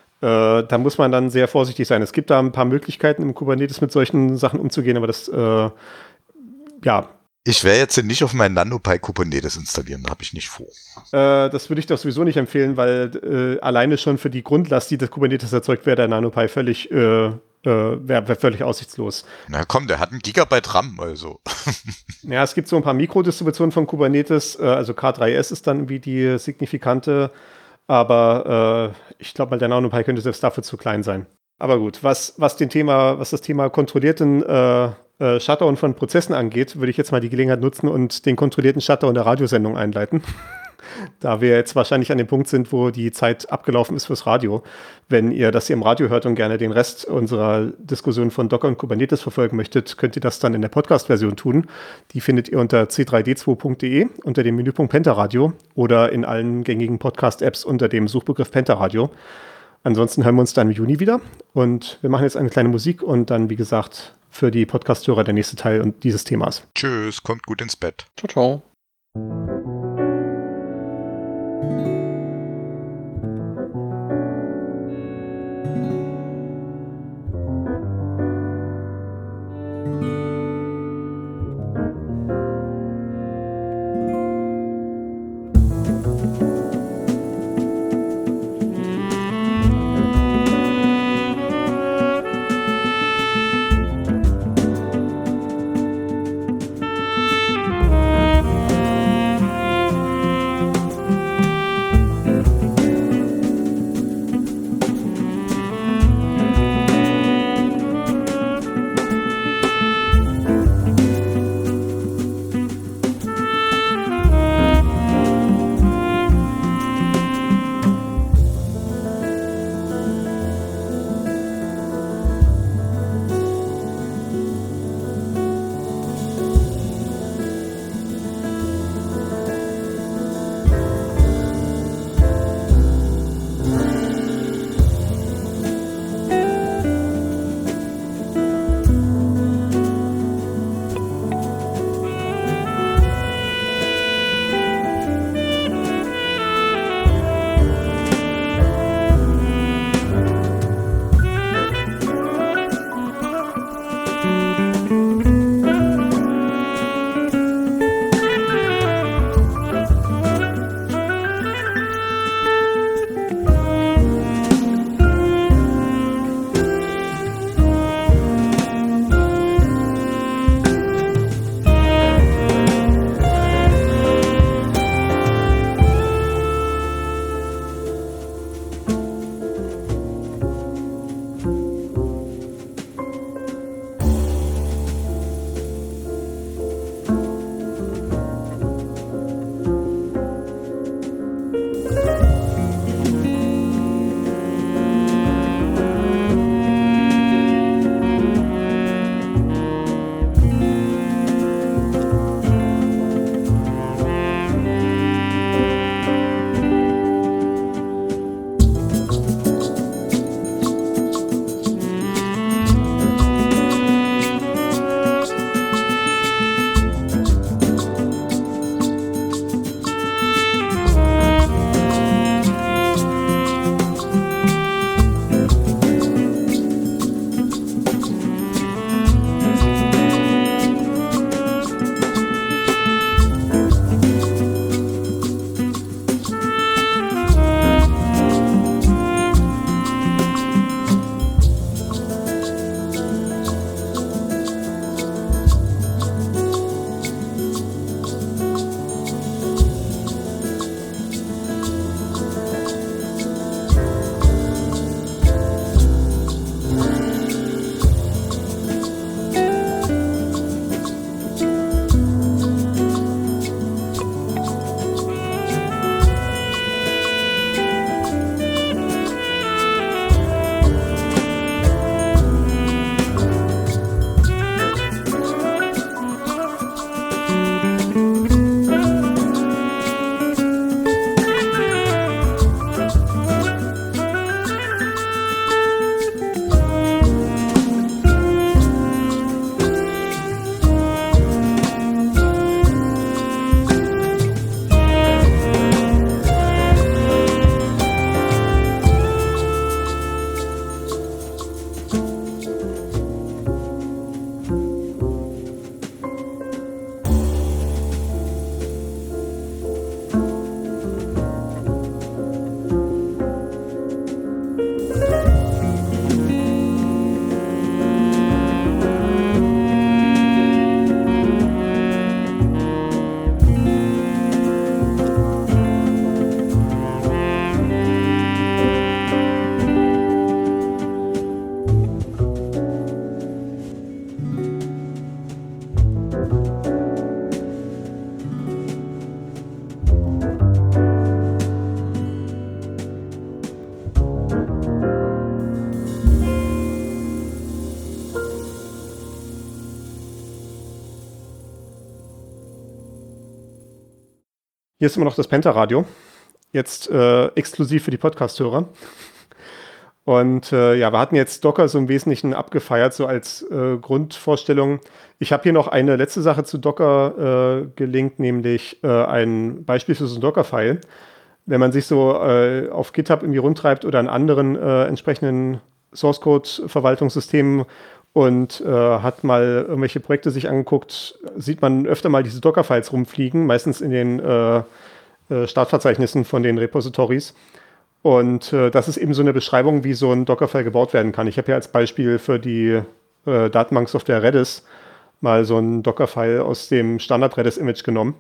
da muss man dann sehr vorsichtig sein. Es gibt da ein paar Möglichkeiten im Kubernetes mit solchen Sachen umzugehen, aber das Ich werde jetzt nicht auf meinen NanoPi Kubernetes installieren, da habe ich nicht vor. Das würde ich doch sowieso nicht empfehlen, weil alleine schon für die Grundlast, die das Kubernetes erzeugt, wäre der NanoPi völlig, wär völlig aussichtslos. Na komm, der hat 1 Gigabyte RAM, also. Ja, es gibt so ein paar Mikrodistributionen von Kubernetes, also K3S ist dann irgendwie die signifikante, aber ich glaube mal, der NanoPi könnte selbst dafür zu klein sein. Aber gut, was das Thema kontrollierten Shutdown von Prozessen angeht, würde ich jetzt mal die Gelegenheit nutzen und den kontrollierten Shutdown der Radiosendung einleiten. Da wir jetzt wahrscheinlich an dem Punkt sind, wo die Zeit abgelaufen ist fürs Radio. Wenn ihr das hier im Radio hört und gerne den Rest unserer Diskussion von Docker und Kubernetes verfolgen möchtet, könnt ihr das dann in der Podcast-Version tun. Die findet ihr unter c3d2.de unter dem Menüpunkt Pentaradio oder in allen gängigen Podcast-Apps unter dem Suchbegriff Pentaradio. Ansonsten hören wir uns dann im Juni wieder und wir machen jetzt eine kleine Musik und dann, wie gesagt, für die Podcast-Hörer der nächste Teil dieses Themas. Tschüss, kommt gut ins Bett. Ciao, ciao. Hier ist immer noch das Penta-Radio. Jetzt exklusiv für die Podcast-Hörer. Und ja, wir hatten jetzt Docker so im Wesentlichen abgefeiert, so als Grundvorstellung. Ich habe hier noch eine letzte Sache zu Docker gelinkt, nämlich ein Beispiel für so ein Docker-File. Wenn man sich so auf GitHub irgendwie rumtreibt oder an anderen entsprechenden Source-Code-Verwaltungssystemen und hat mal irgendwelche Projekte sich angeguckt, sieht man öfter mal diese Docker-Files rumfliegen, meistens in den Startverzeichnissen von den Repositories. Und das ist eben so eine Beschreibung, wie so ein Dockerfile gebaut werden kann. Ich habe hier als Beispiel für die Datenbanksoftware Redis mal so ein Dockerfile aus dem Standard-Redis-Image genommen.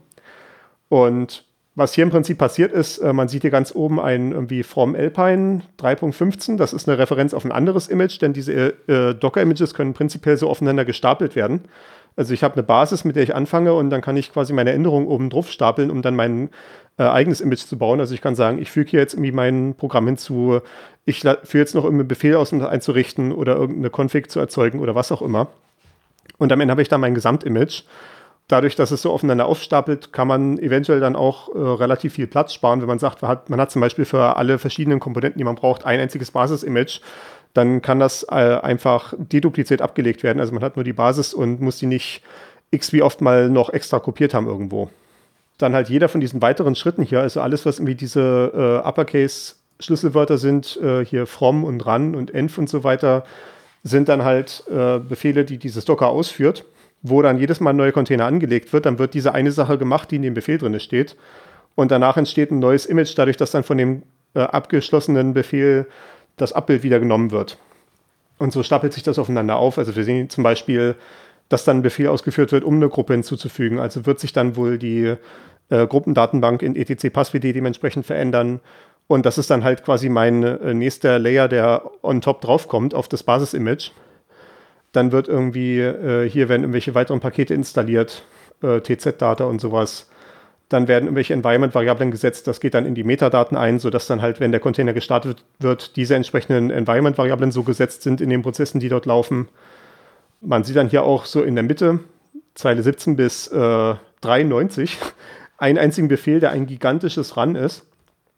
Und was hier im Prinzip passiert ist, man sieht hier ganz oben ein irgendwie from Alpine 3.15. Das ist eine Referenz auf ein anderes Image, denn diese Docker-Images können prinzipiell so aufeinander gestapelt werden. Also ich habe eine Basis, mit der ich anfange und dann kann ich quasi meine Änderungen oben drauf stapeln, um dann mein eigenes Image zu bauen. Also ich kann sagen, ich füge hier jetzt irgendwie mein Programm hinzu, ich führe jetzt noch irgendeinen Befehl aus, um das einzurichten oder irgendeine Config zu erzeugen oder was auch immer. Und am Ende habe ich dann mein Gesamtimage. Dadurch, dass es so aufeinander aufstapelt, kann man eventuell dann auch relativ viel Platz sparen, wenn man sagt, man hat zum Beispiel für alle verschiedenen Komponenten, die man braucht, ein einziges Basis-Image. Dann kann das einfach dedupliziert abgelegt werden. Also man hat nur die Basis und muss die nicht x wie oft mal noch extra kopiert haben irgendwo. Dann halt jeder von diesen weiteren Schritten hier, also alles, was irgendwie diese Uppercase-Schlüsselwörter sind, hier from und run und env und so weiter, sind dann halt Befehle, die dieses Docker ausführt, wo dann jedes Mal ein neuer Container angelegt wird. Dann wird diese eine Sache gemacht, die in dem Befehl drin steht. Und danach entsteht ein neues Image, dadurch, dass dann von dem abgeschlossenen Befehl das Abbild wieder genommen wird. Und so stapelt sich das aufeinander auf. Also wir sehen zum Beispiel, dass dann ein Befehl ausgeführt wird, um eine Gruppe hinzuzufügen. Also wird sich dann wohl die Gruppendatenbank in etc-passwd dementsprechend verändern. Und das ist dann halt quasi mein nächster Layer, der on top draufkommt auf das Basis-Image. Dann wird irgendwie, hier werden irgendwelche weiteren Pakete installiert, TZ-Data und sowas. Dann werden irgendwelche Environment-Variablen gesetzt, das geht dann in die Metadaten ein, sodass dann halt, wenn der Container gestartet wird, diese entsprechenden Environment-Variablen so gesetzt sind in den Prozessen, die dort laufen. Man sieht dann hier auch so in der Mitte, Zeile 17 bis 93, einen einzigen Befehl, der ein gigantisches Run ist.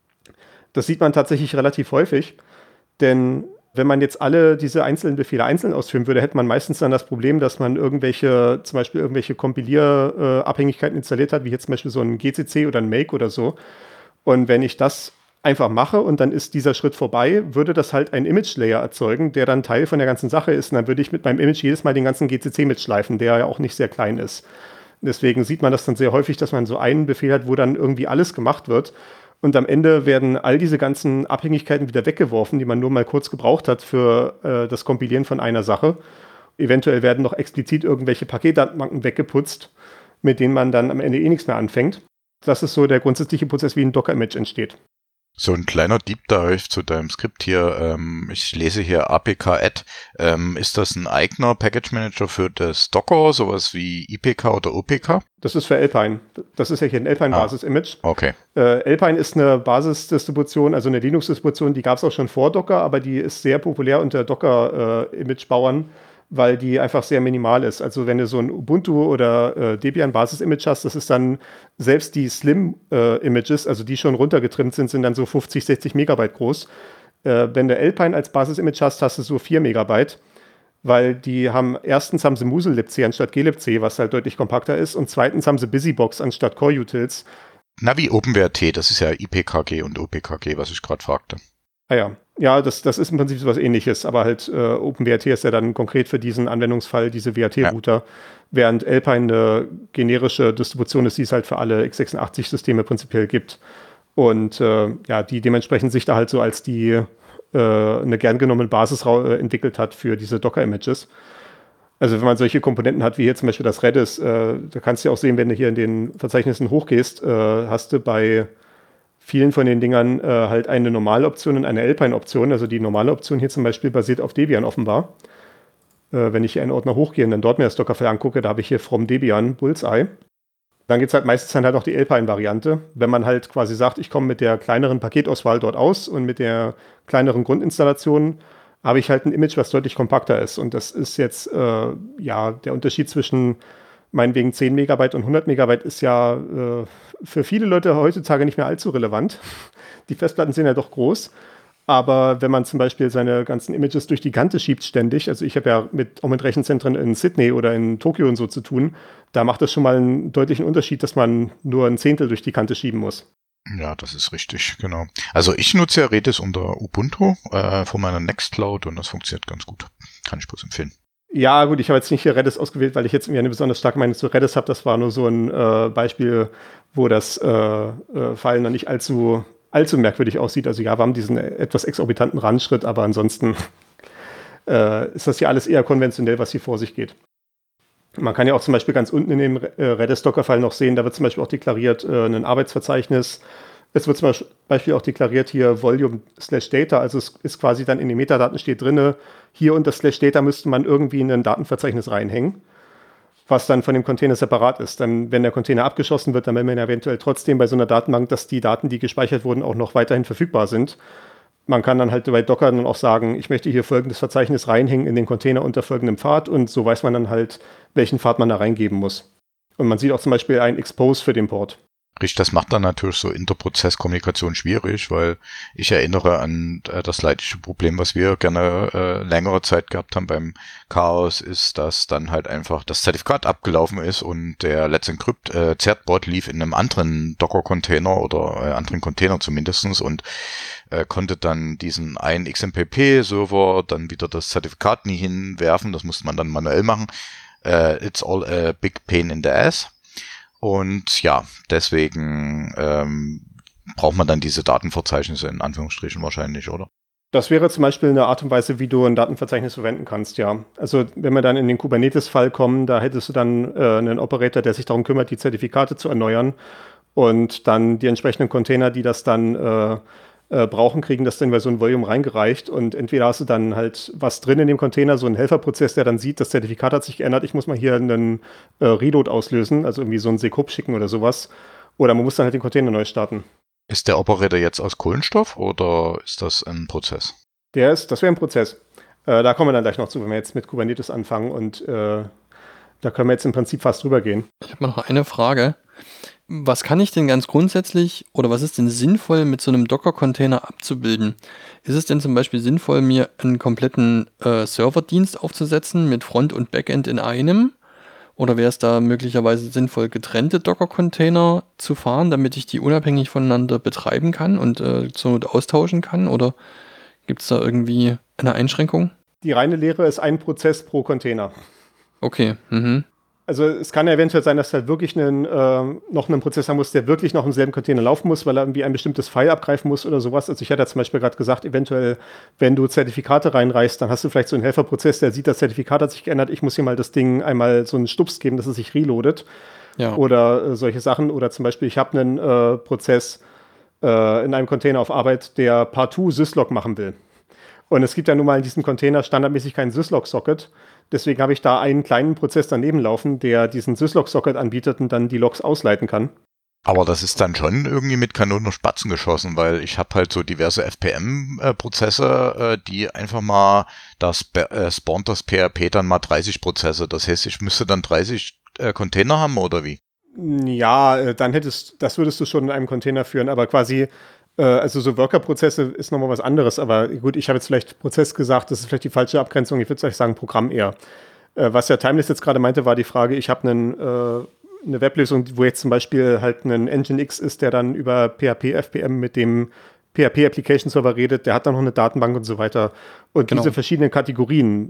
Das sieht man tatsächlich relativ häufig, denn wenn man jetzt alle diese einzelnen Befehle einzeln ausführen würde, hätte man meistens dann das Problem, dass man zum Beispiel irgendwelche Kompilierabhängigkeiten installiert hat, wie jetzt zum Beispiel so ein GCC oder ein Make oder so. Und wenn ich das einfach mache und dann ist dieser Schritt vorbei, würde das halt einen Image-Layer erzeugen, der dann Teil von der ganzen Sache ist. Und dann würde ich mit meinem Image jedes Mal den ganzen GCC mitschleifen, der ja auch nicht sehr klein ist. Deswegen sieht man das dann sehr häufig, dass man so einen Befehl hat, wo dann irgendwie alles gemacht wird. Und am Ende werden all diese ganzen Abhängigkeiten wieder weggeworfen, die man nur mal kurz gebraucht hat für das Kompilieren von einer Sache. Eventuell werden noch explizit irgendwelche Paketdatenbanken weggeputzt, mit denen man dann am Ende eh nichts mehr anfängt. Das ist so der grundsätzliche Prozess, wie ein Docker-Image entsteht. So ein kleiner Deep Dive zu deinem Skript hier. Ich lese hier apk-add. Ist das ein eigener Package Manager für das Docker, sowas wie IPK oder OPK? Das ist für Alpine. Das ist ja hier ein Alpine-Basis-Image. Okay. Alpine ist eine Basisdistribution, also eine Linux-Distribution, die gab es auch schon vor Docker, aber die ist sehr populär unter Docker-Image-Bauern, weil die einfach sehr minimal ist. Also wenn du so ein Ubuntu oder Debian Basis-Image hast, das ist dann selbst die Slim-Images, also die schon runtergetrimmt sind dann so 50, 60 Megabyte groß. Wenn du Alpine als Basis-Image hast, hast du so 4 Megabyte, weil erstens haben sie Muselibc anstatt glibc, was halt deutlich kompakter ist, und zweitens haben sie Busybox anstatt Core-Utils. Na, wie OpenWrt, das ist ja IPKG und OPKG, was ich gerade fragte. Ah ja. Ja, das ist im Prinzip so was Ähnliches, aber halt OpenWrt ist ja dann konkret für diesen Anwendungsfall diese WRT-Router, während Alpine eine generische Distribution ist, die es halt für alle x86-Systeme prinzipiell gibt. Und die dementsprechend sich da halt so als die eine gern genommene Basis entwickelt hat für diese Docker-Images. Also wenn man solche Komponenten hat, wie hier zum Beispiel das Redis, da kannst du ja auch sehen, wenn du hier in den Verzeichnissen hochgehst, hast du bei vielen von den Dingern halt eine normale Option und eine Alpine-Option. Also die normale Option hier zum Beispiel basiert auf Debian offenbar. Wenn ich hier einen Ordner hochgehe und dann dort mir das Dockerfile angucke, da habe ich hier from Debian Bullseye. Dann gibt es halt meistens dann halt auch die Alpine-Variante. Wenn man halt quasi sagt, ich komme mit der kleineren Paketauswahl dort aus und mit der kleineren Grundinstallation, habe ich halt ein Image, was deutlich kompakter ist. Und das ist jetzt der Unterschied zwischen meinetwegen 10 Megabyte und 100 Megabyte ist ja für viele Leute heutzutage nicht mehr allzu relevant. Die Festplatten sind ja doch groß. Aber wenn man zum Beispiel seine ganzen Images durch die Kante schiebt ständig, also ich habe ja auch mit Rechenzentren in Sydney oder in Tokio und so zu tun, da macht das schon mal einen deutlichen Unterschied, dass man nur ein Zehntel durch die Kante schieben muss. Ja, das ist richtig, genau. Also ich nutze ja Redis unter Ubuntu von meiner Nextcloud und das funktioniert ganz gut. Kann ich bloß empfehlen. Ja, gut, ich habe jetzt nicht hier Redis ausgewählt, weil ich jetzt irgendwie eine besonders starke Meinung zu Redis habe. Das war nur so ein Beispiel, wo das File noch nicht allzu merkwürdig aussieht. Also ja, wir haben diesen etwas exorbitanten Randschritt, aber ansonsten ist das ja alles eher konventionell, was hier vor sich geht. Man kann ja auch zum Beispiel ganz unten in dem Redis-Docker-File noch sehen, da wird zum Beispiel auch deklariert ein Arbeitsverzeichnis. Es wird zum Beispiel auch deklariert hier Volume/Data, also es ist quasi dann in den Metadaten steht drin, hier unter /Data müsste man irgendwie in ein Datenverzeichnis reinhängen, was dann von dem Container separat ist. Dann, wenn der Container abgeschossen wird, dann will man eventuell trotzdem bei so einer Datenbank, dass die Daten, die gespeichert wurden, auch noch weiterhin verfügbar sind. Man kann dann halt bei Docker dann auch sagen, ich möchte hier folgendes Verzeichnis reinhängen in den Container unter folgendem Pfad und so weiß man dann halt, welchen Pfad man da reingeben muss. Und man sieht auch zum Beispiel ein Expose für den Port. Richtig, das macht dann natürlich so Interprozesskommunikation schwierig, weil ich erinnere an das leidliche Problem, was wir gerne längere Zeit gehabt haben beim Chaos, ist, dass dann halt einfach das Zertifikat abgelaufen ist und der Let's Encrypt Zertbot lief in einem anderen Docker-Container oder anderen Container zumindestens und konnte dann diesen einen XMPP-Server dann wieder das Zertifikat nie hinwerfen, das musste man dann manuell machen. It's all a big pain in the ass. Und ja, deswegen braucht man dann diese Datenverzeichnisse in Anführungsstrichen wahrscheinlich, oder? Das wäre zum Beispiel eine Art und Weise, wie du ein Datenverzeichnis verwenden kannst, ja. Also wenn wir dann in den Kubernetes-Fall kommen, da hättest du dann einen Operator, der sich darum kümmert, die Zertifikate zu erneuern und dann die entsprechenden Container, die das dann brauchen, kriegen das dann bei so ein Volume reingereicht und entweder hast du dann halt was drin in dem Container, so einen Helferprozess, der dann sieht, das Zertifikat hat sich geändert, ich muss mal hier einen Reload auslösen, also irgendwie so einen Sekub schicken oder sowas, oder man muss dann halt den Container neu starten. Ist der Operator jetzt aus Kohlenstoff oder ist das ein Prozess? Das wäre ein Prozess. Da kommen wir dann gleich noch zu, wenn wir jetzt mit Kubernetes anfangen und da können wir jetzt im Prinzip fast drüber gehen. Ich habe noch eine Frage. Was kann ich denn ganz grundsätzlich oder was ist denn sinnvoll mit so einem Docker-Container abzubilden? Ist es denn zum Beispiel sinnvoll, mir einen kompletten Serverdienst aufzusetzen mit Front und Backend in einem? Oder wäre es da möglicherweise sinnvoll, getrennte Docker-Container zu fahren, damit ich die unabhängig voneinander betreiben kann und zur Not austauschen kann? Oder gibt es da irgendwie eine Einschränkung? Die reine Lehre ist ein Prozess pro Container. Okay, Also es kann ja eventuell sein, dass du halt wirklich noch einen Prozess haben musst, der wirklich noch im selben Container laufen muss, weil er irgendwie ein bestimmtes File abgreifen muss oder sowas. Also ich hatte ja zum Beispiel gerade gesagt, eventuell, wenn du Zertifikate reinreichst, dann hast du vielleicht so einen Helferprozess, der sieht, das Zertifikat hat sich geändert, ich muss hier mal das Ding einmal so einen Stups geben, dass es sich reloadet. Ja. Oder solche Sachen. Oder zum Beispiel, ich habe einen Prozess in einem Container auf Arbeit, der partout Syslog machen will. Und es gibt ja nun mal in diesem Container standardmäßig keinen Syslog-Socket. Deswegen habe ich da einen kleinen Prozess daneben laufen, der diesen Syslog-Socket anbietet und dann die Logs ausleiten kann. Aber das ist dann schon irgendwie mit Kanonen und Spatzen geschossen, weil ich habe halt so diverse FPM-Prozesse, die einfach mal, spawnt das PHP dann mal 30 Prozesse. Das heißt, ich müsste dann 30 Container haben oder wie? Ja, dann das würdest du schon in einem Container führen, aber quasi also so Worker-Prozesse ist nochmal was anderes, aber gut, ich habe jetzt vielleicht Prozess gesagt, das ist vielleicht die falsche Abgrenzung, ich würde vielleicht sagen Programm eher. Was der Timeless jetzt gerade meinte, war die Frage, ich habe eine Weblösung, wo jetzt zum Beispiel halt ein Nginx ist, der dann über PHP, FPM mit dem PHP Application Server redet, der hat dann noch eine Datenbank und so weiter. Und diese verschiedenen Kategorien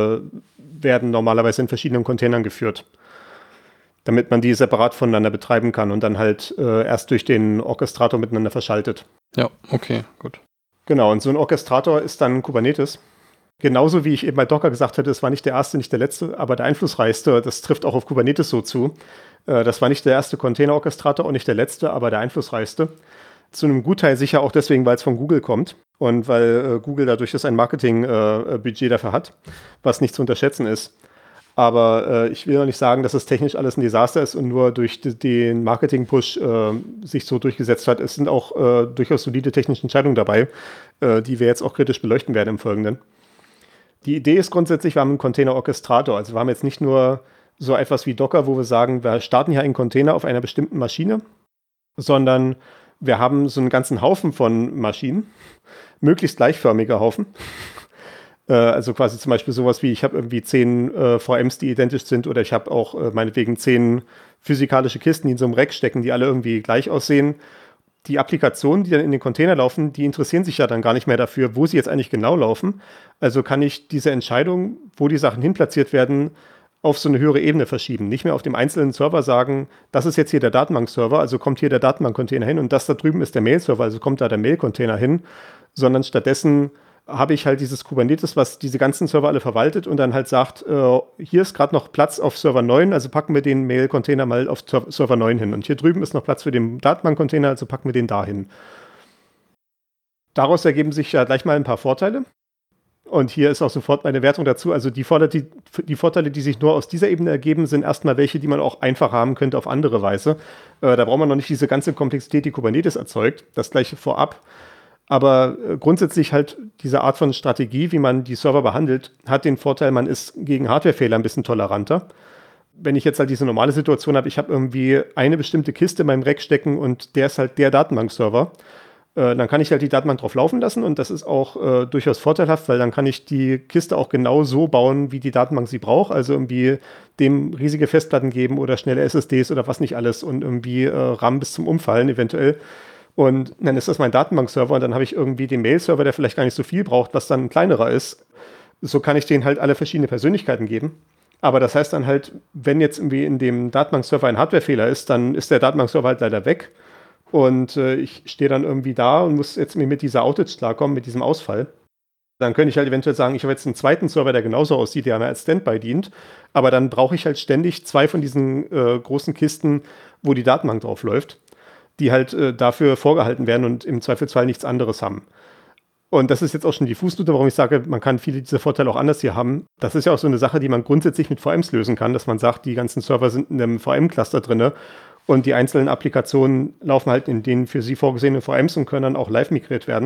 werden normalerweise in verschiedenen Containern geführt, damit man die separat voneinander betreiben kann und dann halt erst durch den Orchestrator miteinander verschaltet. Ja, okay, gut. Genau, und so ein Orchestrator ist dann Kubernetes. Genauso wie ich eben bei Docker gesagt hatte, es war nicht der erste, nicht der letzte, aber der einflussreichste. Das trifft auch auf Kubernetes so zu. Das war nicht der erste Container-Orchestrator und nicht der letzte, aber der einflussreichste. Zu einem Gutteil sicher auch deswegen, weil es von Google kommt und weil Google dadurch ein Marketing-Budget dafür hat, was nicht zu unterschätzen ist. Aber ich will noch nicht sagen, dass es technisch alles ein Desaster ist und nur durch den Marketing-Push sich so durchgesetzt hat. Es sind auch durchaus solide technische Entscheidungen dabei, die wir jetzt auch kritisch beleuchten werden im Folgenden. Die Idee ist grundsätzlich, wir haben einen Container-Orchestrator. Also wir haben jetzt nicht nur so etwas wie Docker, wo wir sagen, wir starten hier einen Container auf einer bestimmten Maschine, sondern wir haben so einen ganzen Haufen von Maschinen, möglichst gleichförmige Haufen. Also quasi zum Beispiel sowas wie, ich habe irgendwie 10 VMs, die identisch sind, oder ich habe auch meinetwegen 10 physikalische Kisten, die in so einem Rack stecken, die alle irgendwie gleich aussehen. Die Applikationen, die dann in den Container laufen, die interessieren sich ja dann gar nicht mehr dafür, wo sie jetzt eigentlich genau laufen. Also kann ich diese Entscheidung, wo die Sachen hinplatziert werden, auf so eine höhere Ebene verschieben. Nicht mehr auf dem einzelnen Server sagen, das ist jetzt hier der Datenbank-Server, also kommt hier der Datenbank-Container hin, und das da drüben ist der Mail-Server, also kommt da der Mail-Container hin, sondern stattdessen habe ich halt dieses Kubernetes, was diese ganzen Server alle verwaltet und dann halt sagt, hier ist gerade noch Platz auf Server 9, also packen wir den Mail-Container mal auf Server 9 hin. Und hier drüben ist noch Platz für den Datenbank-Container, also packen wir den da hin. Daraus ergeben sich ja gleich mal ein paar Vorteile. Und hier ist auch sofort meine Wertung dazu. Also die Vorteile, die sich nur aus dieser Ebene ergeben, sind erstmal welche, die man auch einfach haben könnte auf andere Weise. Da braucht man noch nicht diese ganze Komplexität, die Kubernetes erzeugt. Das gleiche vorab. Aber grundsätzlich halt diese Art von Strategie, wie man die Server behandelt, hat den Vorteil, man ist gegen Hardwarefehler ein bisschen toleranter. Wenn ich jetzt halt diese normale Situation habe, ich habe irgendwie eine bestimmte Kiste in meinem Rack stecken und der ist halt der Datenbankserver, dann kann ich halt die Datenbank drauf laufen lassen, und das ist auch durchaus vorteilhaft, weil dann kann ich die Kiste auch genau so bauen, wie die Datenbank sie braucht, also irgendwie dem riesige Festplatten geben oder schnelle SSDs oder was nicht alles und irgendwie RAM bis zum Umfallen eventuell. Und dann ist das mein Datenbankserver, und dann habe ich irgendwie den Mail-Server, der vielleicht gar nicht so viel braucht, was dann ein kleinerer ist. So kann ich denen halt alle verschiedene Persönlichkeiten geben. Aber das heißt dann halt, wenn jetzt irgendwie in dem Datenbankserver ein Hardwarefehler ist, dann ist der Datenbankserver halt leider weg. Und ich stehe dann irgendwie da und muss jetzt mit dieser Outage klarkommen, mit diesem Ausfall. Dann könnte ich halt eventuell sagen, ich habe jetzt einen zweiten Server, der genauso aussieht, der mir als Standby dient. Aber dann brauche ich halt ständig 2 von diesen großen Kisten, wo die Datenbank drauf läuft, die halt dafür vorgehalten werden und im Zweifelsfall nichts anderes haben. Und das ist jetzt auch schon die Fußnote, warum ich sage, man kann viele dieser Vorteile auch anders hier haben. Das ist ja auch so eine Sache, die man grundsätzlich mit VMs lösen kann, dass man sagt, die ganzen Server sind in einem VM-Cluster drin und die einzelnen Applikationen laufen halt in den für sie vorgesehenen VMs und können dann auch live migriert werden.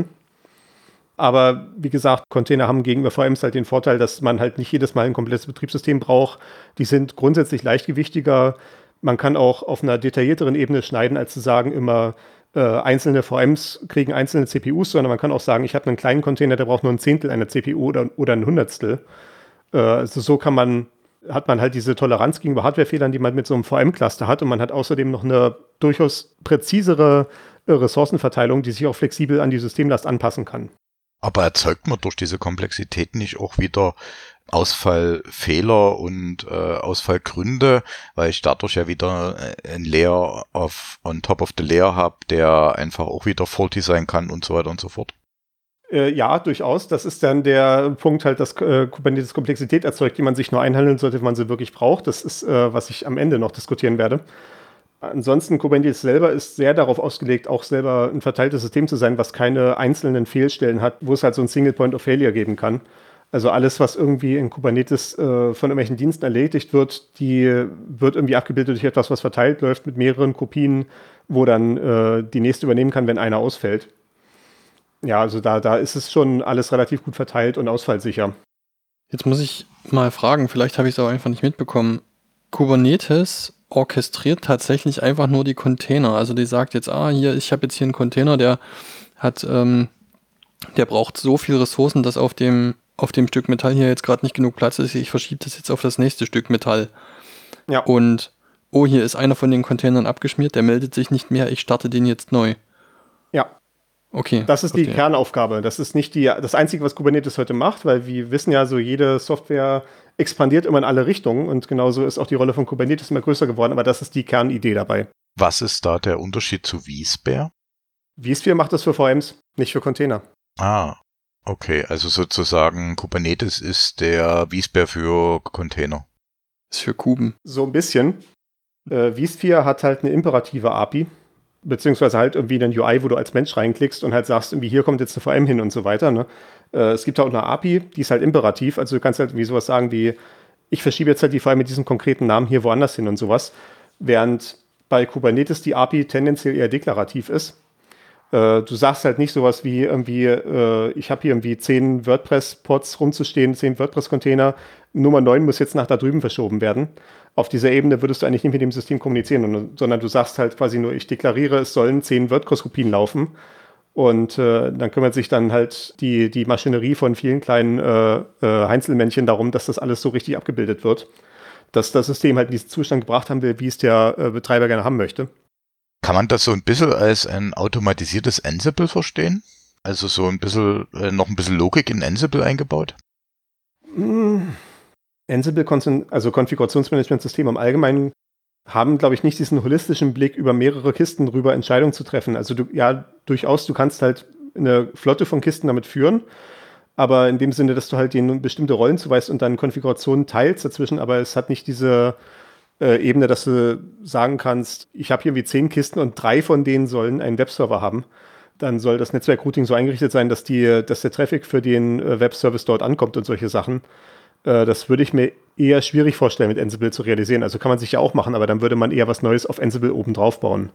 Aber wie gesagt, Container haben gegenüber VMs halt den Vorteil, dass man halt nicht jedes Mal ein komplettes Betriebssystem braucht. Die sind grundsätzlich leichtgewichtiger. Man kann auch auf einer detaillierteren Ebene schneiden, als zu sagen, immer einzelne VMs kriegen einzelne CPUs, sondern man kann auch sagen, ich habe einen kleinen Container, der braucht nur ein Zehntel einer CPU oder ein Hundertstel. Also so hat man halt diese Toleranz gegenüber Hardwarefehlern, die man mit so einem VM-Cluster hat, und man hat außerdem noch eine durchaus präzisere Ressourcenverteilung, die sich auch flexibel an die Systemlast anpassen kann. Aber erzeugt man durch diese Komplexität nicht auch wieder Ausfallfehler und Ausfallgründe, weil ich dadurch ja wieder ein Layer on top of the layer habe, der einfach auch wieder faulty sein kann und so weiter und so fort? Ja, durchaus. Das ist dann der Punkt halt, dass Kubernetes Komplexität erzeugt, die man sich nur einhandeln sollte, wenn man sie wirklich braucht. Das ist, was ich am Ende noch diskutieren werde. Ansonsten, Kubernetes selber ist sehr darauf ausgelegt, auch selber ein verteiltes System zu sein, was keine einzelnen Fehlstellen hat, wo es halt so ein Single Point of Failure geben kann. Also alles, was irgendwie in Kubernetes von irgendwelchen Diensten erledigt wird, die wird irgendwie abgebildet durch etwas, was verteilt läuft mit mehreren Kopien, wo dann die nächste übernehmen kann, wenn einer ausfällt. Ja, also da ist es schon alles relativ gut verteilt und ausfallsicher. Jetzt muss ich mal fragen, vielleicht habe ich es auch einfach nicht mitbekommen. Kubernetes orchestriert tatsächlich einfach nur die Container. Also die sagt jetzt, hier, ich habe jetzt hier einen Container, der hat, der braucht so viel Ressourcen, dass auf dem Stück Metall hier jetzt gerade nicht genug Platz ist. Ich verschiebe das jetzt auf das nächste Stück Metall. Ja. Und, hier ist einer von den Containern abgeschmiert, der meldet sich nicht mehr, ich starte den jetzt neu. Ja. Okay. Das ist die Kernaufgabe. Das ist nicht das Einzige, was Kubernetes heute macht, weil wir wissen ja, so jede Software expandiert immer in alle Richtungen, und genauso ist auch die Rolle von Kubernetes immer größer geworden, aber das ist die Kernidee dabei. Was ist da der Unterschied zu vSphere? vSphere macht das für VMs, nicht für Container. Okay, also sozusagen Kubernetes ist der vSphere für Container. Ist für Kuben. So ein bisschen. vSphere hat halt eine imperative API, beziehungsweise halt irgendwie einen UI, wo du als Mensch reinklickst und halt sagst, irgendwie hier kommt jetzt eine VM hin und so weiter. Ne? Es gibt auch eine API, die ist halt imperativ, also du kannst halt irgendwie sowas sagen wie, ich verschiebe jetzt halt die VM mit diesem konkreten Namen hier woanders hin und sowas, während bei Kubernetes die API tendenziell eher deklarativ ist. Du sagst halt nicht sowas wie irgendwie, ich habe hier irgendwie 10 WordPress-Pods rumzustehen, 10 WordPress-Container, Nummer 9 muss jetzt nach da drüben verschoben werden. Auf dieser Ebene würdest du eigentlich nicht mit dem System kommunizieren, sondern du sagst halt quasi nur, ich deklariere, es sollen 10 Word-Großkopien laufen. Und dann kümmert sich dann halt die Maschinerie von vielen kleinen Einzelmännchen darum, dass das alles so richtig abgebildet wird. Dass das System halt in diesen Zustand gebracht haben will, wie es der Betreiber gerne haben möchte. Kann man das so ein bisschen als ein automatisiertes Ansible verstehen? Also so ein bisschen, noch ein bisschen Logik in Ansible eingebaut? Ansible, also Konfigurationsmanagementsysteme im Allgemeinen, haben, glaube ich, nicht diesen holistischen Blick über mehrere Kisten drüber Entscheidungen zu treffen. Also durchaus, du kannst halt eine Flotte von Kisten damit führen, aber in dem Sinne, dass du halt denen bestimmte Rollen zuweist und dann Konfigurationen teilst dazwischen, aber es hat nicht diese Ebene, dass du sagen kannst, ich habe hier irgendwie 10 Kisten und 3 von denen sollen einen Webserver haben. Dann soll das Netzwerkrouting so eingerichtet sein, dass der Traffic für den Webservice dort ankommt und solche Sachen. Das würde ich mir eher schwierig vorstellen, mit Ansible zu realisieren. Also kann man sich ja auch machen, aber dann würde man eher was Neues auf Ansible oben drauf bauen.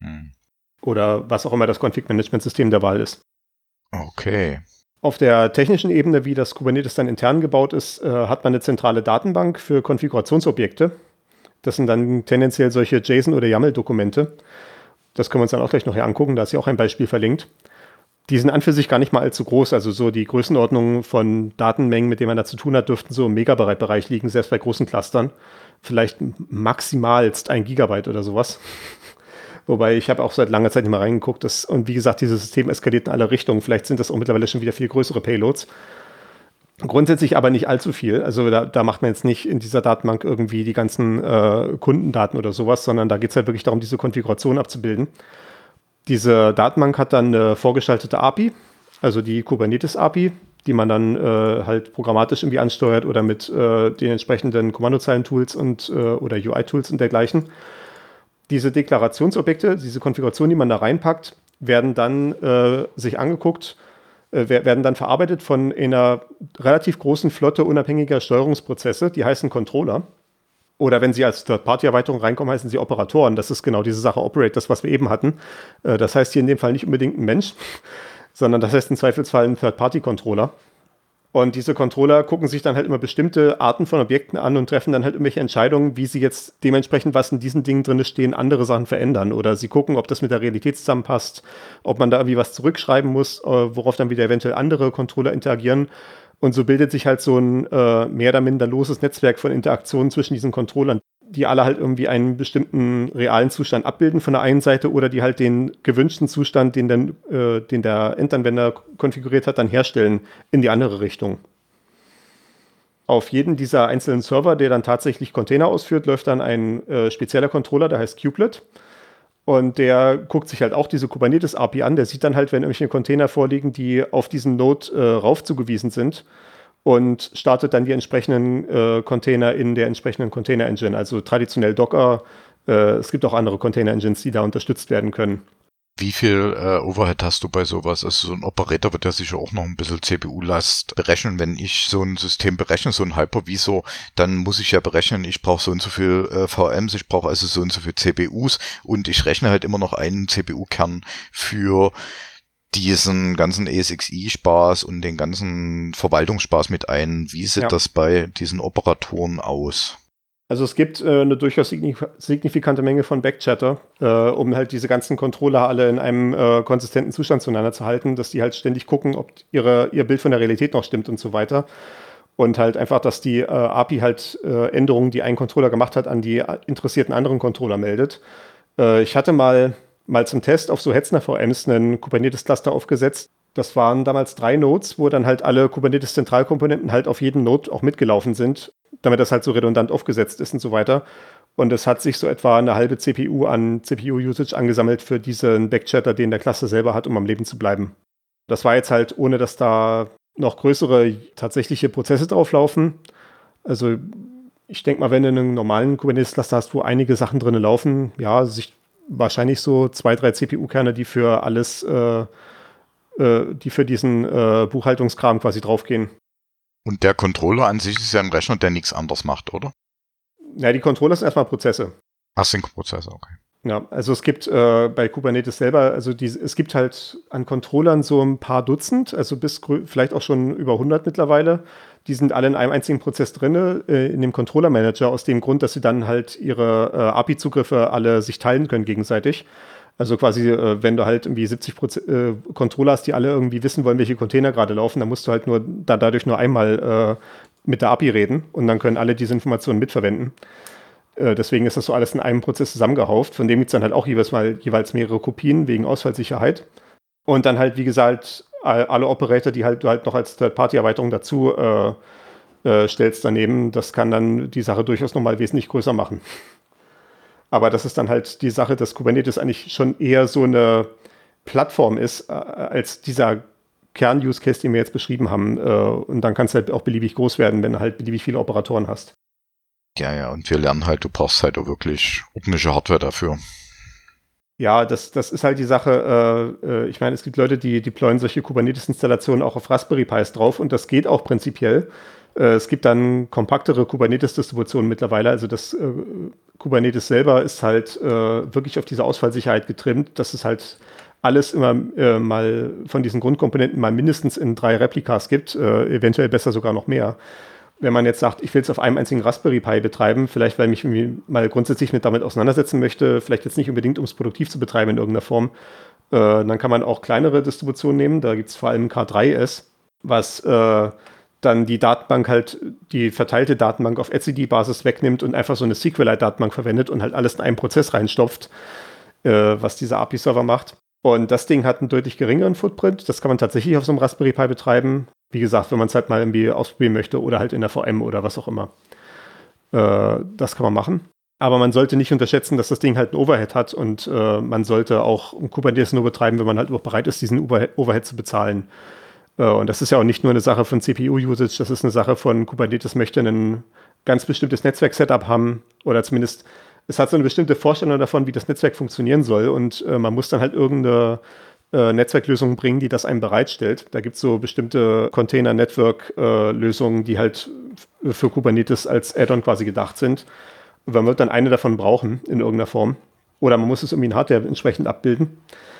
Oder was auch immer das Config-Management-System der Wahl ist. Okay. Auf der technischen Ebene, wie das Kubernetes dann intern gebaut ist, hat man eine zentrale Datenbank für Konfigurationsobjekte. Das sind dann tendenziell solche JSON- oder YAML-Dokumente. Das können wir uns dann auch gleich noch hier angucken, da ist ja auch ein Beispiel verlinkt. Die sind an für sich gar nicht mal allzu groß, also so die Größenordnung von Datenmengen, mit denen man da zu tun hat, dürften so im Megabyte-Bereich liegen, selbst bei großen Clustern. Vielleicht maximalst 1 Gigabyte oder sowas. Wobei ich habe auch seit langer Zeit nicht mehr reingeguckt. Und wie gesagt, dieses System eskaliert in alle Richtungen. Vielleicht sind das auch mittlerweile schon wieder viel größere Payloads. Grundsätzlich aber nicht allzu viel. Also da macht man jetzt nicht in dieser Datenbank irgendwie die ganzen Kundendaten oder sowas, sondern da geht es halt wirklich darum, diese Konfiguration abzubilden. Diese Datenbank hat dann eine vorgeschaltete API, also die Kubernetes-API, die man dann halt programmatisch irgendwie ansteuert oder mit den entsprechenden Kommandozeilen-Tools oder UI-Tools und dergleichen. Diese Deklarationsobjekte, diese Konfiguration, die man da reinpackt, werden dann sich angeguckt, werden dann verarbeitet von einer relativ großen Flotte unabhängiger Steuerungsprozesse, die heißen Controller. Oder wenn sie als Third-Party-Erweiterung reinkommen, heißen sie Operatoren. Das ist genau diese Sache Operate, das, was wir eben hatten. Das heißt hier in dem Fall nicht unbedingt ein Mensch, sondern das heißt im Zweifelsfall ein Third-Party-Controller. Und diese Controller gucken sich dann halt immer bestimmte Arten von Objekten an und treffen dann halt irgendwelche Entscheidungen, wie sie jetzt dementsprechend, was in diesen Dingen drin stehen, andere Sachen verändern. Oder sie gucken, ob das mit der Realität zusammenpasst, ob man da irgendwie was zurückschreiben muss, worauf dann wieder eventuell andere Controller interagieren. Und so bildet sich halt so ein mehr oder minder loses Netzwerk von Interaktionen zwischen diesen Controllern, die alle halt irgendwie einen bestimmten realen Zustand abbilden von der einen Seite oder die halt den gewünschten Zustand, den der Endanwender konfiguriert hat, dann herstellen in die andere Richtung. Auf jeden dieser einzelnen Server, der dann tatsächlich Container ausführt, läuft dann ein spezieller Controller, der heißt Kubelet. Und der guckt sich halt auch diese Kubernetes-API an. Der sieht dann halt, wenn irgendwelche Container vorliegen, die auf diesen Node rauf zugewiesen sind und startet dann die entsprechenden Container in der entsprechenden Container-Engine. Also traditionell Docker. Es gibt auch andere Container-Engines, die da unterstützt werden können. Wie viel Overhead hast du bei sowas? Also so ein Operator wird ja sicher auch noch ein bisschen CPU-Last berechnen. Wenn ich so ein System berechne, so ein Hypervisor, dann muss ich ja berechnen, ich brauche so und so viel VMs, ich brauche also so und so viel CPUs und ich rechne halt immer noch einen CPU-Kern für diesen ganzen ESXi-Spaß und den ganzen Verwaltungsspaß mit ein. Wie sieht das bei diesen Operatoren aus? Also es gibt eine durchaus signifikante Menge von Backchatter, um halt diese ganzen Controller alle in einem konsistenten Zustand zueinander zu halten, dass die halt ständig gucken, ob ihr Bild von der Realität noch stimmt und so weiter. Und halt einfach, dass die API halt Änderungen, die ein Controller gemacht hat, an die interessierten anderen Controller meldet. Ich hatte mal zum Test auf so Hetzner VMs einen Kubernetes-Cluster aufgesetzt. Das waren damals 3 Nodes, wo dann halt alle Kubernetes-Zentralkomponenten halt auf jeden Node auch mitgelaufen sind, damit das halt so redundant aufgesetzt ist und so weiter. Und es hat sich so etwa eine halbe CPU an CPU-Usage angesammelt für diesen Backchatter, den der Cluster selber hat, um am Leben zu bleiben. Das war jetzt halt, ohne dass da noch größere tatsächliche Prozesse drauflaufen. Also ich denke mal, wenn du einen normalen Kubernetes-Cluster hast, wo einige Sachen drin laufen, ja, wahrscheinlich so 2, 3 CPU-Kerne, die für alles die für diesen Buchhaltungskram quasi draufgehen. Und der Controller an sich ist ja ein Rechner, der nichts anderes macht, oder? Ja, die Controller sind erstmal Prozesse. Ach, sind Prozesse, okay. Ja, also es gibt bei Kubernetes selber, also es gibt halt an Controllern so ein paar Dutzend, also bis vielleicht auch schon über 100 mittlerweile. Die sind alle in einem einzigen Prozess drin, in dem Controller-Manager, aus dem Grund, dass sie dann halt ihre API-Zugriffe alle sich teilen können gegenseitig. Also quasi, wenn du halt irgendwie 70% Controller hast, die alle irgendwie wissen wollen, welche Container gerade laufen, dann musst du halt dadurch nur einmal mit der API reden und dann können alle diese Informationen mitverwenden. Deswegen ist das so alles in einem Prozess zusammengehauft. Von dem gibt es dann halt auch jeweils mehrere Kopien wegen Ausfallsicherheit. Und dann halt, wie gesagt, alle Operator, die halt du halt noch als Third-Party-Erweiterung dazu stellst daneben, das kann dann die Sache durchaus nochmal wesentlich größer machen. Aber das ist dann halt die Sache, dass Kubernetes eigentlich schon eher so eine Plattform ist, als dieser Kern-Use-Case, den wir jetzt beschrieben haben. Und dann kann es halt auch beliebig groß werden, wenn du halt beliebig viele Operatoren hast. Ja, und wir lernen halt, du brauchst halt auch wirklich ordentliche Hardware dafür. Ja, das ist halt die Sache. Ich meine, es gibt Leute, die deployen solche Kubernetes-Installationen auch auf Raspberry Pis drauf und das geht auch prinzipiell. Es gibt dann kompaktere Kubernetes-Distributionen mittlerweile. Also das Kubernetes selber ist halt wirklich auf diese Ausfallsicherheit getrimmt, dass es halt alles immer mal von diesen Grundkomponenten mal mindestens in 3 Replikas gibt, eventuell besser sogar noch mehr. Wenn man jetzt sagt, ich will es auf einem einzigen Raspberry Pi betreiben, vielleicht weil ich mich mal grundsätzlich damit auseinandersetzen möchte, vielleicht jetzt nicht unbedingt, um es produktiv zu betreiben in irgendeiner Form, dann kann man auch kleinere Distributionen nehmen. Da gibt es vor allem K3s, was dann die Datenbank halt, die verteilte Datenbank auf etcd-Basis wegnimmt und einfach so eine SQLite-Datenbank verwendet und halt alles in einen Prozess reinstopft, was dieser API-Server macht. Und das Ding hat einen deutlich geringeren Footprint. Das kann man tatsächlich auf so einem Raspberry Pi betreiben. Wie gesagt, wenn man es halt mal irgendwie ausprobieren möchte oder halt in der VM oder was auch immer. Das kann man machen. Aber man sollte nicht unterschätzen, dass das Ding halt einen Overhead hat und man sollte auch Kubernetes nur betreiben, wenn man halt auch bereit ist, diesen Overhead zu bezahlen. Und das ist ja auch nicht nur eine Sache von CPU-Usage, das ist eine Sache von Kubernetes möchte ein ganz bestimmtes Netzwerk-Setup haben oder zumindest es hat so eine bestimmte Vorstellung davon, wie das Netzwerk funktionieren soll und man muss dann halt irgendeine Netzwerklösung bringen, die das einem bereitstellt. Da gibt es so bestimmte Container-Network-Lösungen, die halt für Kubernetes als Add-on quasi gedacht sind. Und man wird dann eine davon brauchen in irgendeiner Form. Oder man muss es irgendwie in Hardware entsprechend abbilden.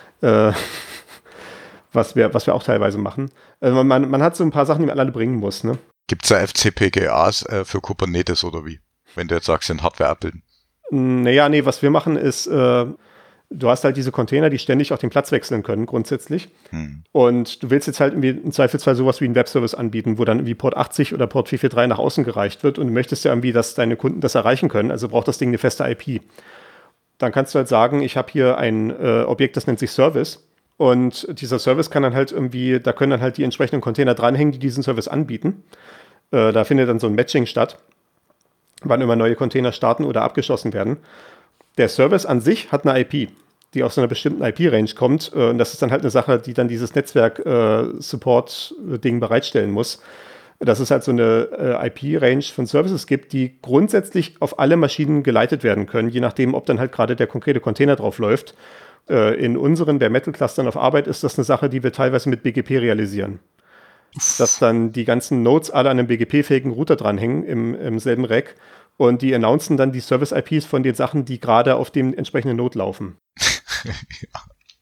Was wir auch teilweise machen. Also man hat so ein paar Sachen, die man alle bringen muss. Ne? Gibt es da FCPGAs für Kubernetes oder wie? Wenn du jetzt sagst, in Hardware abbilden. Naja, nee, was wir machen ist, du hast halt diese Container, die ständig auch den Platz wechseln können, grundsätzlich. Und du willst jetzt halt irgendwie im Zweifelsfall sowas wie einen Webservice anbieten, wo dann irgendwie Port 80 oder Port 443 nach außen gereicht wird und du möchtest ja irgendwie, dass deine Kunden das erreichen können, also braucht das Ding eine feste IP. Dann kannst du halt sagen, ich habe hier ein Objekt, das nennt sich Service. Und dieser Service kann dann halt irgendwie, da können dann halt die entsprechenden Container dranhängen, die diesen Service anbieten. Da findet dann so ein Matching statt, wann immer neue Container starten oder abgeschlossen werden. Der Service an sich hat eine IP, die aus einer bestimmten IP-Range kommt. Und das ist dann halt eine Sache, die dann dieses Netzwerk-Support-Ding bereitstellen muss. Dass es halt so eine IP-Range von Services gibt, die grundsätzlich auf alle Maschinen geleitet werden können, je nachdem, ob dann halt gerade der konkrete Container drauf läuft. In unseren Bare Metal Clustern auf Arbeit ist das eine Sache, die wir teilweise mit BGP realisieren. Dass dann die ganzen Nodes alle an einem BGP-fähigen Router dranhängen im selben Rack und die announcen dann die Service-IPs von den Sachen, die gerade auf dem entsprechenden Node laufen. Ja.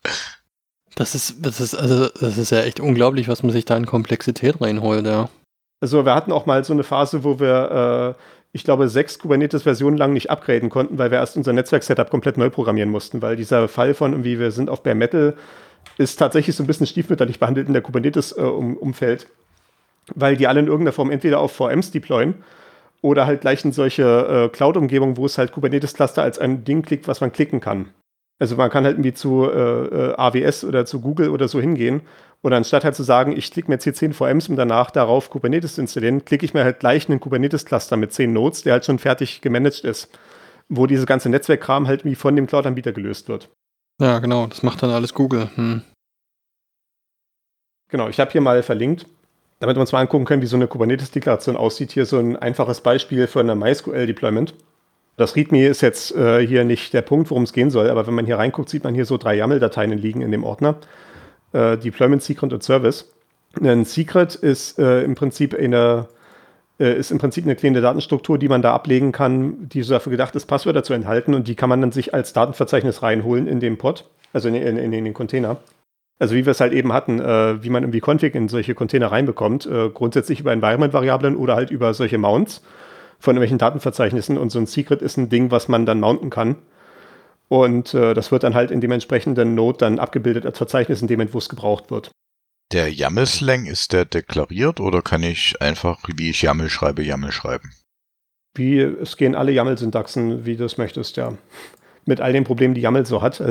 Das ist ja echt unglaublich, was man sich da in Komplexität reinholt, ja. Also wir hatten auch mal so eine Phase, wo wir ich glaube, 6 Kubernetes-Versionen lang nicht upgraden konnten, weil wir erst unser Netzwerk-Setup komplett neu programmieren mussten, weil dieser Fall von irgendwie, wir sind auf Bare Metal, ist tatsächlich so ein bisschen stiefmütterlich behandelt in der Kubernetes-Umfeld, weil die alle in irgendeiner Form entweder auf VMs deployen oder halt gleich in solche Cloud-Umgebungen, wo es halt Kubernetes-Cluster als ein Ding klickt, was man klicken kann. Also man kann halt irgendwie zu AWS oder zu Google oder so hingehen und anstatt halt zu sagen, ich klicke mir jetzt hier 10 VMs, um danach darauf Kubernetes zu installieren, klicke ich mir halt gleich einen Kubernetes-Cluster mit 10 Nodes, der halt schon fertig gemanagt ist, wo dieses ganze Netzwerkkram halt wie von dem Cloud-Anbieter gelöst wird. Ja, genau, das macht dann alles Google. Genau, ich habe hier mal verlinkt, damit wir uns mal angucken können, wie so eine Kubernetes-Deklaration aussieht. Hier so ein einfaches Beispiel für eine MySQL-Deployment. Das README ist jetzt hier nicht der Punkt, worum es gehen soll, aber wenn man hier reinguckt, sieht man hier so 3 YAML-Dateien liegen in dem Ordner. Deployment, Secret und Service. Ein Secret ist im Prinzip eine kleine Datenstruktur, die man da ablegen kann, die so dafür gedacht ist, Passwörter zu enthalten und die kann man dann sich als Datenverzeichnis reinholen in den Pod, also in den Container. Also wie wir es halt eben hatten, wie man irgendwie Config in solche Container reinbekommt, grundsätzlich über Environment-Variablen oder halt über solche Mounts von irgendwelchen Datenverzeichnissen. Und so ein Secret ist ein Ding, was man dann mounten kann. Und das wird dann halt in dem entsprechenden Node dann abgebildet als Verzeichnis in dem Moment, wo es gebraucht wird. Der YAML-Slang, ist der deklariert oder kann ich einfach, wie ich YAML schreibe, YAML schreiben? Es gehen alle YAML-Syntaxen, wie du es möchtest, ja. Mit all den Problemen, die YAML so hat.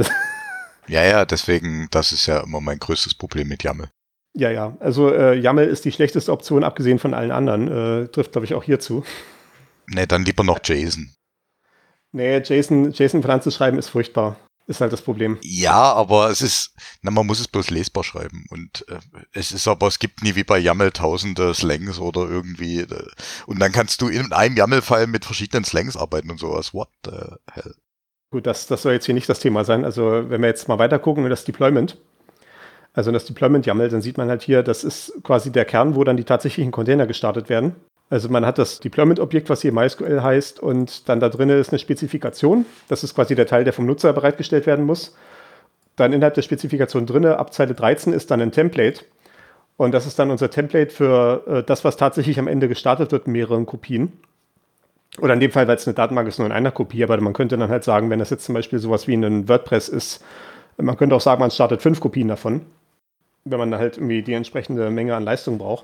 Ja, deswegen, das ist ja immer mein größtes Problem mit YAML. Ja. Also YAML ist die schlechteste Option, abgesehen von allen anderen. Trifft, glaube ich, auch hierzu. Nee, dann lieber noch JSON. Nee, JSON von Hand zu schreiben ist furchtbar. Ist halt das Problem. Ja, aber man muss es bloß lesbar schreiben. Und es gibt nie wie bei YAML tausende Slangs oder irgendwie. Und dann kannst du in einem YAML-File mit verschiedenen Slangs arbeiten und sowas. What the hell? Gut, das soll jetzt hier nicht das Thema sein. Also wenn wir jetzt mal weiter gucken, das Deployment. Also das Deployment-YAML, dann sieht man halt hier, das ist quasi der Kern, wo dann die tatsächlichen Container gestartet werden. Also man hat das Deployment-Objekt, was hier MySQL heißt, und dann da drin ist eine Spezifikation. Das ist quasi der Teil, der vom Nutzer bereitgestellt werden muss. Dann innerhalb der Spezifikation drin, ab Zeile 13, ist dann ein Template. Und das ist dann unser Template für das, was tatsächlich am Ende gestartet wird in mehreren Kopien. Oder in dem Fall, weil es eine Datenbank ist, nur in einer Kopie. Aber man könnte dann halt sagen, wenn das jetzt zum Beispiel sowas wie ein WordPress ist, man könnte auch sagen, man startet 5 Kopien davon, wenn man halt irgendwie die entsprechende Menge an Leistung braucht.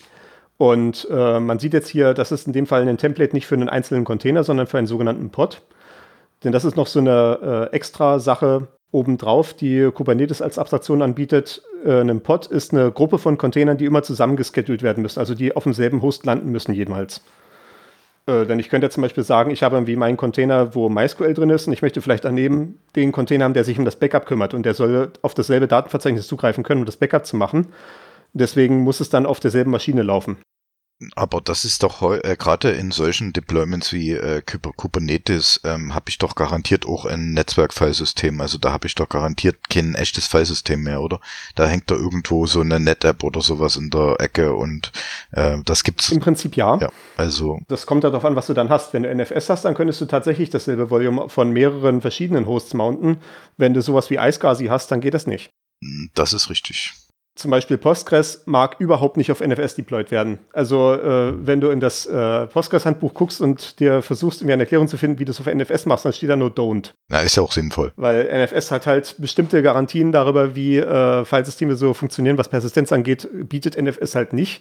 Und man sieht jetzt hier, das ist in dem Fall ein Template nicht für einen einzelnen Container, sondern für einen sogenannten Pod. Denn das ist noch so eine extra Sache obendrauf, die Kubernetes als Abstraktion anbietet. Ein Pod ist eine Gruppe von Containern, die immer zusammen geschedult werden müssen, also die auf demselben Host landen müssen jedenfalls. Denn ich könnte ja zum Beispiel sagen, ich habe irgendwie meinen Container, wo MySQL drin ist und ich möchte vielleicht daneben den Container haben, der sich um das Backup kümmert und der soll auf dasselbe Datenverzeichnis zugreifen können, um das Backup zu machen. Deswegen muss es dann auf derselben Maschine laufen. Aber das ist doch gerade in solchen Deployments wie Kubernetes habe ich doch garantiert auch ein Netzwerk-Filesystem. Also da habe ich doch garantiert kein echtes Filesystem mehr, oder? Da hängt da irgendwo so eine NetApp oder sowas in der Ecke und das gibt's. Im Prinzip ja. Also das kommt darauf an, was du dann hast. Wenn du NFS hast, dann könntest du tatsächlich dasselbe Volume von mehreren verschiedenen Hosts mounten. Wenn du sowas wie iSCSI hast, dann geht das nicht. Das ist richtig. Zum Beispiel Postgres mag überhaupt nicht auf NFS deployed werden. Also wenn du in das Postgres-Handbuch guckst und dir versuchst, irgendwie eine Erklärung zu finden, wie du es auf NFS machst, dann steht da nur don't. Na, ist ja auch sinnvoll. Weil NFS hat halt bestimmte Garantien darüber, wie Filesysteme so funktionieren, was Persistenz angeht, bietet NFS halt nicht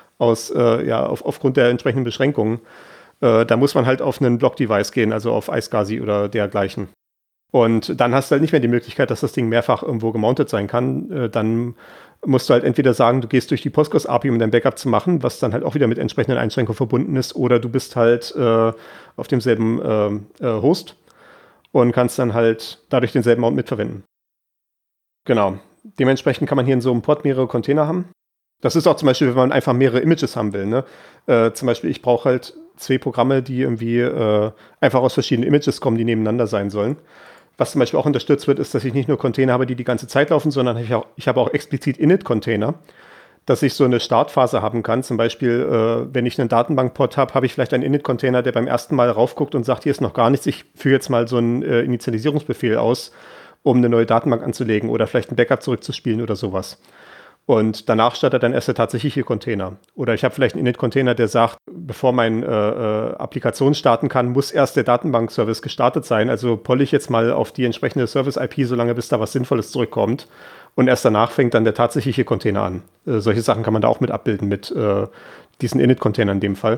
aufgrund der entsprechenden Beschränkungen. Da muss man halt auf einen Block-Device gehen, also auf iSCSI oder dergleichen. Und dann hast du halt nicht mehr die Möglichkeit, dass das Ding mehrfach irgendwo gemountet sein kann. Dann musst du halt entweder sagen, du gehst durch die Postgres-API, um dein Backup zu machen, was dann halt auch wieder mit entsprechenden Einschränkungen verbunden ist, oder du bist halt auf demselben Host und kannst dann halt dadurch denselben Mount mitverwenden. Genau. Dementsprechend kann man hier in so einem Pod mehrere Container haben. Das ist auch zum Beispiel, wenn man einfach mehrere Images haben will. Ne? Zum Beispiel, ich brauche halt 2 Programme, die irgendwie einfach aus verschiedenen Images kommen, die nebeneinander sein sollen. Was zum Beispiel auch unterstützt wird, ist, dass ich nicht nur Container habe, die ganze Zeit laufen, sondern ich habe auch explizit Init-Container, dass ich so eine Startphase haben kann. Zum Beispiel, wenn ich einen Datenbank-Pod habe, habe ich vielleicht einen Init-Container, der beim ersten Mal raufguckt und sagt, hier ist noch gar nichts, ich führe jetzt mal so einen Initialisierungsbefehl aus, um eine neue Datenbank anzulegen oder vielleicht ein Backup zurückzuspielen oder sowas. Und danach startet dann erst der tatsächliche Container. Oder ich habe vielleicht einen Init-Container, der sagt, bevor meine Applikation starten kann, muss erst der Datenbank-Service gestartet sein. Also polle ich jetzt mal auf die entsprechende Service-IP, solange bis da was Sinnvolles zurückkommt. Und erst danach fängt dann der tatsächliche Container an. Solche Sachen kann man da auch mit abbilden, mit diesen Init-Containern in dem Fall.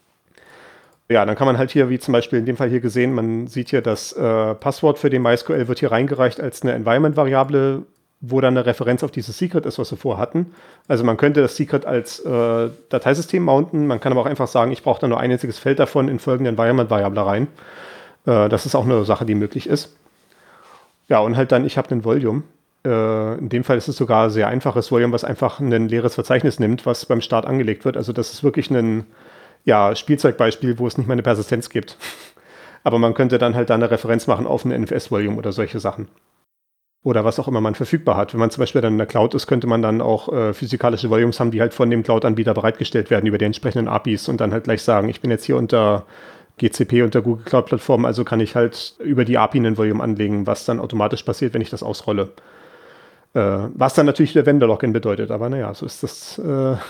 Ja, dann kann man halt hier, wie zum Beispiel in dem Fall hier gesehen, man sieht hier, das Passwort für den MySQL wird hier reingereicht als eine Environment-Variable, wo dann eine Referenz auf dieses Secret ist, was wir vorher hatten. Also man könnte das Secret als Dateisystem mounten, man kann aber auch einfach sagen, ich brauche da nur ein einziges Feld davon in folgende Environment-Variable rein. Das ist auch eine Sache, die möglich ist. Ja, und halt dann, ich habe ein Volume. In dem Fall ist es sogar ein sehr einfaches Volume, was einfach ein leeres Verzeichnis nimmt, was beim Start angelegt wird. Also das ist wirklich ein Spielzeugbeispiel, wo es nicht mal eine Persistenz gibt. Aber man könnte dann halt da eine Referenz machen auf ein NFS-Volume oder solche Sachen. Oder was auch immer man verfügbar hat. Wenn man zum Beispiel dann in der Cloud ist, könnte man dann auch physikalische Volumes haben, die halt von dem Cloud-Anbieter bereitgestellt werden über die entsprechenden APIs und dann halt gleich sagen, ich bin jetzt hier unter GCP, unter Google Cloud-Plattform, also kann ich halt über die API ein Volume anlegen, was dann automatisch passiert, wenn ich das ausrolle. Was dann natürlich der Vendor-Login bedeutet, aber naja, so ist das.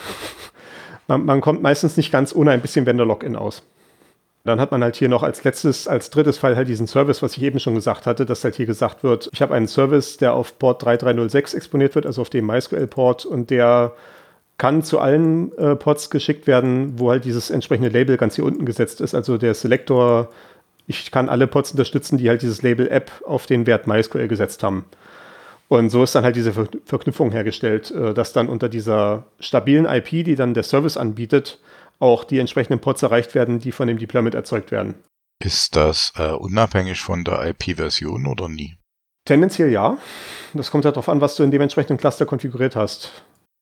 Man kommt meistens nicht ganz ohne ein bisschen Vendor-Login aus. Dann hat man halt hier noch als drittes Fall halt diesen Service, was ich eben schon gesagt hatte, dass halt hier gesagt wird, ich habe einen Service, der auf Port 3306 exponiert wird, also auf dem MySQL-Port, und der kann zu allen Ports geschickt werden, wo halt dieses entsprechende Label ganz hier unten gesetzt ist. Also der Selektor, ich kann alle Ports unterstützen, die halt dieses Label App auf den Wert MySQL gesetzt haben. Und so ist dann halt diese Verknüpfung hergestellt, dass dann unter dieser stabilen IP, die dann der Service anbietet, auch die entsprechenden Ports erreicht werden, die von dem Deployment erzeugt werden. Ist das unabhängig von der IP-Version oder nie? Tendenziell ja. Das kommt halt darauf an, was du in dem entsprechenden Cluster konfiguriert hast.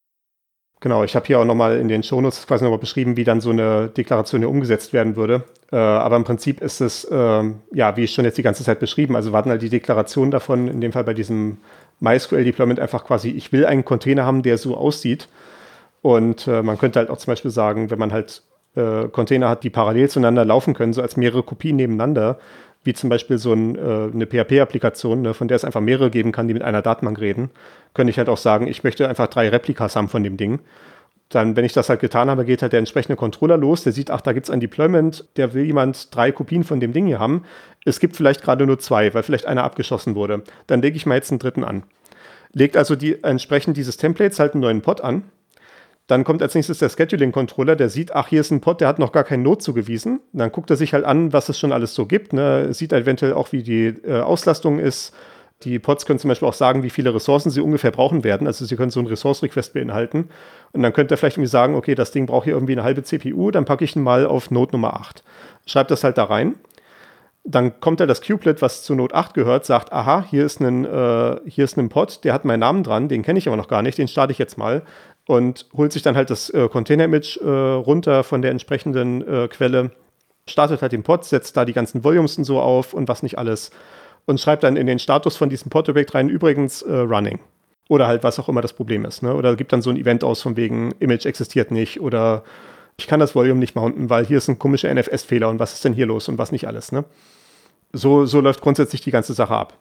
Genau, ich habe hier auch nochmal in den Shownotes quasi nochmal beschrieben, wie dann so eine Deklaration hier umgesetzt werden würde. Aber im Prinzip ist es, wie ich schon jetzt die ganze Zeit beschrieben, also warten halt die Deklaration davon, in dem Fall bei diesem MySQL-Deployment einfach quasi, ich will einen Container haben, der so aussieht. Und man könnte halt auch zum Beispiel sagen, wenn man halt Container hat, die parallel zueinander laufen können, so als mehrere Kopien nebeneinander, wie zum Beispiel so eine PHP-Applikation, ne, von der es einfach mehrere geben kann, die mit einer Datenbank reden, könnte ich halt auch sagen, ich möchte einfach 3 Replikas haben von dem Ding. Dann, wenn ich das halt getan habe, geht halt der entsprechende Controller los, der sieht, ach, da gibt es ein Deployment, der will jemand 3 Kopien von dem Ding hier haben. Es gibt vielleicht gerade nur 2, weil vielleicht einer abgeschossen wurde. Dann lege ich mal jetzt einen dritten an. Legt also entsprechend dieses Templates halt einen neuen Pod an. Dann kommt als nächstes der Scheduling-Controller, der sieht, ach, hier ist ein Pod, der hat noch gar keinen Node zugewiesen. Dann guckt er sich halt an, was es schon alles so gibt. Ne? Sieht eventuell auch, wie die Auslastung ist. Die Pods können zum Beispiel auch sagen, wie viele Ressourcen sie ungefähr brauchen werden. Also sie können so einen Resource-Request beinhalten. Und dann könnte er vielleicht irgendwie sagen, okay, das Ding braucht hier irgendwie eine halbe CPU, dann packe ich ihn mal auf Node Nummer 8. Schreibt das halt da rein. Dann kommt das Kubelet, was zu Node 8 gehört, sagt, aha, hier ist ein Pod, der hat meinen Namen dran, den kenne ich aber noch gar nicht, den starte ich jetzt mal. Und holt sich dann halt das Container-Image runter von der entsprechenden Quelle, startet halt den Pod, setzt da die ganzen Volumes und so auf und was nicht alles und schreibt dann in den Status von diesem Pod-Objekt rein, übrigens running. Oder halt was auch immer das Problem ist. Ne? Oder gibt dann so ein Event aus von wegen, Image existiert nicht oder ich kann das Volume nicht mounten, weil hier ist ein komischer NFS-Fehler und was ist denn hier los und was nicht alles. Ne? So läuft grundsätzlich die ganze Sache ab.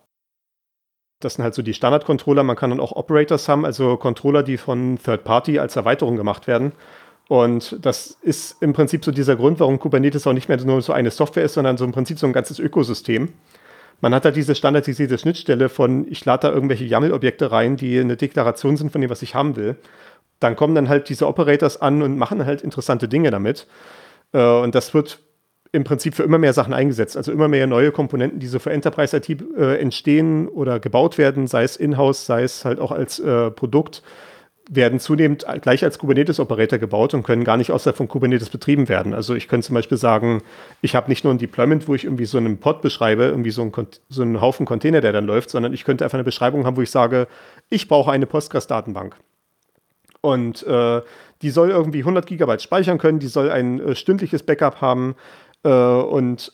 Das sind halt so die Standard-Controller. Man kann dann auch Operators haben, also Controller, die von Third-Party als Erweiterung gemacht werden. Und das ist im Prinzip so dieser Grund, warum Kubernetes auch nicht mehr nur so eine Software ist, sondern so im Prinzip so ein ganzes Ökosystem. Man hat halt diese standardisierte Schnittstelle von, ich lade da irgendwelche YAML-Objekte rein, die eine Deklaration sind von dem, was ich haben will. Dann kommen dann halt diese Operators an und machen halt interessante Dinge damit. Und das wird im Prinzip für immer mehr Sachen eingesetzt. Also immer mehr neue Komponenten, die so für Enterprise-IT entstehen oder gebaut werden, sei es in-house, sei es halt auch als Produkt, werden zunehmend gleich als Kubernetes-Operator gebaut und können gar nicht außerhalb von Kubernetes betrieben werden. Also ich könnte zum Beispiel sagen, ich habe nicht nur ein Deployment, wo ich irgendwie so einen Pod beschreibe, irgendwie so einen Haufen Container, der dann läuft, sondern ich könnte einfach eine Beschreibung haben, wo ich sage, ich brauche eine Postgres-Datenbank. Und die soll irgendwie 100 Gigabyte speichern können, die soll ein stündliches Backup haben, und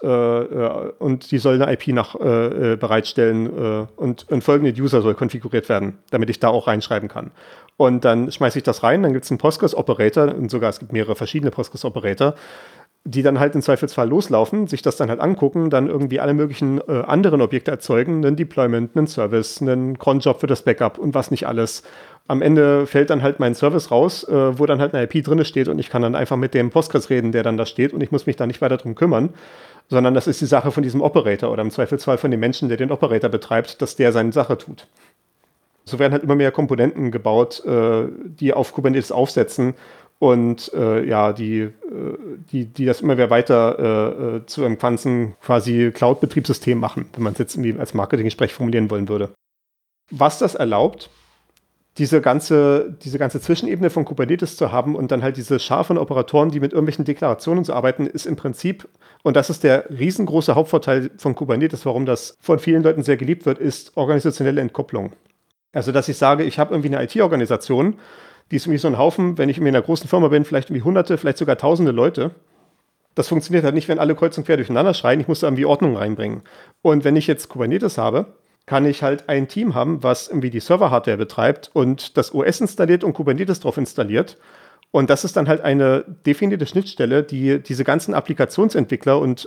die soll eine IP bereitstellen und folgende User soll konfiguriert werden, damit ich da auch reinschreiben kann. Und dann schmeiße ich das rein, dann gibt es einen Postgres-Operator und sogar es gibt mehrere verschiedene Postgres-Operator, die dann halt im Zweifelsfall loslaufen, sich das dann halt angucken, dann irgendwie alle möglichen anderen Objekte erzeugen, einen Deployment, einen Service, einen Cronjob für das Backup und was nicht alles. Am Ende fällt dann halt mein Service raus, wo dann halt eine IP drin steht und ich kann dann einfach mit dem Postgres reden, der dann da steht und ich muss mich da nicht weiter drum kümmern, sondern das ist die Sache von diesem Operator oder im Zweifelsfall von dem Menschen, der den Operator betreibt, dass der seine Sache tut. So werden halt immer mehr Komponenten gebaut, die auf Kubernetes aufsetzen und die das immer mehr weiter zu einem ganzen quasi Cloud-Betriebssystem machen, wenn man es jetzt irgendwie als Marketing-Sprech formulieren wollen würde. Was das erlaubt, diese ganze Zwischenebene von Kubernetes zu haben und dann halt diese Schar von Operatoren, die mit irgendwelchen Deklarationen zu arbeiten, ist im Prinzip, und das ist der riesengroße Hauptvorteil von Kubernetes, warum das von vielen Leuten sehr geliebt wird, ist organisationelle Entkopplung. Also, dass ich sage, ich habe irgendwie eine IT-Organisation, die ist irgendwie so ein Haufen, wenn ich irgendwie in einer großen Firma bin, vielleicht irgendwie Hunderte, vielleicht sogar Tausende Leute. Das funktioniert halt nicht, wenn alle kreuz und quer durcheinander schreien. Ich muss da irgendwie Ordnung reinbringen. Und wenn ich jetzt Kubernetes habe, kann ich halt ein Team haben, was irgendwie die Server-Hardware betreibt und das OS installiert und Kubernetes drauf installiert. Und das ist dann halt eine definierte Schnittstelle, die diese ganzen Applikationsentwickler und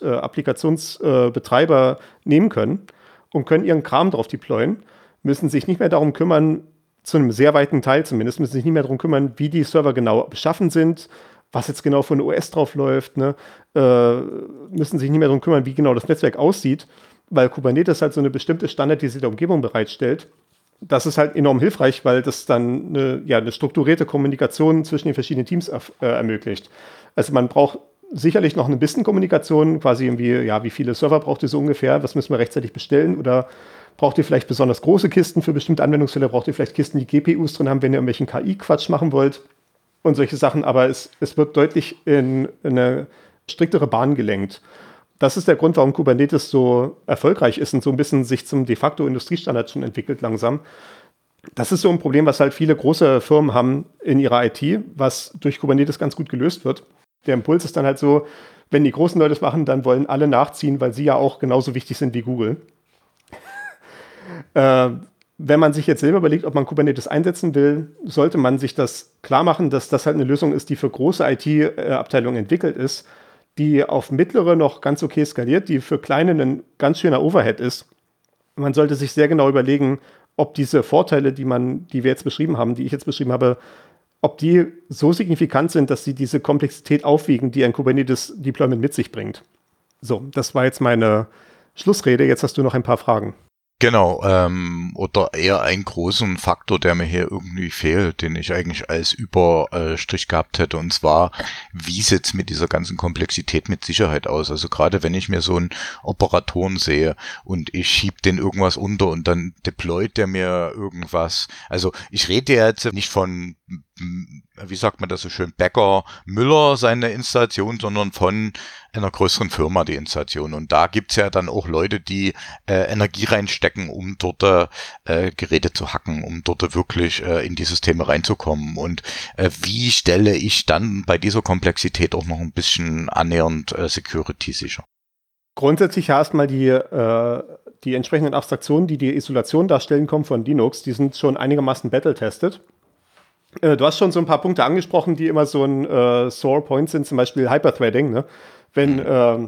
Applikationsbetreiber nehmen können und können ihren Kram drauf deployen, müssen sich nicht mehr darum kümmern, zu einem sehr weiten Teil zumindest, müssen sich nicht mehr darum kümmern, wie die Server genau beschaffen sind, was jetzt genau von OS drauf läuft, ne? Müssen sich nicht mehr darum kümmern, wie genau das Netzwerk aussieht, weil Kubernetes halt so eine bestimmte standardisierte Umgebung bereitstellt. Das ist halt enorm hilfreich, weil das dann eine strukturierte Kommunikation zwischen den verschiedenen Teams ermöglicht. Also man braucht sicherlich noch ein bisschen Kommunikation, quasi irgendwie, ja, wie viele Server braucht ihr so ungefähr, was müssen wir rechtzeitig bestellen, oder braucht ihr vielleicht besonders große Kisten für bestimmte Anwendungsfälle, braucht ihr vielleicht Kisten, die GPUs drin haben, wenn ihr irgendwelchen KI-Quatsch machen wollt und solche Sachen, aber es wird deutlich in eine striktere Bahn gelenkt. Das ist der Grund, warum Kubernetes so erfolgreich ist und so ein bisschen sich zum de facto Industriestandard schon entwickelt langsam. Das ist so ein Problem, was halt viele große Firmen haben in ihrer IT, was durch Kubernetes ganz gut gelöst wird. Der Impuls ist dann halt so, wenn die großen Leute es machen, dann wollen alle nachziehen, weil sie ja auch genauso wichtig sind wie Google. Wenn man sich jetzt selber überlegt, ob man Kubernetes einsetzen will, sollte man sich das klar machen, dass das halt eine Lösung ist, die für große IT-Abteilungen entwickelt ist, die auf mittlere noch ganz okay skaliert, die für kleine ein ganz schöner Overhead ist. Man sollte sich sehr genau überlegen, ob diese Vorteile, die wir jetzt beschrieben haben, die ich jetzt beschrieben habe, ob die so signifikant sind, dass sie diese Komplexität aufwiegen, die ein Kubernetes-Deployment mit sich bringt. So, das war jetzt meine Schlussrede. Jetzt hast du noch ein paar Fragen. Genau, oder eher einen großen Faktor, der mir hier irgendwie fehlt, den ich eigentlich als Überstrich gehabt hätte, und zwar, wie sieht's mit dieser ganzen Komplexität mit Sicherheit aus? Also gerade wenn ich mir so einen Operatoren sehe und ich schieb den irgendwas unter und dann deployt der mir irgendwas. Also ich rede jetzt nicht von, wie sagt man das so schön, Bäcker Müller seine Installation, sondern von einer größeren Firma die Installation. Und da gibt's ja dann auch Leute, die Energie reinstecken, um dort Geräte zu hacken, um dort wirklich in die Systeme reinzukommen. Und wie stelle ich dann bei dieser Komplexität auch noch ein bisschen annähernd Security sicher? Grundsätzlich erstmal die entsprechenden Abstraktionen, die Isolation darstellen, kommen von Linux. Die sind schon einigermaßen battle-tested. Du hast schon so ein paar Punkte angesprochen, die immer so ein Sore Point sind, zum Beispiel Hyperthreading, ne? Wenn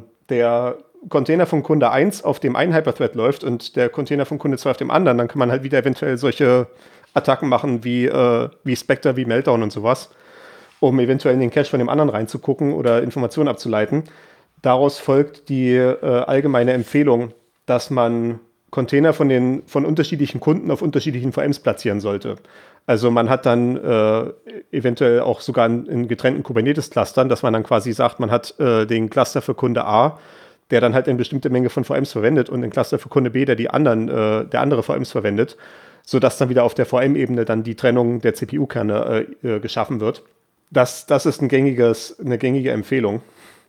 der Container von Kunde 1 auf dem einen Hyperthread läuft und der Container von Kunde 2 auf dem anderen, dann kann man halt wieder eventuell solche Attacken machen wie Spectre, wie Meltdown und sowas, um eventuell in den Cache von dem anderen reinzugucken oder Informationen abzuleiten. Daraus folgt die allgemeine Empfehlung, dass man Container von unterschiedlichen Kunden auf unterschiedlichen VMs platzieren sollte. Also man hat dann eventuell auch sogar in getrennten Kubernetes-Clustern, dass man dann quasi sagt, man hat den Cluster für Kunde A, der dann halt eine bestimmte Menge von VMs verwendet, und den Cluster für Kunde B, der andere VMs verwendet, sodass dann wieder auf der VM-Ebene dann die Trennung der CPU-Kerne geschaffen wird. Das ist eine gängige Empfehlung.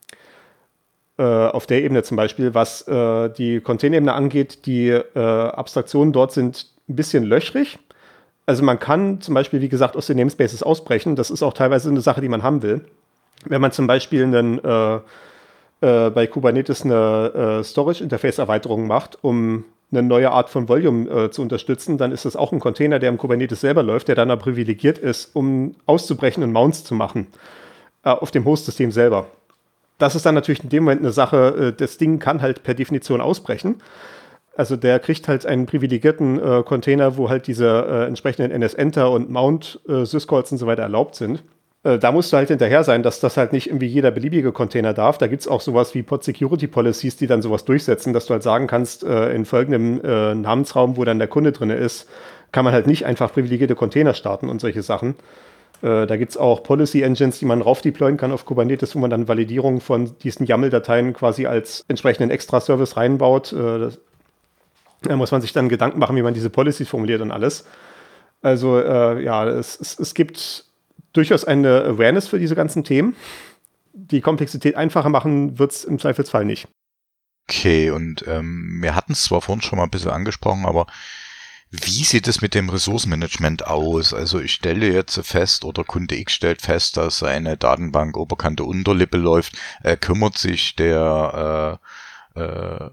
Auf der Ebene zum Beispiel, was die Container-Ebene angeht, die Abstraktionen dort sind ein bisschen löchrig. Also man kann zum Beispiel, wie gesagt, aus den Namespaces ausbrechen. Das ist auch teilweise eine Sache, die man haben will. Wenn man zum Beispiel bei Kubernetes eine Storage-Interface-Erweiterung macht, um eine neue Art von Volume zu unterstützen, dann ist das auch ein Container, der im Kubernetes selber läuft, der dann aber privilegiert ist, um auszubrechen und Mounts zu machen auf dem Host-System selber. Das ist dann natürlich in dem Moment eine Sache, das Ding kann halt per Definition ausbrechen. Also der kriegt halt einen privilegierten Container, wo halt diese entsprechenden NS-Enter und Mount-Syscalls und so weiter erlaubt sind. Da musst du halt hinterher sein, dass das halt nicht irgendwie jeder beliebige Container darf. Da gibt es auch sowas wie Pod-Security-Policies, die dann sowas durchsetzen, dass du halt sagen kannst, in folgendem Namensraum, wo dann der Kunde drin ist, kann man halt nicht einfach privilegierte Container starten und solche Sachen. Da gibt es auch Policy-Engines, die man rauf deployen kann auf Kubernetes, wo man dann Validierung von diesen YAML-Dateien quasi als entsprechenden Extra-Service reinbaut. Da muss man sich dann Gedanken machen, wie man diese Policies formuliert und alles. Also es gibt durchaus eine Awareness für diese ganzen Themen. Die Komplexität einfacher machen wird es im Zweifelsfall nicht. Okay, und wir hatten es zwar vorhin schon mal ein bisschen angesprochen, aber wie sieht es mit dem Ressourcenmanagement aus? Also ich stelle jetzt fest, oder Kunde X stellt fest, dass eine Datenbank Oberkante Unterlippe läuft. Kümmert sich der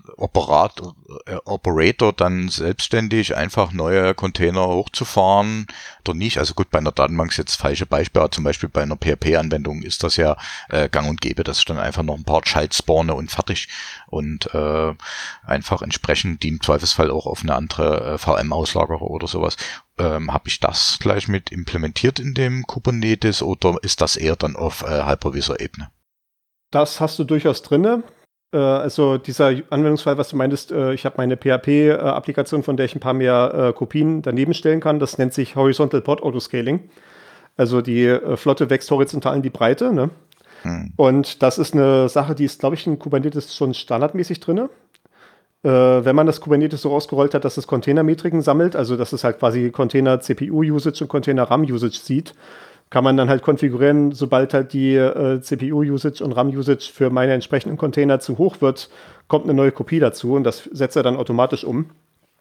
Operator dann selbstständig einfach neue Container hochzufahren oder nicht. Also gut, bei einer Datenbank ist jetzt falsche Beispiel, aber zum Beispiel bei einer PHP-Anwendung ist das ja gang und gäbe. Das ist dann einfach noch ein paar Child-Spawne und fertig und einfach entsprechend die im Zweifelsfall auch auf eine andere VM auslagere oder sowas. Habe ich das gleich mit implementiert in dem Kubernetes oder ist das eher dann auf Hypervisor-Ebene? Das hast du durchaus drinne. Also dieser Anwendungsfall, was du meintest, ich habe meine PHP-Applikation, von der ich ein paar mehr Kopien daneben stellen kann. Das nennt sich Horizontal Pod Autoscaling. Also die Flotte wächst horizontal in die Breite. Ne? Und das ist eine Sache, die ist, glaube ich, in Kubernetes schon standardmäßig drinne. Wenn man das Kubernetes so ausgerollt hat, dass es Containermetriken sammelt, also dass es halt quasi Container-CPU-Usage und Container-RAM-Usage sieht, kann man dann halt konfigurieren, sobald halt die CPU-Usage und RAM-Usage für meine entsprechenden Container zu hoch wird, kommt eine neue Kopie dazu und das setzt er dann automatisch um.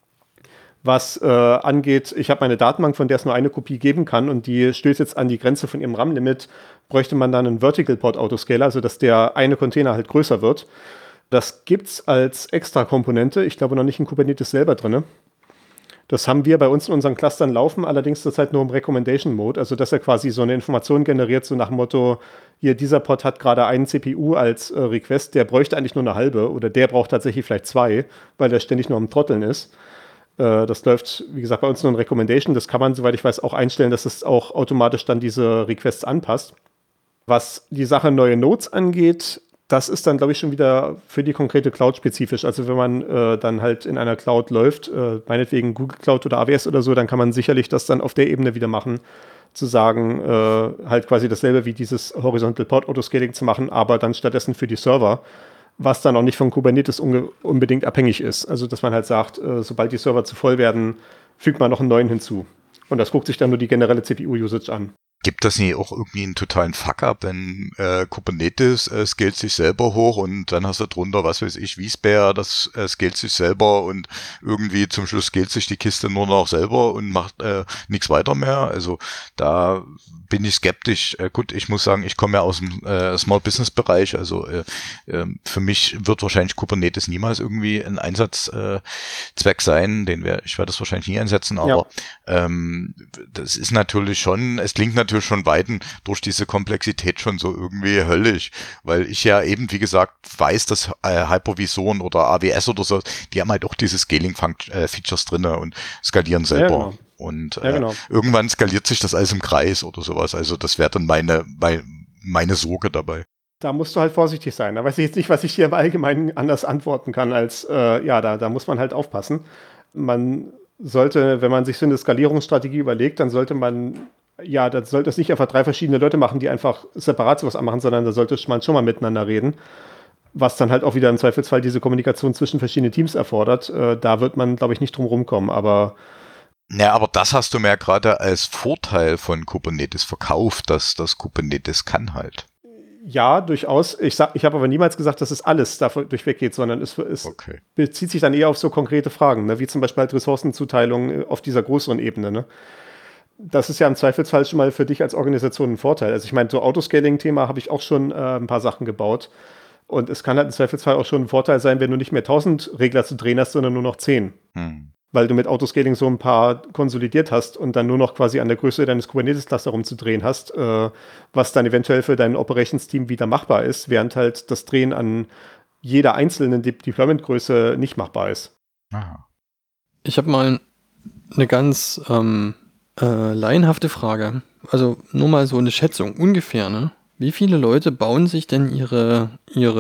Was angeht, ich habe meine Datenbank, von der es nur eine Kopie geben kann und die stößt jetzt an die Grenze von ihrem RAM-Limit, bräuchte man dann einen Vertical Pod Autoscaler, also dass der eine Container halt größer wird. Das gibt's als Extra-Komponente, ich glaube noch nicht in Kubernetes selber drin. Das haben wir bei uns in unseren Clustern laufen, allerdings zurzeit nur im Recommendation-Mode, also dass er quasi so eine Information generiert, so nach dem Motto, hier, dieser Pod hat gerade einen CPU als Request, der bräuchte eigentlich nur eine halbe oder der braucht tatsächlich vielleicht zwei, weil der ständig nur am Trotteln ist. Das läuft, wie gesagt, bei uns nur in Recommendation. Das kann man, soweit ich weiß, auch einstellen, dass es auch automatisch dann diese Requests anpasst. Was die Sache neue Nodes angeht, das ist dann, glaube ich, schon wieder für die konkrete Cloud spezifisch. Also wenn man dann halt in einer Cloud läuft, meinetwegen Google Cloud oder AWS oder so, dann kann man sicherlich das dann auf der Ebene wieder machen, zu sagen, halt quasi dasselbe wie dieses Horizontal Pod Autoscaling zu machen, aber dann stattdessen für die Server, was dann auch nicht von Kubernetes unbedingt abhängig ist. Also dass man halt sagt, sobald die Server zu voll werden, fügt man noch einen neuen hinzu. Und das guckt sich dann nur die generelle CPU-Usage an. Gibt das nicht auch irgendwie einen totalen Fuck-up, wenn Kubernetes scalt sich selber hoch und dann hast du drunter, was weiß ich, vSphere, das scalt sich selber und irgendwie zum Schluss scalt sich die Kiste nur noch selber und macht nichts weiter mehr. Also da bin ich skeptisch. Gut, ich muss sagen, ich komme ja aus dem Small Business Bereich, also für mich wird wahrscheinlich Kubernetes niemals irgendwie ein Einsatzzweck sein, ich werde das wahrscheinlich nie einsetzen, aber das ist natürlich schon, es klingt natürlich schon weiten durch diese Komplexität schon so irgendwie höllisch, weil ich ja eben, wie gesagt, weiß, dass Hypervisoren oder AWS oder so, die haben halt auch diese Scaling-Features drinne und skalieren selber. Ja, genau. Und irgendwann skaliert sich das alles im Kreis oder sowas. Also das wäre dann meine Sorge dabei. Da musst du halt vorsichtig sein. Da weiß ich jetzt nicht, was ich hier im Allgemeinen anders antworten kann, als da muss man halt aufpassen. Man sollte, wenn man sich so eine Skalierungsstrategie überlegt, dann sollte man dann sollte es nicht einfach 3 verschiedene Leute machen, die einfach separat sowas anmachen, sondern da sollte man schon mal miteinander reden, was dann halt auch wieder im Zweifelsfall diese Kommunikation zwischen verschiedenen Teams erfordert. Da wird man, glaube ich, nicht drum rumkommen, aber aber das hast du mir ja gerade als Vorteil von Kubernetes verkauft, dass das Kubernetes kann halt. Ja, durchaus. Ich habe aber niemals gesagt, dass es alles dadurch weggeht, sondern es bezieht sich dann eher auf so konkrete Fragen, ne? Wie zum Beispiel halt Ressourcenzuteilung auf dieser größeren Ebene, ne? Das ist ja im Zweifelsfall schon mal für dich als Organisation ein Vorteil. Also ich meine, so Autoscaling-Thema habe ich auch schon ein paar Sachen gebaut. Und es kann halt im Zweifelsfall auch schon ein Vorteil sein, wenn du nicht mehr 1000 Regler zu drehen hast, sondern nur noch 10. Weil du mit Autoscaling so ein paar konsolidiert hast und dann nur noch quasi an der Größe deines Kubernetes-Cluster rumzudrehen hast, was dann eventuell für dein Operations-Team wieder machbar ist, während halt das Drehen an jeder einzelnen Deployment-Größe nicht machbar ist. Aha. Ich habe mal eine ganz laienhafte Frage. Also nur mal so eine Schätzung, ungefähr, ne? Wie viele Leute bauen sich denn ihre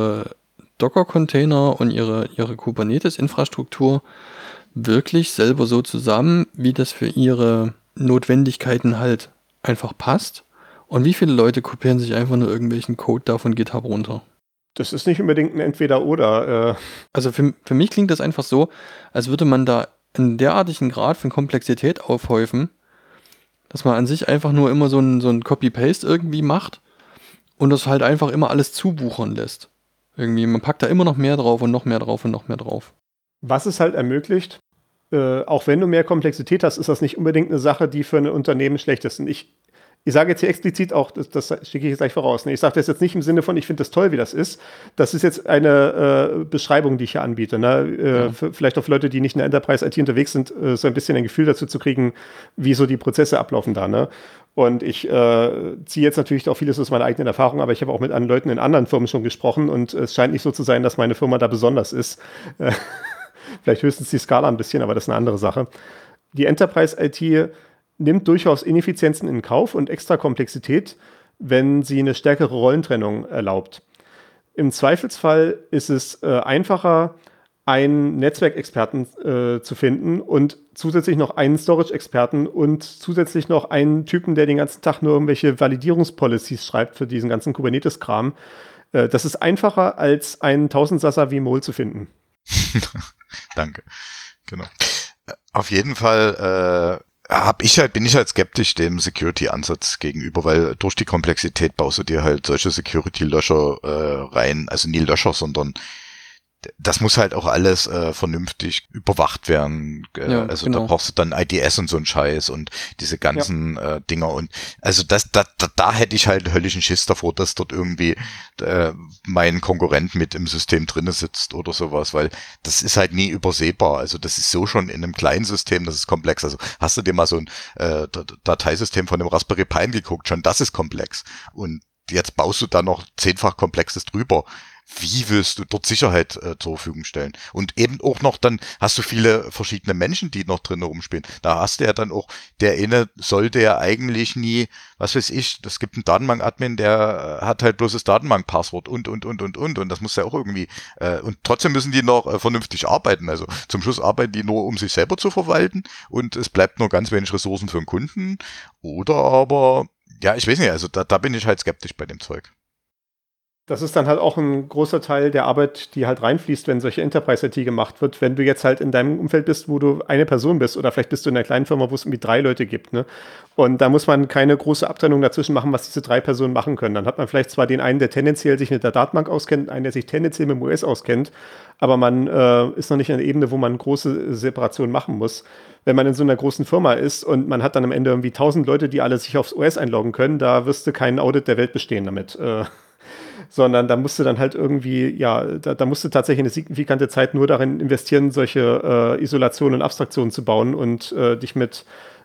Docker-Container und ihre Kubernetes-Infrastruktur wirklich selber so zusammen, wie das für ihre Notwendigkeiten halt einfach passt? Und wie viele Leute kopieren sich einfach nur irgendwelchen Code da von GitHub runter? Das ist nicht unbedingt ein Entweder-Oder. Also für mich klingt das einfach so, als würde man da einen derartigen Grad von Komplexität aufhäufen, dass man an sich einfach nur immer so ein Copy-Paste irgendwie macht und das halt einfach immer alles zuwuchern lässt. Irgendwie, man packt da immer noch mehr drauf und noch mehr drauf und noch mehr drauf. Was es halt ermöglicht, auch wenn du mehr Komplexität hast, ist das nicht unbedingt eine Sache, die für ein Unternehmen schlecht ist. Und ich Ich sage jetzt hier explizit auch, das schicke ich jetzt gleich voraus. Ne? Ich sage das jetzt nicht im Sinne von, ich finde das toll, wie das ist. Das ist jetzt eine Beschreibung, die ich hier anbiete. Ne? Vielleicht auch für Leute, die nicht in der Enterprise-IT unterwegs sind, so ein bisschen ein Gefühl dazu zu kriegen, wie so die Prozesse ablaufen da. Ne? Und ich ziehe jetzt natürlich auch vieles aus meiner eigenen Erfahrung, aber ich habe auch mit anderen Leuten in anderen Firmen schon gesprochen und es scheint nicht so zu sein, dass meine Firma da besonders ist. Vielleicht höchstens die Skala ein bisschen, aber das ist eine andere Sache. Die Enterprise-IT nimmt durchaus Ineffizienzen in Kauf und extra Komplexität, wenn sie eine stärkere Rollentrennung erlaubt. Im Zweifelsfall ist es einfacher, einen Netzwerkexperten zu finden und zusätzlich noch einen Storage-Experten und zusätzlich noch einen Typen, der den ganzen Tag nur irgendwelche Validierungspolicies schreibt für diesen ganzen Kubernetes-Kram. Das ist einfacher, als einen Tausendsasser wie Mol zu finden. Danke. Genau. Auf jeden Fall bin ich halt skeptisch dem Security-Ansatz gegenüber, weil durch die Komplexität baust du dir halt solche Security-Löscher rein, also nie Löscher, sondern das muss halt auch alles vernünftig überwacht werden. Also genau. Da brauchst du dann IDS und so einen Scheiß und diese ganzen Dinger und also da hätte ich halt höllischen Schiss davor, dass dort irgendwie mein Konkurrent mit im System drinne sitzt oder sowas, weil das ist halt nie übersehbar. Also das ist so schon in einem kleinen System, das ist komplex. Also hast du dir mal so ein Dateisystem von dem Raspberry Pi geguckt, schon das ist komplex. Und jetzt baust du da noch 10-fach Komplexes drüber. Wie willst du dort Sicherheit zur Verfügung stellen? Und eben auch noch, dann hast du viele verschiedene Menschen, die noch drin rumspielen. Da hast du ja dann auch, der eine sollte ja eigentlich nie, was weiß ich, es gibt einen Datenbank-Admin, der hat halt bloß das Datenbank-Passwort und das muss ja auch irgendwie, und trotzdem müssen die noch vernünftig arbeiten. Also zum Schluss arbeiten die nur, um sich selber zu verwalten und es bleibt nur ganz wenig Ressourcen für den Kunden. Oder aber, ja, ich weiß nicht, also da bin ich halt skeptisch bei dem Zeug. Das ist dann halt auch ein großer Teil der Arbeit, die halt reinfließt, wenn solche Enterprise-IT gemacht wird. Wenn du jetzt halt in deinem Umfeld bist, wo du eine Person bist oder vielleicht bist du in einer kleinen Firma, wo es irgendwie 3 Leute gibt. Ne? Und da muss man keine große Abtrennung dazwischen machen, was diese 3 Personen machen können. Dann hat man vielleicht zwar den einen, der tendenziell sich mit der Datenbank auskennt, einen, der sich tendenziell mit dem OS auskennt, aber man ist noch nicht an der Ebene, wo man große Separationen machen muss. Wenn man in so einer großen Firma ist und man hat dann am Ende irgendwie 1000 Leute, die alle sich aufs OS einloggen können, da wirst du keinen Audit der Welt bestehen damit. Sondern da musst du dann halt irgendwie, ja, da musst du tatsächlich eine signifikante Zeit nur darin investieren, solche Isolationen und Abstraktionen zu bauen und dich mit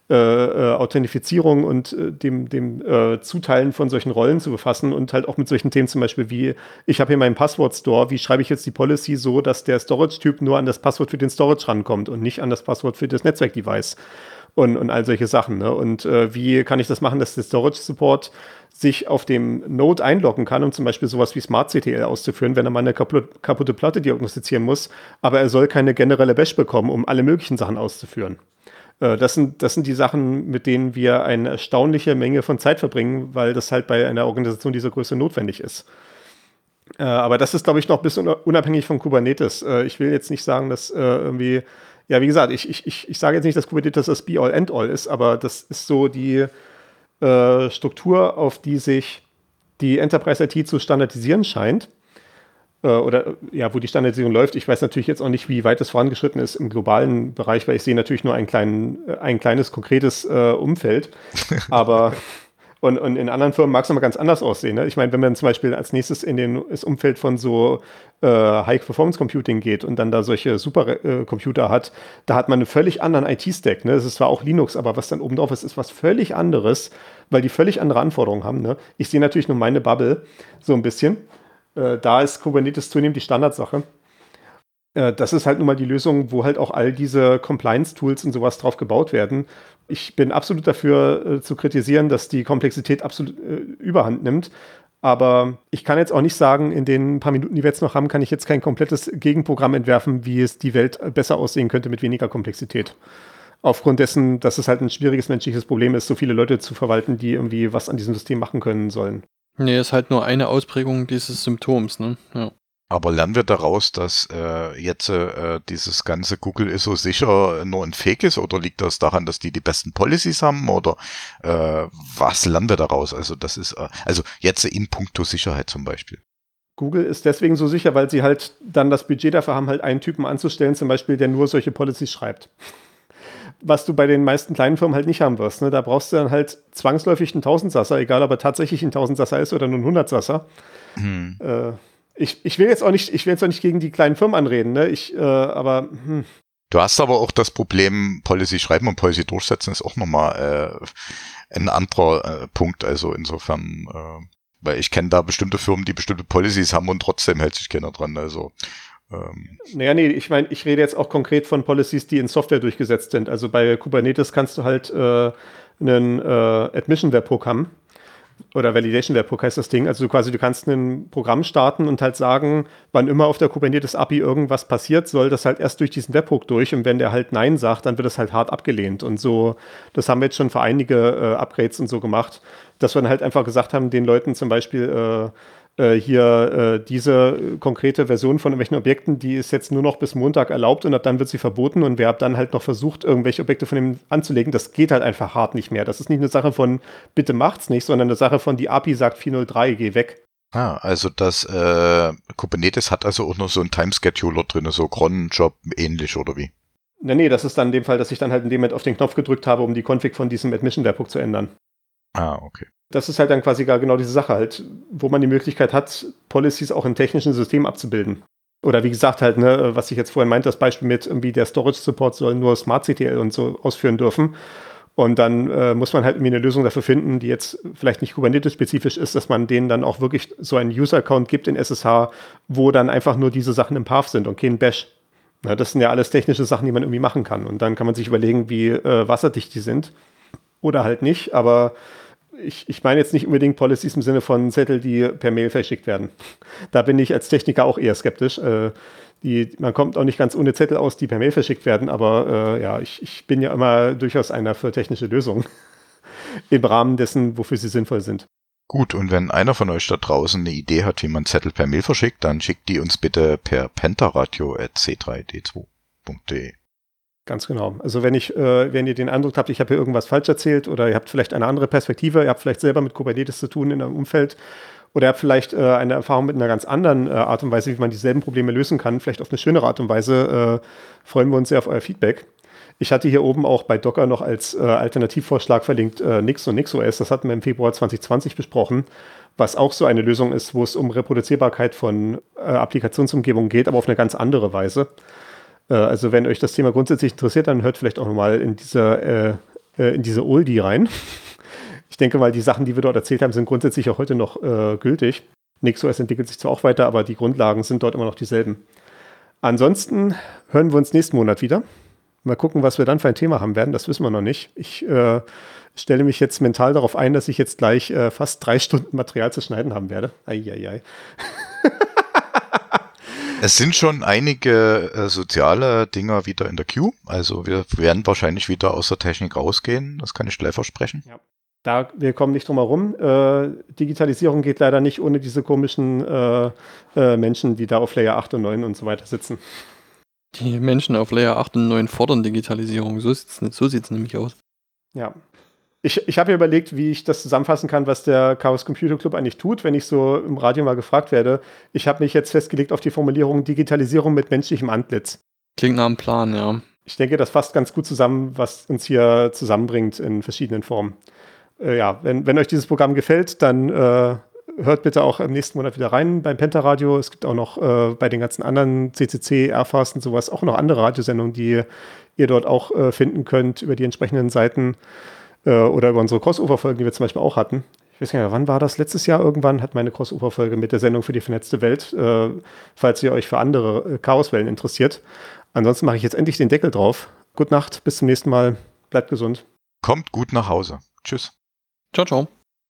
Authentifizierung und dem Zuteilen von solchen Rollen zu befassen und halt auch mit solchen Themen zum Beispiel wie, ich habe hier meinen Passwort-Store, wie schreibe ich jetzt die Policy so, dass der Storage-Typ nur an das Passwort für den Storage rankommt und nicht an das Passwort für das Netzwerk-Device und all solche Sachen. Ne? Und wie kann ich das machen, dass der Storage-Support sich auf dem Node einloggen kann, um zum Beispiel sowas wie Smart-CTL auszuführen, wenn er mal eine kaputte Platte diagnostizieren muss, aber er soll keine generelle Bash bekommen, um alle möglichen Sachen auszuführen. Das sind die Sachen, mit denen wir eine erstaunliche Menge von Zeit verbringen, weil das halt bei einer Organisation dieser Größe notwendig ist. Aber das ist, glaube ich, noch ein bisschen unabhängig von Kubernetes. Ich will jetzt nicht sagen, dass irgendwie, ja, wie gesagt, ich sage jetzt nicht, dass Kubernetes das Be-all, End-all ist, aber das ist so die Struktur, auf die sich die Enterprise-IT zu standardisieren scheint. Oder ja, wo die Standardisierung läuft. Ich weiß natürlich jetzt auch nicht, wie weit es vorangeschritten ist im globalen Bereich, weil ich sehe natürlich nur ein kleines, konkretes Umfeld. Aber und in anderen Firmen mag es nochmal ganz anders aussehen. Ne? Ich meine, wenn man zum Beispiel als nächstes in das Umfeld von so High-Performance-Computing geht und dann da solche Supercomputer hat, da hat man einen völlig anderen IT-Stack. Ne? Es ist zwar auch Linux, aber was dann oben drauf ist, ist was völlig anderes, weil die völlig andere Anforderungen haben. Ne? Ich sehe natürlich nur meine Bubble so ein bisschen. Da ist Kubernetes zunehmend die Standardsache. Das ist halt nun mal die Lösung, wo halt auch all diese Compliance-Tools und sowas drauf gebaut werden. Ich bin absolut dafür zu kritisieren, dass die Komplexität absolut überhand nimmt. Aber ich kann jetzt auch nicht sagen, in den paar Minuten, die wir jetzt noch haben, kann ich jetzt kein komplettes Gegenprogramm entwerfen, wie es die Welt besser aussehen könnte mit weniger Komplexität. Aufgrund dessen, dass es halt ein schwieriges menschliches Problem ist, so viele Leute zu verwalten, die irgendwie was an diesem System machen können sollen. Nee, ist halt nur eine Ausprägung dieses Symptoms, ne? Ja. Aber lernen wir daraus, dass jetzt dieses ganze Google ISO sicher nur ein Fake ist, oder liegt das daran, dass die besten Policies haben, oder was lernen wir daraus? Also das ist also jetzt in puncto Sicherheit zum Beispiel. Google ist deswegen so sicher, weil sie halt dann das Budget dafür haben, halt einen Typen anzustellen, zum Beispiel, der nur solche Policies schreibt. was du bei den meisten kleinen Firmen halt nicht haben wirst. Ne? Da brauchst du dann halt zwangsläufig einen Tausendsasser, egal ob er tatsächlich ein Tausendsasser ist oder nur ein Hundertsasser. Ich will jetzt auch nicht gegen die kleinen Firmen anreden, ne? Du hast aber auch das Problem, Policy schreiben und Policy durchsetzen ist auch nochmal ein anderer Punkt. Also insofern, weil ich kenne da bestimmte Firmen, die bestimmte Policies haben und trotzdem hält sich keiner dran. Also Naja, nee, ich meine, ich rede jetzt auch konkret von Policies, die in Software durchgesetzt sind. Also bei Kubernetes kannst du halt einen Admission-Webhook haben. Oder Validation-Webhook heißt das Ding. Also du kannst ein Programm starten und halt sagen, wann immer auf der Kubernetes-API irgendwas passiert, soll das halt erst durch diesen Webhook durch. Und wenn der halt Nein sagt, dann wird das halt hart abgelehnt. Und so, das haben wir jetzt schon für einige Upgrades und so gemacht, dass wir dann halt einfach gesagt haben, den Leuten zum Beispiel diese konkrete Version von irgendwelchen Objekten, die ist jetzt nur noch bis Montag erlaubt und ab dann wird sie verboten und wer ab dann halt noch versucht, irgendwelche Objekte von ihm anzulegen, das geht halt einfach hart nicht mehr. Das ist nicht eine Sache von, bitte macht's nicht, sondern eine Sache von, die API sagt 403, geh weg. Also das Kubernetes hat also auch noch so einen Timescheduler drin, so Cron-Job ähnlich oder wie? Nee, das ist dann in dem Fall, dass ich dann halt in dem Moment auf den Knopf gedrückt habe, um die Config von diesem Admission-Webhook zu ändern. Okay. Das ist halt dann quasi genau diese Sache halt, wo man die Möglichkeit hat, Policies auch in technischen Systemen abzubilden. Oder wie gesagt halt, ne, was ich jetzt vorhin meinte, das Beispiel mit irgendwie der Storage-Support soll nur SmartCTL und so ausführen dürfen. Und dann muss man halt irgendwie eine Lösung dafür finden, die jetzt vielleicht nicht Kubernetes-spezifisch ist, dass man denen dann auch wirklich so einen User-Account gibt in SSH, wo dann einfach nur diese Sachen im Path sind und kein Bash. Na, das sind ja alles technische Sachen, die man irgendwie machen kann. Und dann kann man sich überlegen, wie wasserdicht die sind. Oder halt nicht, aber ich meine jetzt nicht unbedingt Policies im Sinne von Zettel, die per Mail verschickt werden. Da bin ich als Techniker auch eher skeptisch. Man kommt auch nicht ganz ohne Zettel aus, die per Mail verschickt werden, aber ich bin ja immer durchaus einer für technische Lösungen im Rahmen dessen, wofür sie sinnvoll sind. Gut, und wenn einer von euch da draußen eine Idee hat, wie man Zettel per Mail verschickt, dann schickt die uns bitte per pentaradio@c3d2.de. Ganz genau. Also wenn ihr den Eindruck habt, ich habe hier irgendwas falsch erzählt oder ihr habt vielleicht eine andere Perspektive, ihr habt vielleicht selber mit Kubernetes zu tun in einem Umfeld oder ihr habt vielleicht eine Erfahrung mit einer ganz anderen Art und Weise, wie man dieselben Probleme lösen kann, vielleicht auf eine schönere Art und Weise, freuen wir uns sehr auf euer Feedback. Ich hatte hier oben auch bei Docker noch als Alternativvorschlag verlinkt Nix und NixOS. Das hatten wir im Februar 2020 besprochen, was auch so eine Lösung ist, wo es um Reproduzierbarkeit von Applikationsumgebungen geht, aber auf eine ganz andere Weise. Also wenn euch das Thema grundsätzlich interessiert, dann hört vielleicht auch nochmal in diese Oldie rein. Ich denke mal, die Sachen, die wir dort erzählt haben, sind grundsätzlich auch heute noch gültig. NixOS entwickelt sich zwar auch weiter, aber die Grundlagen sind dort immer noch dieselben. Ansonsten hören wir uns nächsten Monat wieder. Mal gucken, was wir dann für ein Thema haben werden. Das wissen wir noch nicht. Ich stelle mich jetzt mental darauf ein, dass ich jetzt gleich fast 3 Stunden Material zu schneiden haben werde. Eieiei. Es sind schon einige soziale Dinger wieder in der Queue. Also wir werden wahrscheinlich wieder aus der Technik rausgehen. Das kann ich gleich versprechen. Ja. Wir kommen nicht drum herum. Digitalisierung geht leider nicht ohne diese komischen Menschen, die da auf Layer 8 und 9 und so weiter sitzen. Die Menschen auf Layer 8 und 9 fordern Digitalisierung. So sieht's nämlich aus. Ja. Ich habe mir überlegt, wie ich das zusammenfassen kann, was der Chaos Computer Club eigentlich tut, wenn ich so im Radio mal gefragt werde. Ich habe mich jetzt festgelegt auf die Formulierung Digitalisierung mit menschlichem Antlitz. Klingt nach einem Plan, ja. Ich denke, das fasst ganz gut zusammen, was uns hier zusammenbringt in verschiedenen Formen. Wenn euch dieses Programm gefällt, dann hört bitte auch im nächsten Monat wieder rein beim Pentaradio. Es gibt auch noch bei den ganzen anderen CCC, Airfast und sowas auch noch andere Radiosendungen, die ihr dort auch finden könnt über die entsprechenden Seiten. Oder über unsere Crossover-Folgen, die wir zum Beispiel auch hatten. Ich weiß nicht mehr, wann war das? Letztes Jahr irgendwann hat meine Crossover-Folge mit der Sendung für die vernetzte Welt, falls ihr euch für andere Chaoswellen interessiert. Ansonsten mache ich jetzt endlich den Deckel drauf. Gute Nacht, bis zum nächsten Mal. Bleibt gesund. Kommt gut nach Hause. Tschüss. Ciao, ciao.